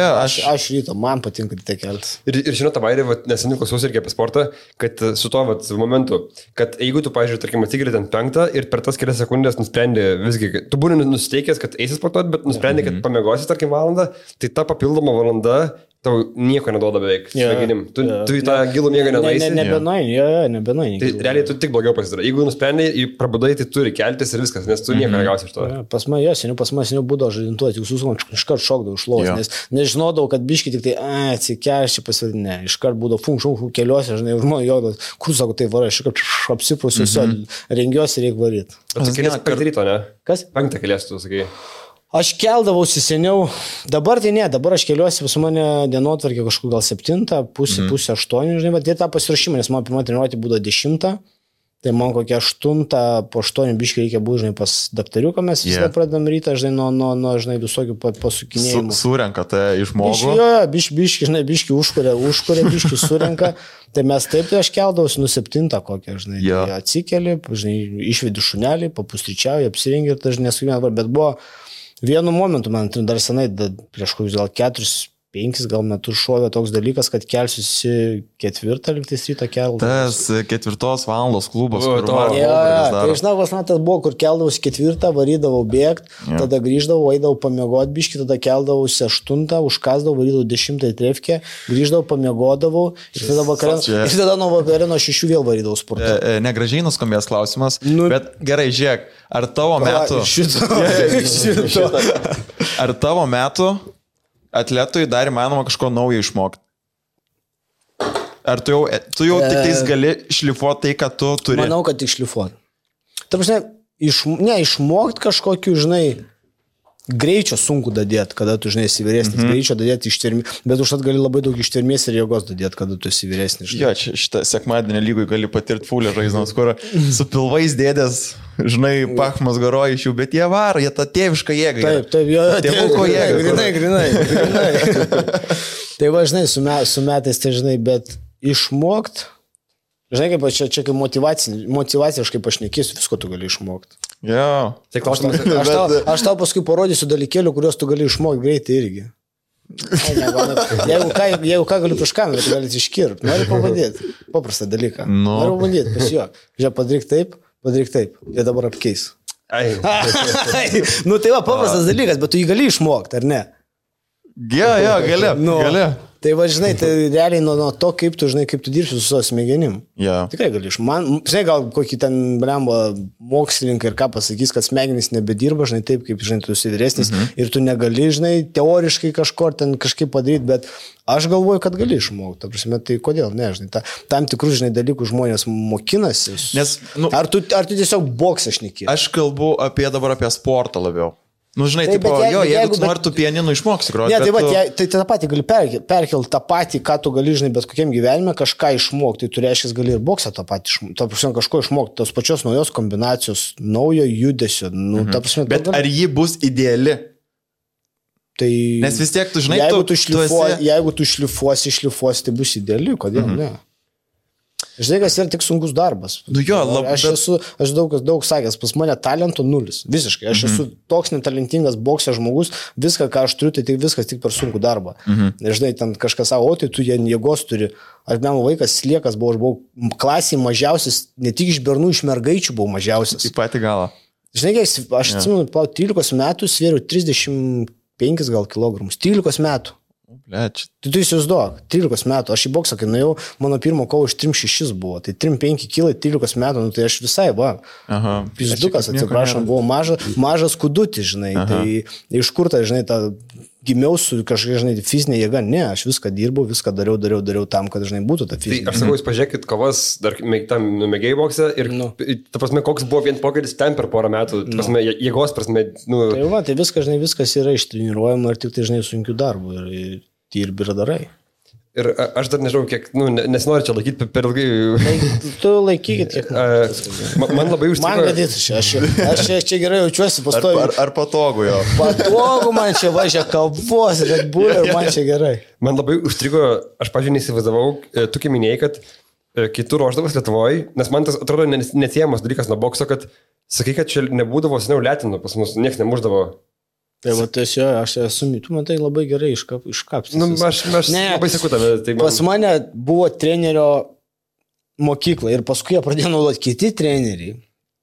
aš ryto, man patinka tai keltis. Ir žinot, Tavairė, neseniai klausiausi irgi apie sportą, kad su to momentu, kad jeigu tu, pavyzdžiui, tarkim, atsigeri ten 5 ir per tas kelias sekundės nusprendė visgi, tu būni nusiteikęs, kad eisi sportuoti, bet nusprendė, kad pamiegosi, tarkim, valandą, tai ta papildoma valanda tau nieko neduoda beveik. Tu į tą gilų miegą nenueisi. Nebenueini. Tai realiai tu tik blogiau pasidarai. Jeigu nusprendai, prabudai, tai turi keltis ir viskas, nes tu nieko negausi iš to. Pas mane būdavo žadintuoti, jūs susukant, iškart šokdavau iš lovos, nes nežinodavau, kad biški tik tai, atsikeščiai pasivadinė, iškart būdavo funkšum keliuose, žinai, žmonės jodavo, kur sako, tai varai, iškart apsiprūsiu, rengiuosi, reikia varyti. Bet tu kelias 5 ryto, ne? Kas? 5 kelias, tu sakai. Aš keldavausi seniau, dabar tai ne, dabar aš keliuosi, pas mane dienotvarkė kažkur gal 7, pusė 8, žinai, bet tai tą pasirašymą, nes man pirmą treniruotė būdavo 10, tai man kokia 8, po 8 biškai reikia būti, žinai, pas daktariuką, mes visą pradedam rytą, žinai, nuo žinai, visokių pasukinėjimų. Surenkate iš žmogų? Biški, žinai, biški užkuria, biški surenka, tai mes taip, tai aš keldavausi nuo 7 kokią, žinai, atsikeli, žinai, išvedi šunelį, papustryčiauji, apsirengi ir tai, žinai, nesugyvenau, bet buvo vienu momentu, man dar senai, prieš kokius gal 4-5 gal metus šovė toks dalykas, kad kelsiuosi 4 lygtis ryto keldavus. Tas 4 valandos klubas, kur tai žinau, pas man tas buvo, kur keldavausi 4, varydavau bėgt, tada grįždavau, eidavau pamiegot biškį, tada keldavausi 8, užkasdavau, varydavau 10 trefkę, grįždavau, pamiegodavau ir tada nuo vakarė nuo 6 vėl varydavau sportą. Negražiai nuskambės klausimas, bet gerai, žiūrėk, ar tavo metu... Ar tavo metu atletui dar įmanoma kažko naujo išmokti? Ar tu jau tik tais gali šlifuoti tai, ką tu turi? Manau, kad tik šlifuoti. Ta prasme, išmokti kažkokiu, žinai, greičio sunku dadėti, kada tu, žinai, esi vyresnis, greičio dadėti ištvermės, bet užtat gali labai daug ištvermės ir jėgos dadėti, kada tu esi vyresnis. Jo, šitą sekmadienį lygui gali patirti fulę žaizdos, kur su pilvais dėdės, žinai, pachmas garoja iš jų, bet jie varo, jie tą tėvišką jėgą. Taip, jo, tėvuko jėgą. Grinai. Tai va, žinai, su metais, tai žinai, bet išmokti, žinai, kaip čia kaip motivaciškai pašnekėsiu, visko tu gali išmokti. Jo. Tai klausimas, aš tau paskui parodysiu dalykėlių, kuriuos tu gali išmokti greitai irgi. Jeigu ką galiu prieš kamerą, tu gali iškirpti. Noriu pavadėti. Paprastą dalyką. Noriu pavadėti, pas jo. Žiūrėk, padaryk taip. Ir dabar apkeis. Tai va, paprastas dalykas, bet tu jį gali išmokti, ar ne? Jo, gali. Tai va, žinai, tai realiai nuo to, kaip tu dirbsi su savo smegenim. Yeah. Tikrai gali žinai, gal kokį ten, blemba, mokslininkai ir ką pasakys, kad smegenys nebedirba, žinai, taip, kaip, žinai, tu esi vyresnis ir tu negali, žinai, teoriškai kažkaip padaryti, bet aš galvoju, kad gali išmokti. Ta prasme, tai kodėl, ne, žinai, tam tikrus, žinai, dalykų žmonės mokinasi. Nes, ar tu tiesiog boksą šneki? Aš kalbu dabar apie sportą labiau. Nu, žinai, taip, jeigu tu nori, tu pianinu išmoksi groti. Ne, tai tą patį gali perkelti, tą patį, ką tu gali, žinai, bet kokiam gyvenime kažką išmokti, tai tu reiškia, gali ir boksą tą patį išmokti, ta prasme, kažko išmokti, tos pačios naujos kombinacijos, naujo judesio, nu, ta prasme. Bet ar ji bus ideali? Tai... Nes vis tiek, tu žinai, jeigu tu šlifuosi, tai bus ideali, kodėl ne? Žinai, kas yra tik sunkus darbas. Nu jo, labai. Aš daug sakęs, pas mane talento nulis. Visiškai. Aš esu toks netalentingas boksio žmogus, viską, ką aš turiu, tai viskas tik per sunkų darbą. Ir žinai, ten kažkas savo, o tai tu jėgos turi. Aš buvau vaikas sliekas, aš buvau klasiai mažiausias, ne tik iš bernų, iš mergaičių buvau mažiausias. Į patį galą. Žinai, aš atsimenu, 13 metų svėriau 35 gal kilogramus. 13 metų. Tai tu įsivaizduok, 13 metų, aš į boksą, kai nuėjau, mano pirmo kovo iš 3,6 buvo, tai 3,5 kilai 13 metų, nu, tai aš visai, pizdukas, atsiprašom, buvau mažas kudutis, žinai, tai iš kur tai, žinai, ta gimiau su kažkokia, žinai, fizinė jėga, ne, aš viską dirbau, viską dariau tam, kad, žinai, būtų ta fizinė. Tai aš sakau, jūs pažiūrėkit kovas, dar tam mėgėjai boksą ir, ta prasme, koks buvo vien pokytis ten per porą metų, ta prasme, jėgos prasme, nu... Tai viskas yra ištreniruojama ir tik tai, žinai, sunkių darbų ir dirbi ir darai. Ir aš dar nežinau, kiek, nu, nesinori čia laikyti per ilgai. Tu laikykit, kiek. Man labai užstrigo. Man gadėtų aš čia gerai jaučiuosi pastoviai. Ar patogu jo? Patogu man čia važia kavos, Red Bull ir man čia gerai. Man labai užstrigo, aš, pavyzdžiui, neįsivaizdavau, tu kai minėjai, kad kai tu ruoždavas Lietuvoje, nes man tas atrodo neatsiejamas dalykas nuo bokso, kad sakai, kad čia nebūdavo seniau letinų, pas mus nieks nemuždavo. Tai va, aš esu, tu man tai labai gerai iškapstys. Nu, aš labai sakau tave. Tai pas mane buvo trenerio mokykla ir paskui jie pradėjo naudoti kiti treneriai.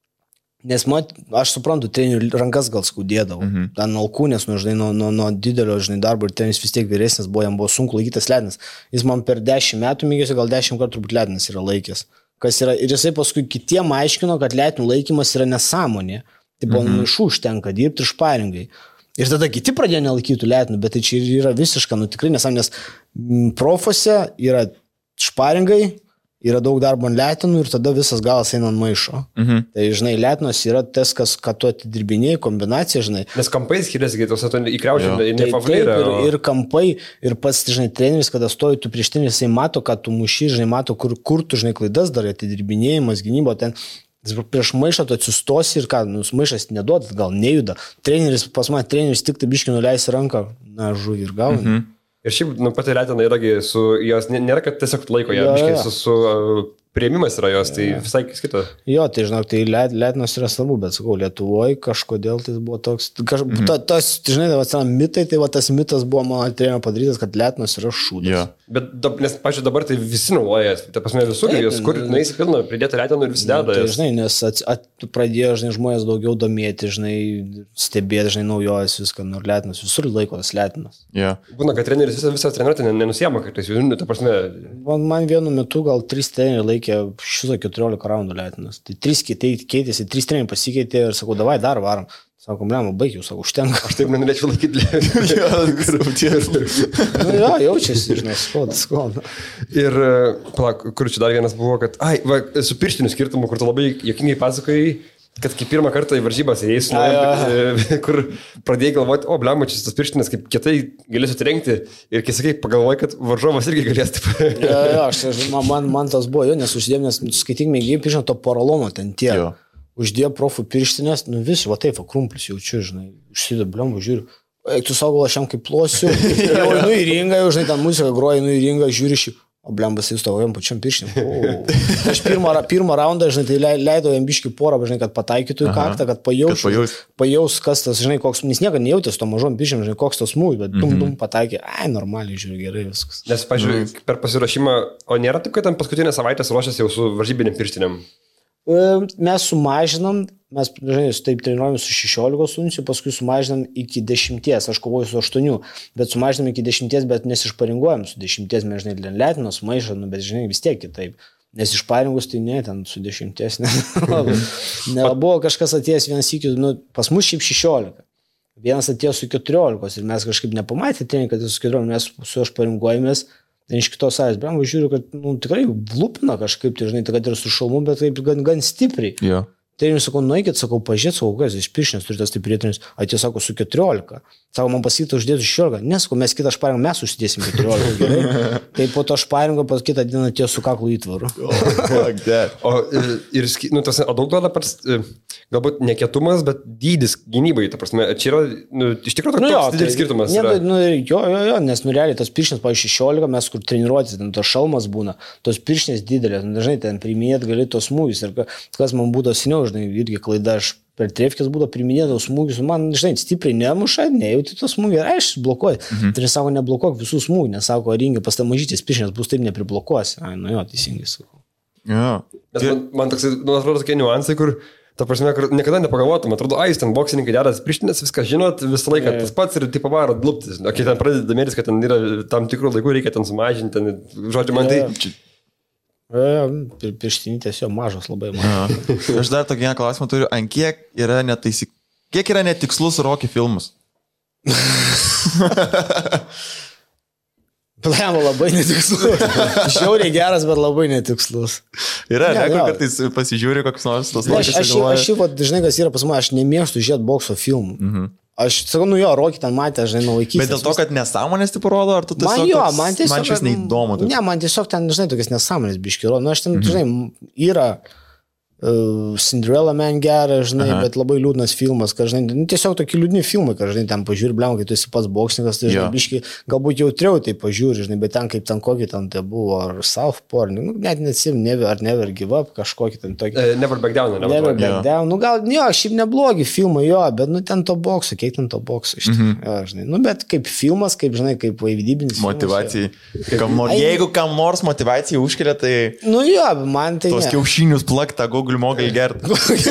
Nes aš suprantu, trenerių rankas gal skaudėdavo. Ten alkūnės, žinai, nuo didelio, žinai, darbo ir treneris vis tiek vyresnis buvo, jam buvo sunku laikytas ledinas. Jis man per 10 metų mėgėsi, gal 10 kartų turbūt ledinas yra laikęs. Ir jisai paskui kitiem aiškino, kad ledinų laikymas yra nesąmonė. Tai buvo maišų užtenka dirbti ir šparingai. Ir tada kiti pradėjo nelaikytų letinų, bet tai čia yra visiška, nu tikrai nesam, nes profuose yra šparingai, yra daug darbo ant letinų ir tada visas galas eina ant maišo. Tai, žinai, letinos yra tas, ką tu atidirbinėjai, kombinacija, žinai. Nes kampai skiriasi, kai tu įkraučiai, nepavlėra. Ir kampai, ir pats, žinai, treneris, kada stoji tu prieš trenerį, jisai mato, kad tu muši, žinai, mato, kur tu, žinai, klaidas darai, atidirbinėjimas, gynybo, ten... Prieš maišą tu atsistosi ir ką, maišas neduodat, gal nejuda. Pas man treneris tik tai biškį nuleis ranką, na, žuvį ir gauni. Ir šiaip, pati letina iragi su jos, nėra, kad tiesiog laiko ją, biškį su prieimimas yra jos, tai visai skita. Jo, tai žinok, tai letinos yra svarbu, bet sakau, Lietuvoje kažkodėl tai buvo toks, tas, žinai, tai mitai, tai va, tas mitas buvo mano trenerio padarytas, kad letinos yra šūdas. Bet, nes, pažiūrėjau, dabar tai visi naudoja, tai pasme visur, jos kur neįsipilna, pridėti letinų ir visi deda. Tai, žinai, nes pradėjo, žinai, žmonės daugiau domėti, žinai, stebėti, žinai, naujojas viską, nu, letinos, visur laiko tas letinas. Būna, kad treneris visą treniruotę nenusiema, kad tai, ta prasme... Man vienu metu gal 3 treneriai laikė šito 14 raundų letinas. Tai 3 keitėsi, 3 treneriai pasikeitė ir sakau, davai dar varom. Sako, blema, baig jau, sako, užtenka. Aš taip nenorėčiau laikyti. Jo, jaučiasi, žinai, skauda. Ir, palauk, kur čia dar vienas buvo, kad, su pirštiniu skirtumu, kur tu labai jokingai pasakojai, kad kaip pirmą kartą į varžybas įeisi, kur pradėjai galvoti, o, blema, čia tas pirštinis, kaip kietai galėsiu trenkti. Ir kai sakai, pagalvojai, kad varžovas irgi galės taip. Jo, man tas buvo, jo, nes uždėjom, nes skaityk mėgiai pirštino to poralono ten tiek. Uždėjo profų pirštinės, nu visi, va taip, krumplis jaučiu, žinai, užsidė, blembu, žiūriu. Tu savo gal aš jam kaip plosiu, jau einu į ringą, jau, žinai, ten muzika groja, einu į ringą, žiūri šį, o blembas jis tavo jam pačiam pirštinėm. Aš pirmą raundą, žinai, tai leidau jam biškį porą, žinai, kad pataikytų į kaktą, kad pajaus, kas tas, žinai, koks, nes niekada nejautės to mažom pirštinėm, žinai, koks tas smūgis, bet dum pataikė, normaliai, žiūri, gerai viskas. Nes, pažiūrėjau, per pasirašymą, o nėra taip, kad ten paskutinę savaitę ruošiasi jau su varžybinėm pirštinėm? Mes sumažinam, mes žinai, taip treniruojame su 16 uncijų, paskui sumažinam iki 10, aš kovoju su 8, bet sumažinam iki 10, bet nesišparinguojam su 10, mes žinai, lėtinos maišą, bet žinai, vis tiek kitaip. Nes išparingus tai ne, ten su 10, nebuvo kažkas atėjęs vienas iki, pas mus šiaip 16. Vienas atėjo su 14 ir mes kažkaip nepamatė treniruojame, kad su 14, mes su aš paringuojamės. Ir iš kitos savęs, bramba, žiūriu, kad tikrai lūpina kažkaip, tai žinai, kad ir su šalmu, bet taip gan stipriai. Jo. Tai jums sakau, nueikit, sakau, pažiūrėt, sakau, kas, iš piršinės turite taip prietrinis, atėjo, sako, su 14. Sako, man pasakytų, uždėsiu 16. Nesakau, mes kitą šparingą, mes užsidėsim 14, gerai. Tai po to šparingą, pas kitą dieną atėjo su kaklu įtvaru. O daug duoda pats, galbūt nekietumas, bet dydis gynybai, ta prasme, čia yra, iš tikrųjų toks didelis skirtumas. Jo, nes realiai tos piršinės, pavyzdžiui, 16, mes kur treniruotis, ten tos šalmas būna, tos piršinės didelės, dažnai ten priminėt gali tos smūgius. Ir kas man būdavo seniau, žinai, irgi klaida, aš per trefkės būdavo priminėdavo smūgius, man, žinai, stipriai nemuša, nejauti tos smūgius, ir aš blokuoju. Tai nesako, neblokuok visų smūgių, nesako, ringi pas tą mažytis piršinės, bus taip nepriblokuosi. Jo, teisingai sakau. Jo. Man toks, atrodo, tokie niuansai, kur ta prasme, kur niekada nepagalvotum, atrodo, ten boksininkai dedas pirštinės, viską žinot, visą laiką tas pats ir taip pavaro luptis. Kai ten pradeda domėtis, kad ten yra tam tikrų laikų, reikia ten sumažinti, ten, žodžiu, man tai... Pirštinytės jo mažos, labai mažos. Aš dar tokį vieną klausimą turiu, ant kiek yra netikslus Rocky filmus? Plėmo labai netikslus. Žiauriai geras, bet labai netikslus. Yra, kur kartais pasižiūri kokius nors tos laikus. Aš jau, žinai, kas yra pas mane, aš nemėgstu žiūrėti bokso filmų. Aš sakau, Rocky ten matė, žinai, nuo vaikystės. Bet dėl to, kad nesąmonės tipo rodo, ar tu tiesiog... Man šis neįdomu. Ne, man tiesiog ten, žinai, tokias nesąmonės biški rodo. Aš ten, žinai, yra Cinderella Man geras, žinai, bet labai liūdnas filmas, kad, žinai, tiesiog tokie liūdni filmai, kad, žinai, ten pažiūri, blem, kai tu esi pats boksininkas, tai, žinai, biški, galbūt jautriau tai pažiūri, žinai, bet ten kaip ten kokį ten tai buvo, ar Southpaw, net neatsim, Never Give Up, kažkokį ten tokį. Never Back Down, Never Back Down, gal, jo, šiaip neblogi filmai, jo, bet, ten to bokso, kiek ten to bokso, iš tikrųjų, žinai, bet kaip filmas, kaip, žinai, kaip vaidybinis filmas. Motivacijai. Jeigu kam nors motivacija užkelia, tai... Jo, man tai... Tos kiaušinius plakta, Google mogai gerti.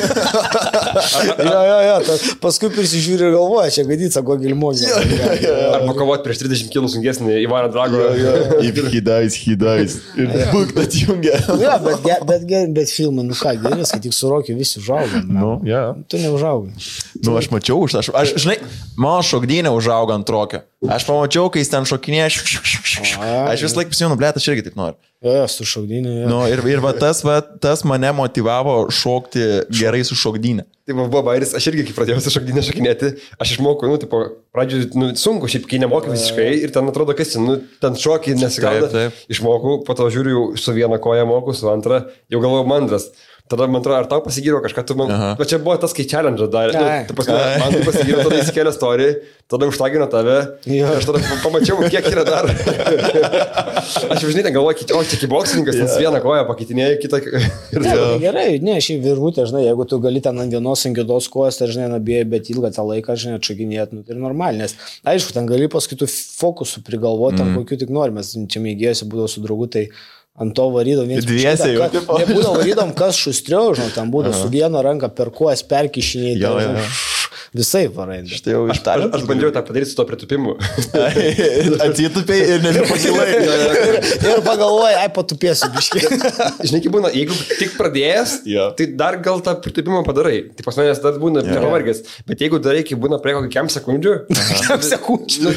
Jo, paskui prisižiūri ir galvoja, čia gadyca, ko gilmogi. Arba kovoti prieš 30 kg sunkesnį Ivaną Drago. If he dies. Ir būk atjungia. Jo, bet filmai, ką, geris, kad tik su Rocky visi užauga. Tu neužaugai. Aš mačiau, aš žinai, mano šokdynė užauga ant Rockio. Aš pamačiau, kai jis ten šokinėja, aš vis laik prisimenu, blėt, aš irgi taip noriu. Jo, su šokdynė. Ir tas mane motivavo šokti gerai su šokdynė. Tai buvo bairis, aš irgi, kai pradėjau su šokdynė šokinėti, aš išmokau, pradžioje, sunku, šiaip kai nemokai visiškai ir ten atrodo, kas ten šokį nesigauda. Išmokau, po to žiūriu, su viena koja moku, su antra, jau galvoju mandras. Tada man atrodo, ar tau pasigyrė kažką, tu man... Bet čia buvo tas, kai challenge darė. Man pasigyrė, tada įsikėlė story, tada užtagino tave. Aš tada pamačiau, kiek yra dar. Aš žinai, galvoju, čia kaip boksininkas, nes vieną koją pakeitinėjai, kitą... Gerai, ne, šiaip virvutė, žinai, jeigu tu gali ten ant vienos, ant kitos kojos, tai žinai, nabėjai, bet ilgą tą laiką, žinai, atšaginėt, tai normaliai, nes aišku, ten gali paskui tų fokusų prigalvoti, kokių tik nori, mes čia mėgėjose būdavo su draugu, tai ant to varydom vienas dviese jau. Nebūdavo varydom, kas šustriau, žinau, ten būdavo su viena ranka per kojas perkišinėjai. Visai varai. Aš bandžiau tą padaryti su to pritupimu. Atsitupiai ir nebepakilai. Ir pagalvojai, patupėsiu biškai. Žinai, kaip būna, jeigu tik pradėjęs, tai dar gal tą pritupimą padarai. Tai pas manęs dar būna nepavargęs. Bet jeigu darai, kai būna prie kokį kem sekundžių. Kem sekundžių.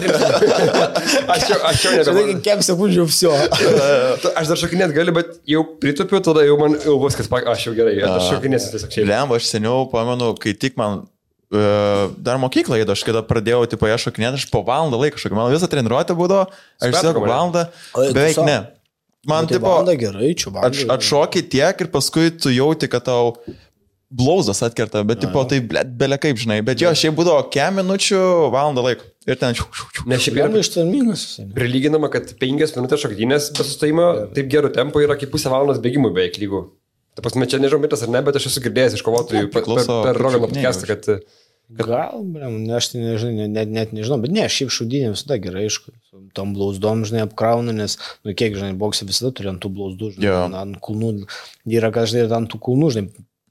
Aš jau nebevargęs. Kem sekundžių viso. Aš dar šokinėt galiu, bet jau pritupiu, tada jau man viskas, aš jau gerai. Aš šokinėsiu tiesiog šiaip. Lemba, aš seniau pamenu, kai tik man dar mokyklą įdo, aš kada pradėjau šokinėti, aš po valandą laiko šokinėjau. Man visą treniruotę būdavo, aš tiesiog valandą, beveik ne. Man tipo, atšoki tiek ir paskui tu jauti, kad tau blauzdas atkerta, bet tipo tai belė kaip, žinai. Bet jo, šiaip būdavo kem minučių, valandą laiko. Ir ten Ne, šiaip yra ištvermingas. Prilyginama, kad 5 minutės šokdynės be sustojimo taip gerų tempo yra kaip pusę valandos bėgimų beveik lygų. Ta prasme, čia nežinau mitas ar ne, bet aš esu girdėjęs iš kovotojų per Rogano podcastą, kad... Gal, aš tai nežinau, net nežinau, bet ne, šiaip šaudynė visada gerai, aišku, tom blauzdom, žinai, apkrauna, nes, kiek, žinai, boksai visada turi ant tų blauzdų, žinai, ant kulnų, yra, kad, žinai, ant tų kulnų, žinai,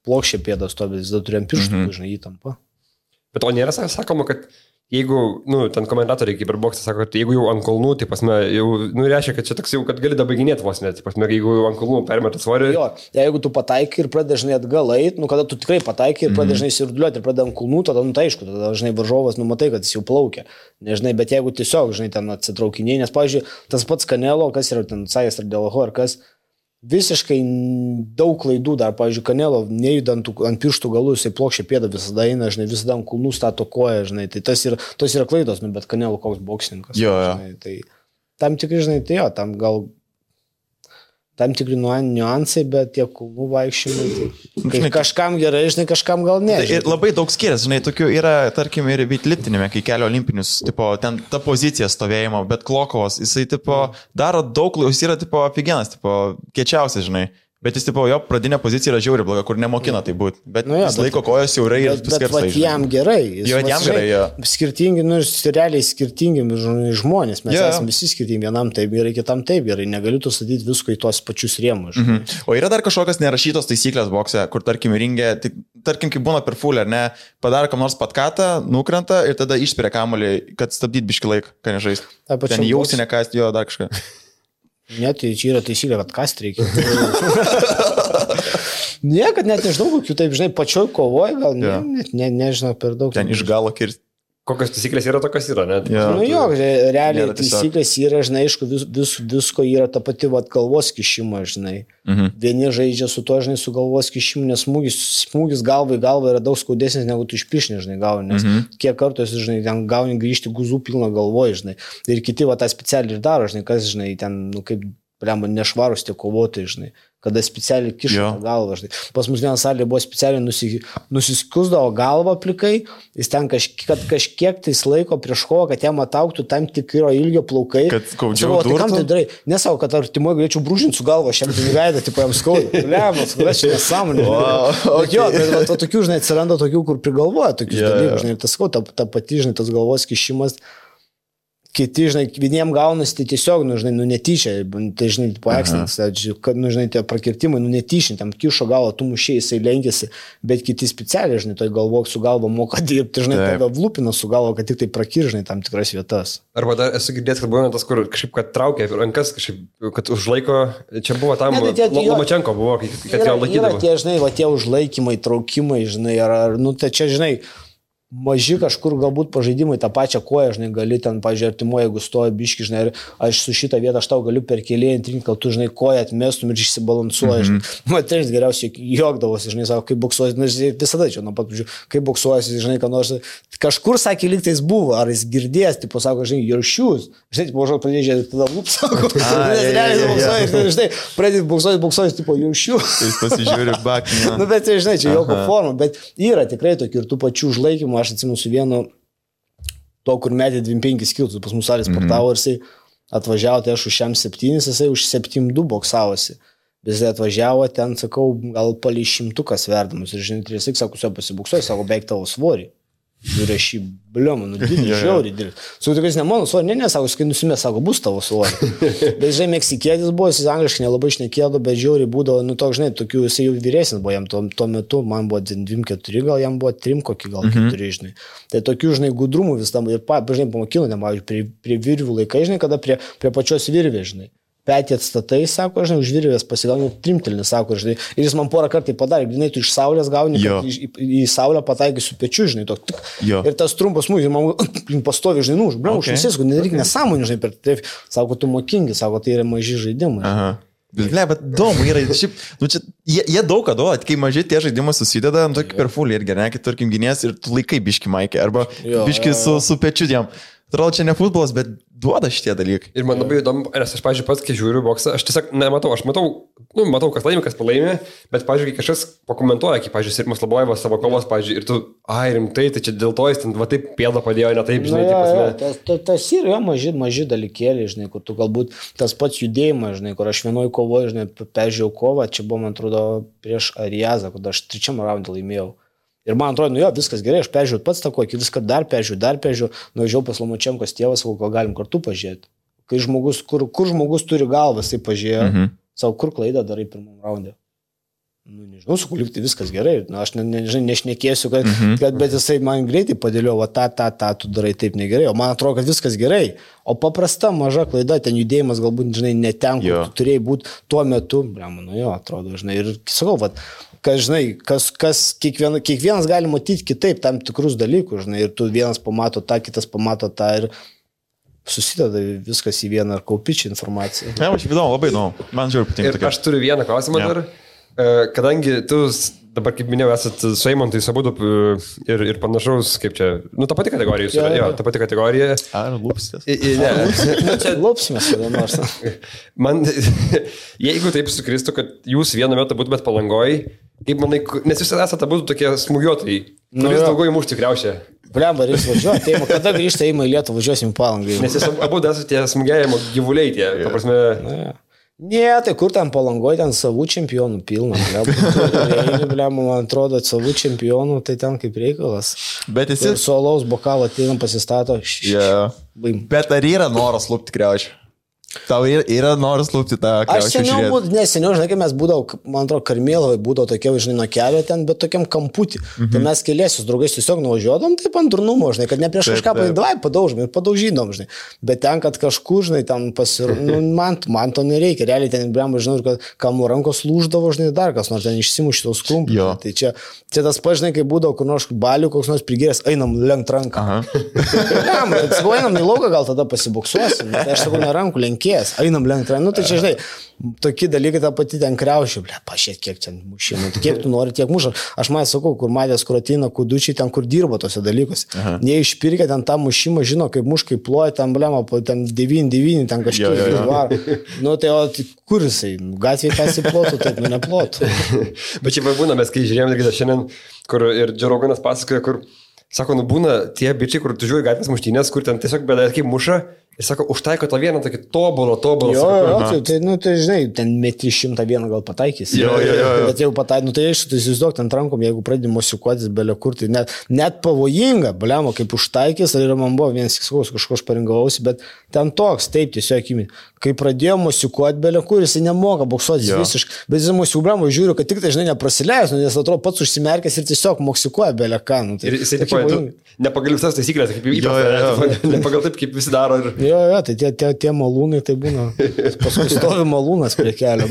plokščia pėdos to, bet vis dar turėjom pirštų, žinai, įtampą. Bet o nėra sakoma, kad jeigu, ten komentatoriai kaip ir boksas sako, kad jeigu jau ant kulnų, tai pasme, jau, reiškia, kad čia toks jau, kad gali dabaiginėti vos net, tai pasme, jeigu jau ant kulnų permeta svorį. Jo, jeigu tu pataikai ir pradėžnai atgalai, kada tu tikrai pataikai ir pradėžnai sirduliuoti ir pradėm kulnų, tada, tai aišku, tada, žinai, varžovas numatai, kad jis jau plaukia. Nežinai, bet jeigu tiesiog, žinai, ten atsitraukiniai, nes, pavyzdžiui, tas pats Kanelo, kas yra ten Sajas ar Delaho, ar kas, visiškai daug klaidų dar, pavyzdžiui, Kanelo, nejudant ant pirštų galų, jisai plokščia pėdą visada eina, žinai, visada ant kulnų stato koją, žinai, tai tas yra klaidos, bet Kanelo koks boksininkas. Jo. Žinai, tai tam tikrai, žinai, tai jo, tam gal tam tikri niuansai, bet tie kulnų vaikščiojimai, tai kažkam gerai, žinai, kažkam gal ne. Tai labai daug skiriasi, žinai, tokių yra, tarkim, ir weightliftinime, kai kelio olimpinius, tipo, ten ta pozicija stovėjimo, bet Klokovas, jisai, tipo, daro daug, jis yra, tipo, aфиgenas, tipo, kiečiausias, žinai. Bet jis, tipo, jo pradinė pozicija yra žiauriai bloga, kur nemokina tai būti. Bet jis laiko kojas siaurai ir skersai. Bet jam gerai. Jo, jam gerai, jo. Skirtingi, realiai skirtingi žmonės. Mes esame visi skirtingi. Vienam taip gerai, kitam taip gerai. Negaliu tu statyti visko į tuos pačius rėmus. O yra dar kažkokios nerašytos taisyklės bokse, kur, tarkim, ringė, tarkim, kai būna per full, ar ne, padaro kam nors patkatą, nukrenta ir tada išspiria kamuolį, kad stabdyt biškį laiką, kad nežaist. Ten jausinę kasti, jo, dar kažką. Net tai čia yra taisyklė, kad kasti reikia. Niekad net nežinau, kokių taip, žinai, pačioj kovoje, gal nežinau per daug. Ten iš galo kirsti. Kokios taisyklės yra, tokios yra, net. Realiai taisyklės yra, žinai, aišku, visko yra ta pati galvos kišimo, žinai. Vieni žaidžia su to, žinai, su galvos kišimu, nes smūgis galva yra daug skaudesnis negu tu išpišnė, žinai, gauni, nes kiek kartų esi, žinai, ten gauni grįžti guzų pilną galvoje, žinai. Ir kiti tą specialiai ir daro, žinai, kas, žinai, ten, kaip, nešvarus tie kovotojai, žinai. Kada specialiai kiša galvą, žinai. Pas mus vieną salę buvo specialiai nusiskusdavo galvą plikai, jis ten kažkiek tais laiko prieš kovą, kad jam atauktų tam tikro ilgio plaukai. Kad skaudžiau durtų? Tai kam tai darai? Nesau, kad artimoje galėčiau brūžinti su galva, šiam tai veidą, tipo jam skauda. Lemas, kada čia nesąmonė. Bet jo, bet tokių, žinai, atsiranda tokių, kur prigalvoja tokius dalykus, žinai, ir tas skau, ta pati, žinai, tas galvos kišimas. Kiti, žinai, vieniem gaunasi, tai tiesiog, žinai, netyčia, tai, žinai, poeksnis, kad, žinai, tie prakirtimai, netyčia, tam kišo galvo, tu mušiai, jisai lenkėsi, bet kiti specialiai, žinai, toj galvok su galva moka dirbti, žinai, tada vlūpina su galvo, kad tik tai prakiržinai tam tikras vietas. Arba dar esu girdėjęs, kad buvo tas, kur kažkaip, kad traukia rankas, kažkaip, kad užlaiko, čia buvo tam, Lomačenko buvo, kad jo laikydavo. Yra tie, žinai, tie užlaikymai, traukimai, žinai, tai čia, žinai, maži kažkur galbūt pažaidimai tą pačią koją, žinai, gali ten, pažiūrėjau, artimoje, jeigu stoja biški, žinai, aš su šitą vietą aš tau galiu per keliai antrinti, kad tu, žinai, koją atmestum ir išsibalansuoji, žinai. Man tai geriausiai juokdavosi, žinai, sako, kaip boksuosi, visada čia, nuo pat pradžių, kaip boksuosi, žinai, kad nors kažkur, sakė, lyg tais buvo, ar jis girdės, tipo, sako, žinai, your shoes, žinai, tipo, žinai, pradėjai žiūrėti, tada lūp, sako, žinai, pradėjai boksuosi, tipo, your shoes. Jis pasižiūri bakinį. Bet, žinai, čia jokio forma, bet yra tikrai tokių ir tų pačių užlaikymų. Aš atsimenu su vienu to, kur metė 25 kiltus, pas mus salės sportavo ir jisai atvažiavo, tai aš už šiam 7, jisai už 7-2 boksavosi. Bet jisai atvažiavo ten, sakau, gal palei 100 verdamus ir žinai, 3, sako, su jo pasibuksuoju, sako, beveik tavo svorį. Žiūrė šį bliomą, žiauriai dirbti. Su tokiais ne mano svorį, sako, kai nusimė, sako, bus tavo svorį. Bet, žinai, meksikietis buvo, jis angliškai nelabai šnekėdavo, bet žiauriai būdavo, toks, žinai, tokių, jisai jau vyresnis buvo, jam tuo metu, man buvo 24, gal jam buvo 3 kokį, gal 4, žinai. Tai tokių, žinai, gudrumų vis tam, ir, žinai, pamokino, prie virvių laikai, žinai, kada prie pačios virvės, žinai. Petį atstatai, sako, žinai, už virvės pasigauni trimtelį, sako, žinai. Ir jis man porą kartų padarė, žinai, tu iš saulės gauni, į saulę pataikai su pečiu, žinai, toks. Ir tas trumpas smūgis, man pastovi, žinai, užnusėsku, nereikia nesąmonį, žinai, per tai, sako, tu mokingi, sako, tai yra maži žaidimai. Ne, bet įdomu yra, šiaip, jie daug ką duoda, kai maži tie žaidimai susideda, tokį per fulį irgi, ne, kai tarkim gynės ir tu laikai biški maikį, arba biški su pečiu jam. Atrodo, čia ne futbolas, bet duoda šitie dalykai. Ir man labai įdomu, nes aš, pavyzdžiui, pats, kai žiūriu boksą, aš tiesiog nematau, aš matau, kas laimi, kas pralaimi, bet, pavyzdžiui, kai kažkas pakomentuoja, kai, pavyzdžiui, Sirmas Labojevas savo kovos, pavyzdžiui, ir tu, rimtai, tai čia dėl to jis ten, va taip pėdą padėjo, ne taip, žinai, tas yra maži dalykėliai, žinai, kur tu galbūt tas pats judėjimas, žinai, kur aš vienoj kovoje, žinai, peržiūrėjau kovą, čia buvo, man atrodo, prieš Ariazą, kur aš 3 raundą laimėjau. Ir man atrodo, viskas gerai, aš peržiūrėjau pats tą kokį, viską dar peržiūrėjau, nuvažiavau pas Lomačenkos tėvą, sakau, gal galim kartu pažiūrėti. Kai žmogus, kur žmogus turi galvą, jisai pažiūrėjo, savo kur klaidą darai pirmam raunde. Nu, nežinau, su Kuliuk tai viskas gerai. Nu, aš nešnekėsiu, kad bet jisai man greitai padėlio, va tą, tu darai taip negerai. O man atrodo, kad viskas gerai. O paprasta maža klaida, ten judėjimas galbūt, žinai, ne ten, kur tu turėjai būti tuo metu. Nu jo, atrodo, žinai. Ir sakau, va, kad, žinai, kiekvienas gali matyti kitaip tam tikrus dalykus, žinai. Ir tu vienas pamato tą, kitas pamato tą ir susideda viskas į vieną ar kaupičią informaciją. Ne, aš įdomu, labai įdomu. Man žiūrėjau patinka. Ir aš turiu vieną klausimą dar. Kadangi tu dabar, kaip minėjau, esat su Eimantu abudu ir panašaus, kaip čia, nu, ta pati kategorija jūs yra, jo, ta pati kategorija. Ar lūpstės? Ne, čia lūpsimės kada nors. Man, jeigu taip sukristų, kad jūs vienu metu būtumėt Palangoj, kaip manai, nes jūs esate abudu tokie smūgiuotojai, kuris daugiau įmušti kriaušę. Blemba, reiks važiuoti, kada grįžta į Lietuvą, važiuosim į Palangą. Nes jūs abudu esate smūgiajimo gyvuliai tie, ta prasme. Ne, tai kur ten Palangoje, ten savų čempionų pilna. Man atrodo, savų čempionų, tai ten kaip reikalas. Bet esi... Ir su alaus bokalą ateinam pasistato. Bet ar yra noras lūpti kriaušę? Tau yra noras lūpti tą kriaušę žiūrėti? Seniau, žinai, kai mes būdavo, man atrodo, Karmėloje būdavo tokie, žinai, nuo kelio ten, bet tokiam kamputį. Tai mes keliesius draugais tiesiog nuvažiuodom, taip ant durnumo, žinai, kad ne prieš kažką padavai, padaužom ir padaužydom, žinai. Bet ten, kad kažkur, žinai, ten man to nereikia. Realiai ten, blem, žinau, kad kamų rankos lūždavo, žinai, dar kas nors ten išsimuš šitos klumpus. Tai čia tas pats, žinai, kai būdavo kur nors balių, koks nors prigėręs, einam lenkt ranką. Einam į lauką, gal tada pasiboksuosim. Tai aš sakau, ne rankų lenkės, einam lenkt ranką. Nu, tai čia, žinai, tokie dalykai tą patį ten kriaušė, pažiūrėk, kiek ten mušimų, kiek tu nori, tiek muša. Aš man sakau, kur matęs, kur ateina kudučiai, ten, kur dirbo tose dalykus. Jie išpirkė ten tą mušimą, žino, kaip muškai ploja, ten, blema, ten 9-9, ten kažkiek var. Nu, tai o kur jisai? Gatvėje pasiplotų, taip, nu, neplotų. Bet čia būna, mes kai žiūrėjom irgi šiandien, kur ir Džeroganas pasakoja, kur, sako, nu, būna tie bičiai, kur tu žiūri gatvės muštynės, kur ten tiesiog beveik kaip muša. Ir sako, užtaiko tą vieną tokį tobulą. Tai žinai, ten meti 101 gal pataikys. Bet jeigu pataikys, tai aišku, tai įsivaizduok ten rankom, jeigu pradedi mosikuotis belio kur, tai net pavojinga, blemo, kaip užtaikys, ir man buvo vienas tikslaus, kažko aš paringavausi, bet ten toks, taip, tiesiog įmė. Kai pradėjo mosikuoti belio kur, jisai nemoka boksuotis visiškai, bet jisai mosikuoti, blemo, žiūriu, kad tik tai, žinai, neprasileis, nes atrodo pats užsimerkęs ir tiesiog mosikuoja belio ką. Ir jisai ne pagal visas taisyklės, kaip įprasta, ne pagal taip, kaip visi daro. Jo, tai tie malūnai tai būna. Paskui stovi malūnas prie kelio.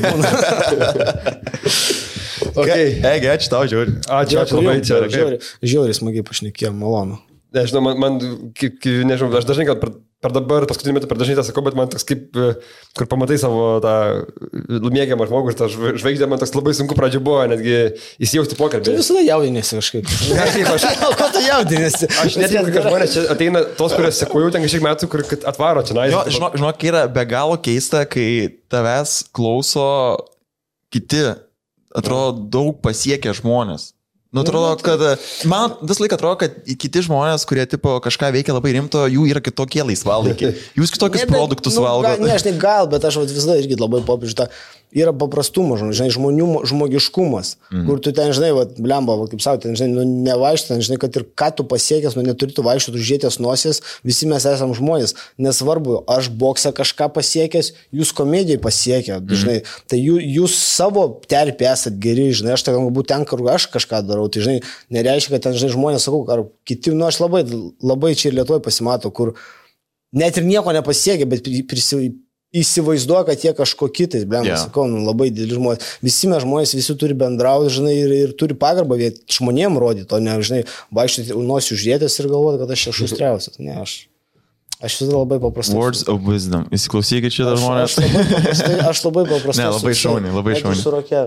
Egi, ačiū tau, žiūri. Ačiū labai čia. Žiūri, smagiai pašnekėjom, malonu. Nežinau, man nežinau, aš dažnai gal per dabar, paskutiniu metu per dažnai tą sakau, bet man toks kaip, kur pamatai savo tą mėgiamą žmogų ir tą žvaigždę, man toks labai sunku pradžio buvo, netgi įsijausti pokalbį. Tu visada jaudinėsi kažkaip. Ko tu jaudinėsi? Aš netikiu, kad žmonės čia ateina tos, kurios sekuoju ten kažkiek metų, kur atvaro čia. Žinok, yra be galo keista, kai tavęs klauso kiti, atrodo, daug pasiekę žmonės. Nu, atrodo, kad man vis laik atrodo, kad kiti žmonės, kurie tipo kažką veikia labai rimto, jų yra kitokie laisvalaikiai. Jūs kitokius produktus valgote. Ne, aš ne gal, bet aš visada irgi labai pabrėžiu tą. Yra paprastumo, žinai, žmonių žmogiškumas, kur tu ten, žinai, blemba, kaip savo, ten, žinai, nevaikštų, ten, žinai, kad ir ką tu pasiekęs, neturi tu vaikščioti užžietės nosies, visi mes esam žmonės. Nesvarbu, aš boksą kažką pasiekęs, jūs komedijai pasiekė, žinai, tai jūs savo terpė esat geri, žinai, aš tai galbūt ten, kur aš kažką darau, tai, žinai, nereiškia, kad ten, žinai, žmonės, sakau, ar kiti, nu, aš labai čia ir Lietuvoje pasimatau, kur net ir nieko nepasiekė, bet įsivaizduoja, kad jie kažko kitais, sakau, nu, labai dideli žmonės. Visi mes žmonės, visi turi bendrauti, žinai, ir turi pagarbą žmonėm rodyti, o ne, žinai, vaikščioti nosiu uždėtės ir galvoti, kad aš čia šustriausias. Ne, aš visada labai paprastai. Words of wisdom. Įsiklausykit šitą žmonės. Aš labai paprastai. Ne, labai šauniai, labai šauniai. Su rokeliu.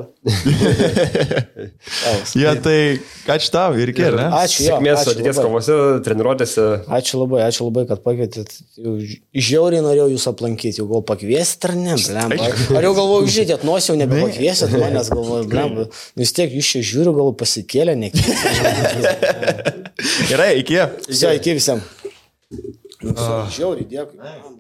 Ja, tai ačiū tau ir iki, ne? Ačiū. Sėkmės ateities kovose, treniruotėse. Ačiū labai, kad pakvietėt. Žiauriai norėjau jūs aplankyti, jau gal pakviesit ar ne, blemba. Ar jau galvoju, žiūrėt, nors jau nebepakviesit manęs, galvoju, blemba. Vis tiek jūs čia žiūriu, gal pasikėlė, nekėlė. Gerai, iki. Iki visiems. Žiauriai, dėkui.